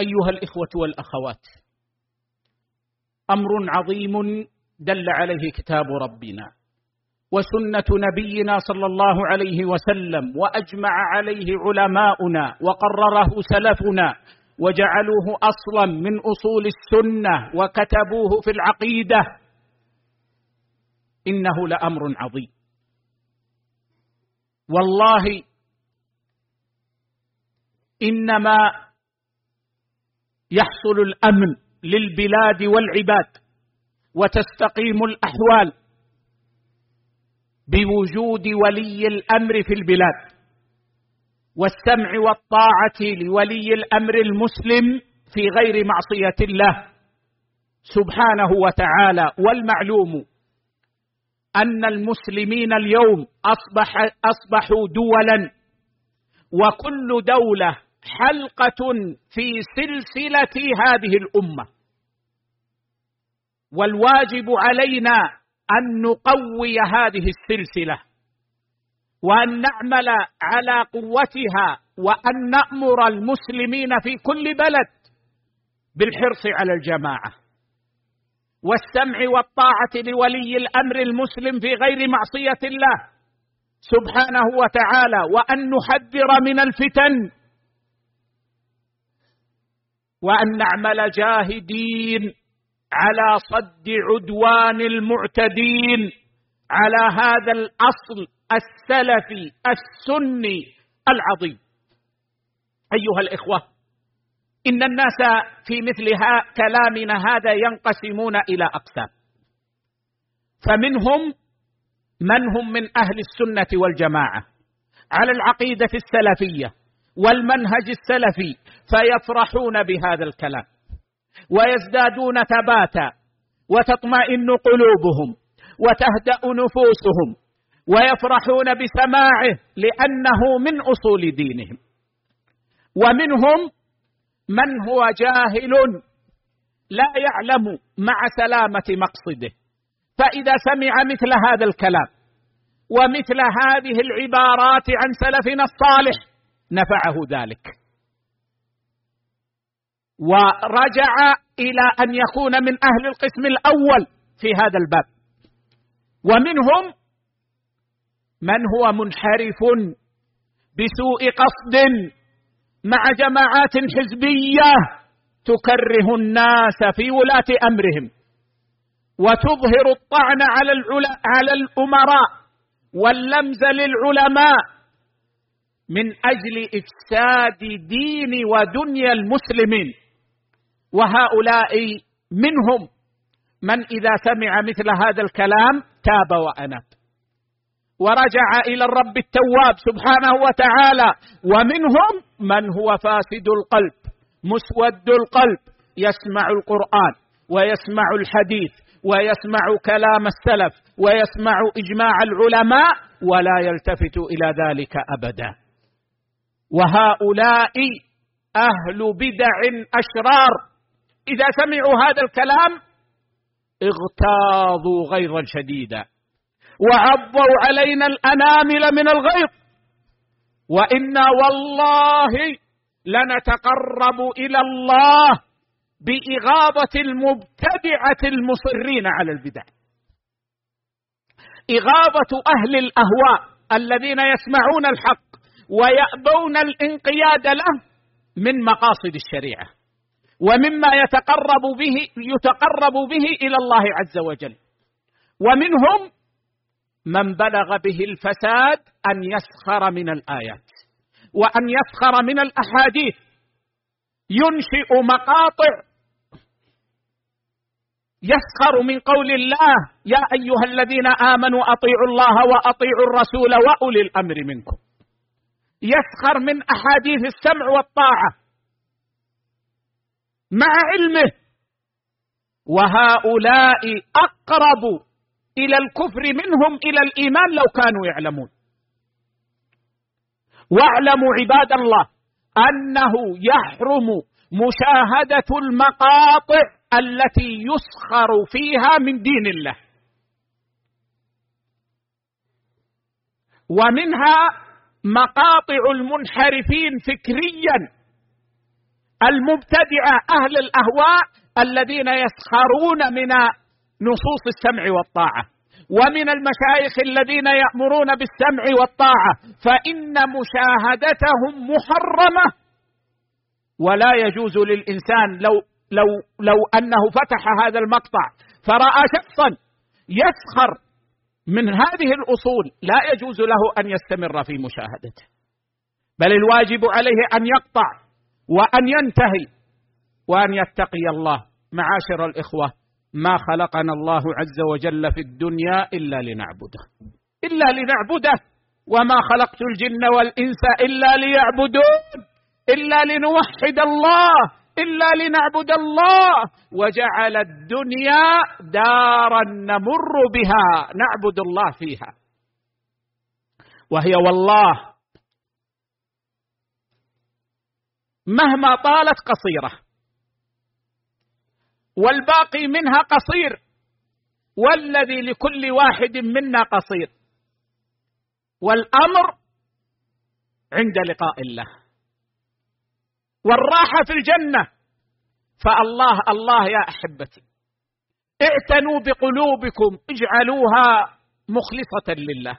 أيها الإخوة والأخوات، أمر عظيم دل عليه كتاب ربنا وسنة نبينا صلى الله عليه وسلم، وأجمع عليه علماؤنا وقرره سلفنا وجعلوه أصلا من أصول السنة وكتبوه في العقيدة. إنه لأمر عظيم والله. إنما يحصل الأمن للبلاد والعباد وتستقيم الأحوال بوجود ولي الأمر في البلاد، والسمع والطاعة لولي الأمر المسلم في غير معصية الله سبحانه وتعالى. والمعلوم أن المسلمين اليوم أصبح أصبحوا دولا، وكل دولة حلقة في سلسلة هذه الأمة، والواجب علينا أن نقوي هذه السلسلة وأن نعمل على قوتها، وأن نأمر المسلمين في كل بلد بالحرص على الجماعة والسمع والطاعة لولي الأمر المسلم في غير معصية الله سبحانه وتعالى، وأن نحذر من الفتن، وأن نعمل جاهدين على صد عدوان المعتدين على هذا الأصل السلفي السني العظيم. أيها الإخوة، إن الناس في مثل كلامنا هذا ينقسمون إلى أقسام، فمنهم من هم من أهل السنة والجماعة على العقيدة السلفية والمنهج السلفي، فيفرحون بهذا الكلام ويزدادون ثباتا وتطمئن قلوبهم وتهدأ نفوسهم ويفرحون بسماعه لأنه من أصول دينهم. ومنهم من هو جاهل لا يعلم مع سلامة مقصده، فإذا سمع مثل هذا الكلام ومثل هذه العبارات عن سلفنا الصالح نفعه ذلك ورجع إلى أن يكون من أهل القسم الأول في هذا الباب. ومنهم من هو منحرف بسوء قصد مع جماعات حزبية تكره الناس في ولاة أمرهم وتظهر الطعن على على الأمراء واللمز للعلماء من أجل إفساد دين ودنيا المسلمين. وهؤلاء منهم من إذا سمع مثل هذا الكلام تاب وأناب ورجع إلى الرب التواب سبحانه وتعالى. ومنهم من هو فاسد القلب مسود القلب، يسمع القرآن ويسمع الحديث ويسمع كلام السلف ويسمع إجماع العلماء ولا يلتفت إلى ذلك أبدا. وهؤلاء أهل بدع أشرار إذا سمعوا هذا الكلام اغتاظوا غيظا شديدا وعضوا علينا الأنامل من الغيظ، وإنا والله لنتقرب إلى الله بإغاظة المبتدعة المصرين على البدع، إغاظة أهل الأهواء الذين يسمعون الحق ويأبون الانقياد له من مقاصد الشريعة ومما يتقرب به يتقرب به إلى الله عز وجل. ومنهم من بلغ به الفساد أن يسخر من الآيات وأن يسخر من الأحاديث، ينشئ مقاطع يسخر من قول الله يا أيها الذين آمنوا أطيعوا الله وأطيعوا الرسول وأولي الأمر منكم، يسخر من أحاديث السمع والطاعة مع علمه، وهؤلاء أقرب إلى الكفر منهم إلى الإيمان لو كانوا يعلمون. واعلموا عباد الله أنه يحرم مشاهدة المقاطع التي يسخر فيها من دين الله، ومنها مقاطع المنحرفين فكريا المبتدعة أهل الأهواء الذين يسخرون من نصوص السمع والطاعة، ومن المشايخ الذين يأمرون بالسمع والطاعة، فإن مشاهدتهم محرمة، ولا يجوز للإنسان لو لو لو أنه فتح هذا المقطع فرأى شخصا يسخر من هذه الأصول لا يجوز له أن يستمر في مشاهدته، بل الواجب عليه أن يقطع وأن ينتهي وأن يتقي الله. معاشر الإخوة، ما خلقنا الله عز وجل في الدنيا إلا لنعبده إلا لنعبده وما خلقت الجن والإنس إلا ليعبدون، إلا لنوحد الله، إلا لنعبد الله. وجعل الدنيا دارا نمر بها نعبد الله فيها، وهي والله مهما طالت قصيرة، والباقي منها قصير، والذي لكل واحد منا قصير، والأمر عند لقاء الله، والراحة في الجنة. فالله الله يا أحبتي، اعتنوا بقلوبكم، اجعلوها مخلصة لله،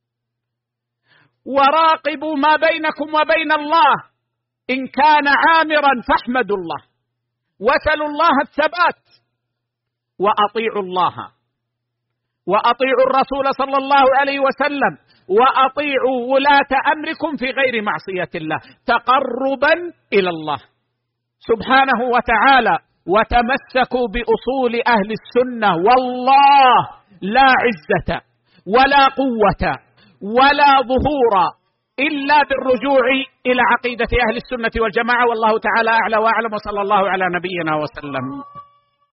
وراقبوا ما بينكم وبين الله، إن كان عامرا فاحمدوا الله وسلوا الله الثبات، وأطيعوا الله وأطيعوا الرسول صلى الله عليه وسلم، وأطيعوا ولاة أمركم في غير معصية الله تقربا إلى الله سبحانه وتعالى. وتمسكوا بأصول أهل السنة، والله لا عزة ولا قوة ولا ظهور إلا بالرجوع إلى عقيدة أهل السنة والجماعة. والله تعالى أعلى وأعلم، وصلى الله على نبينا وسلم.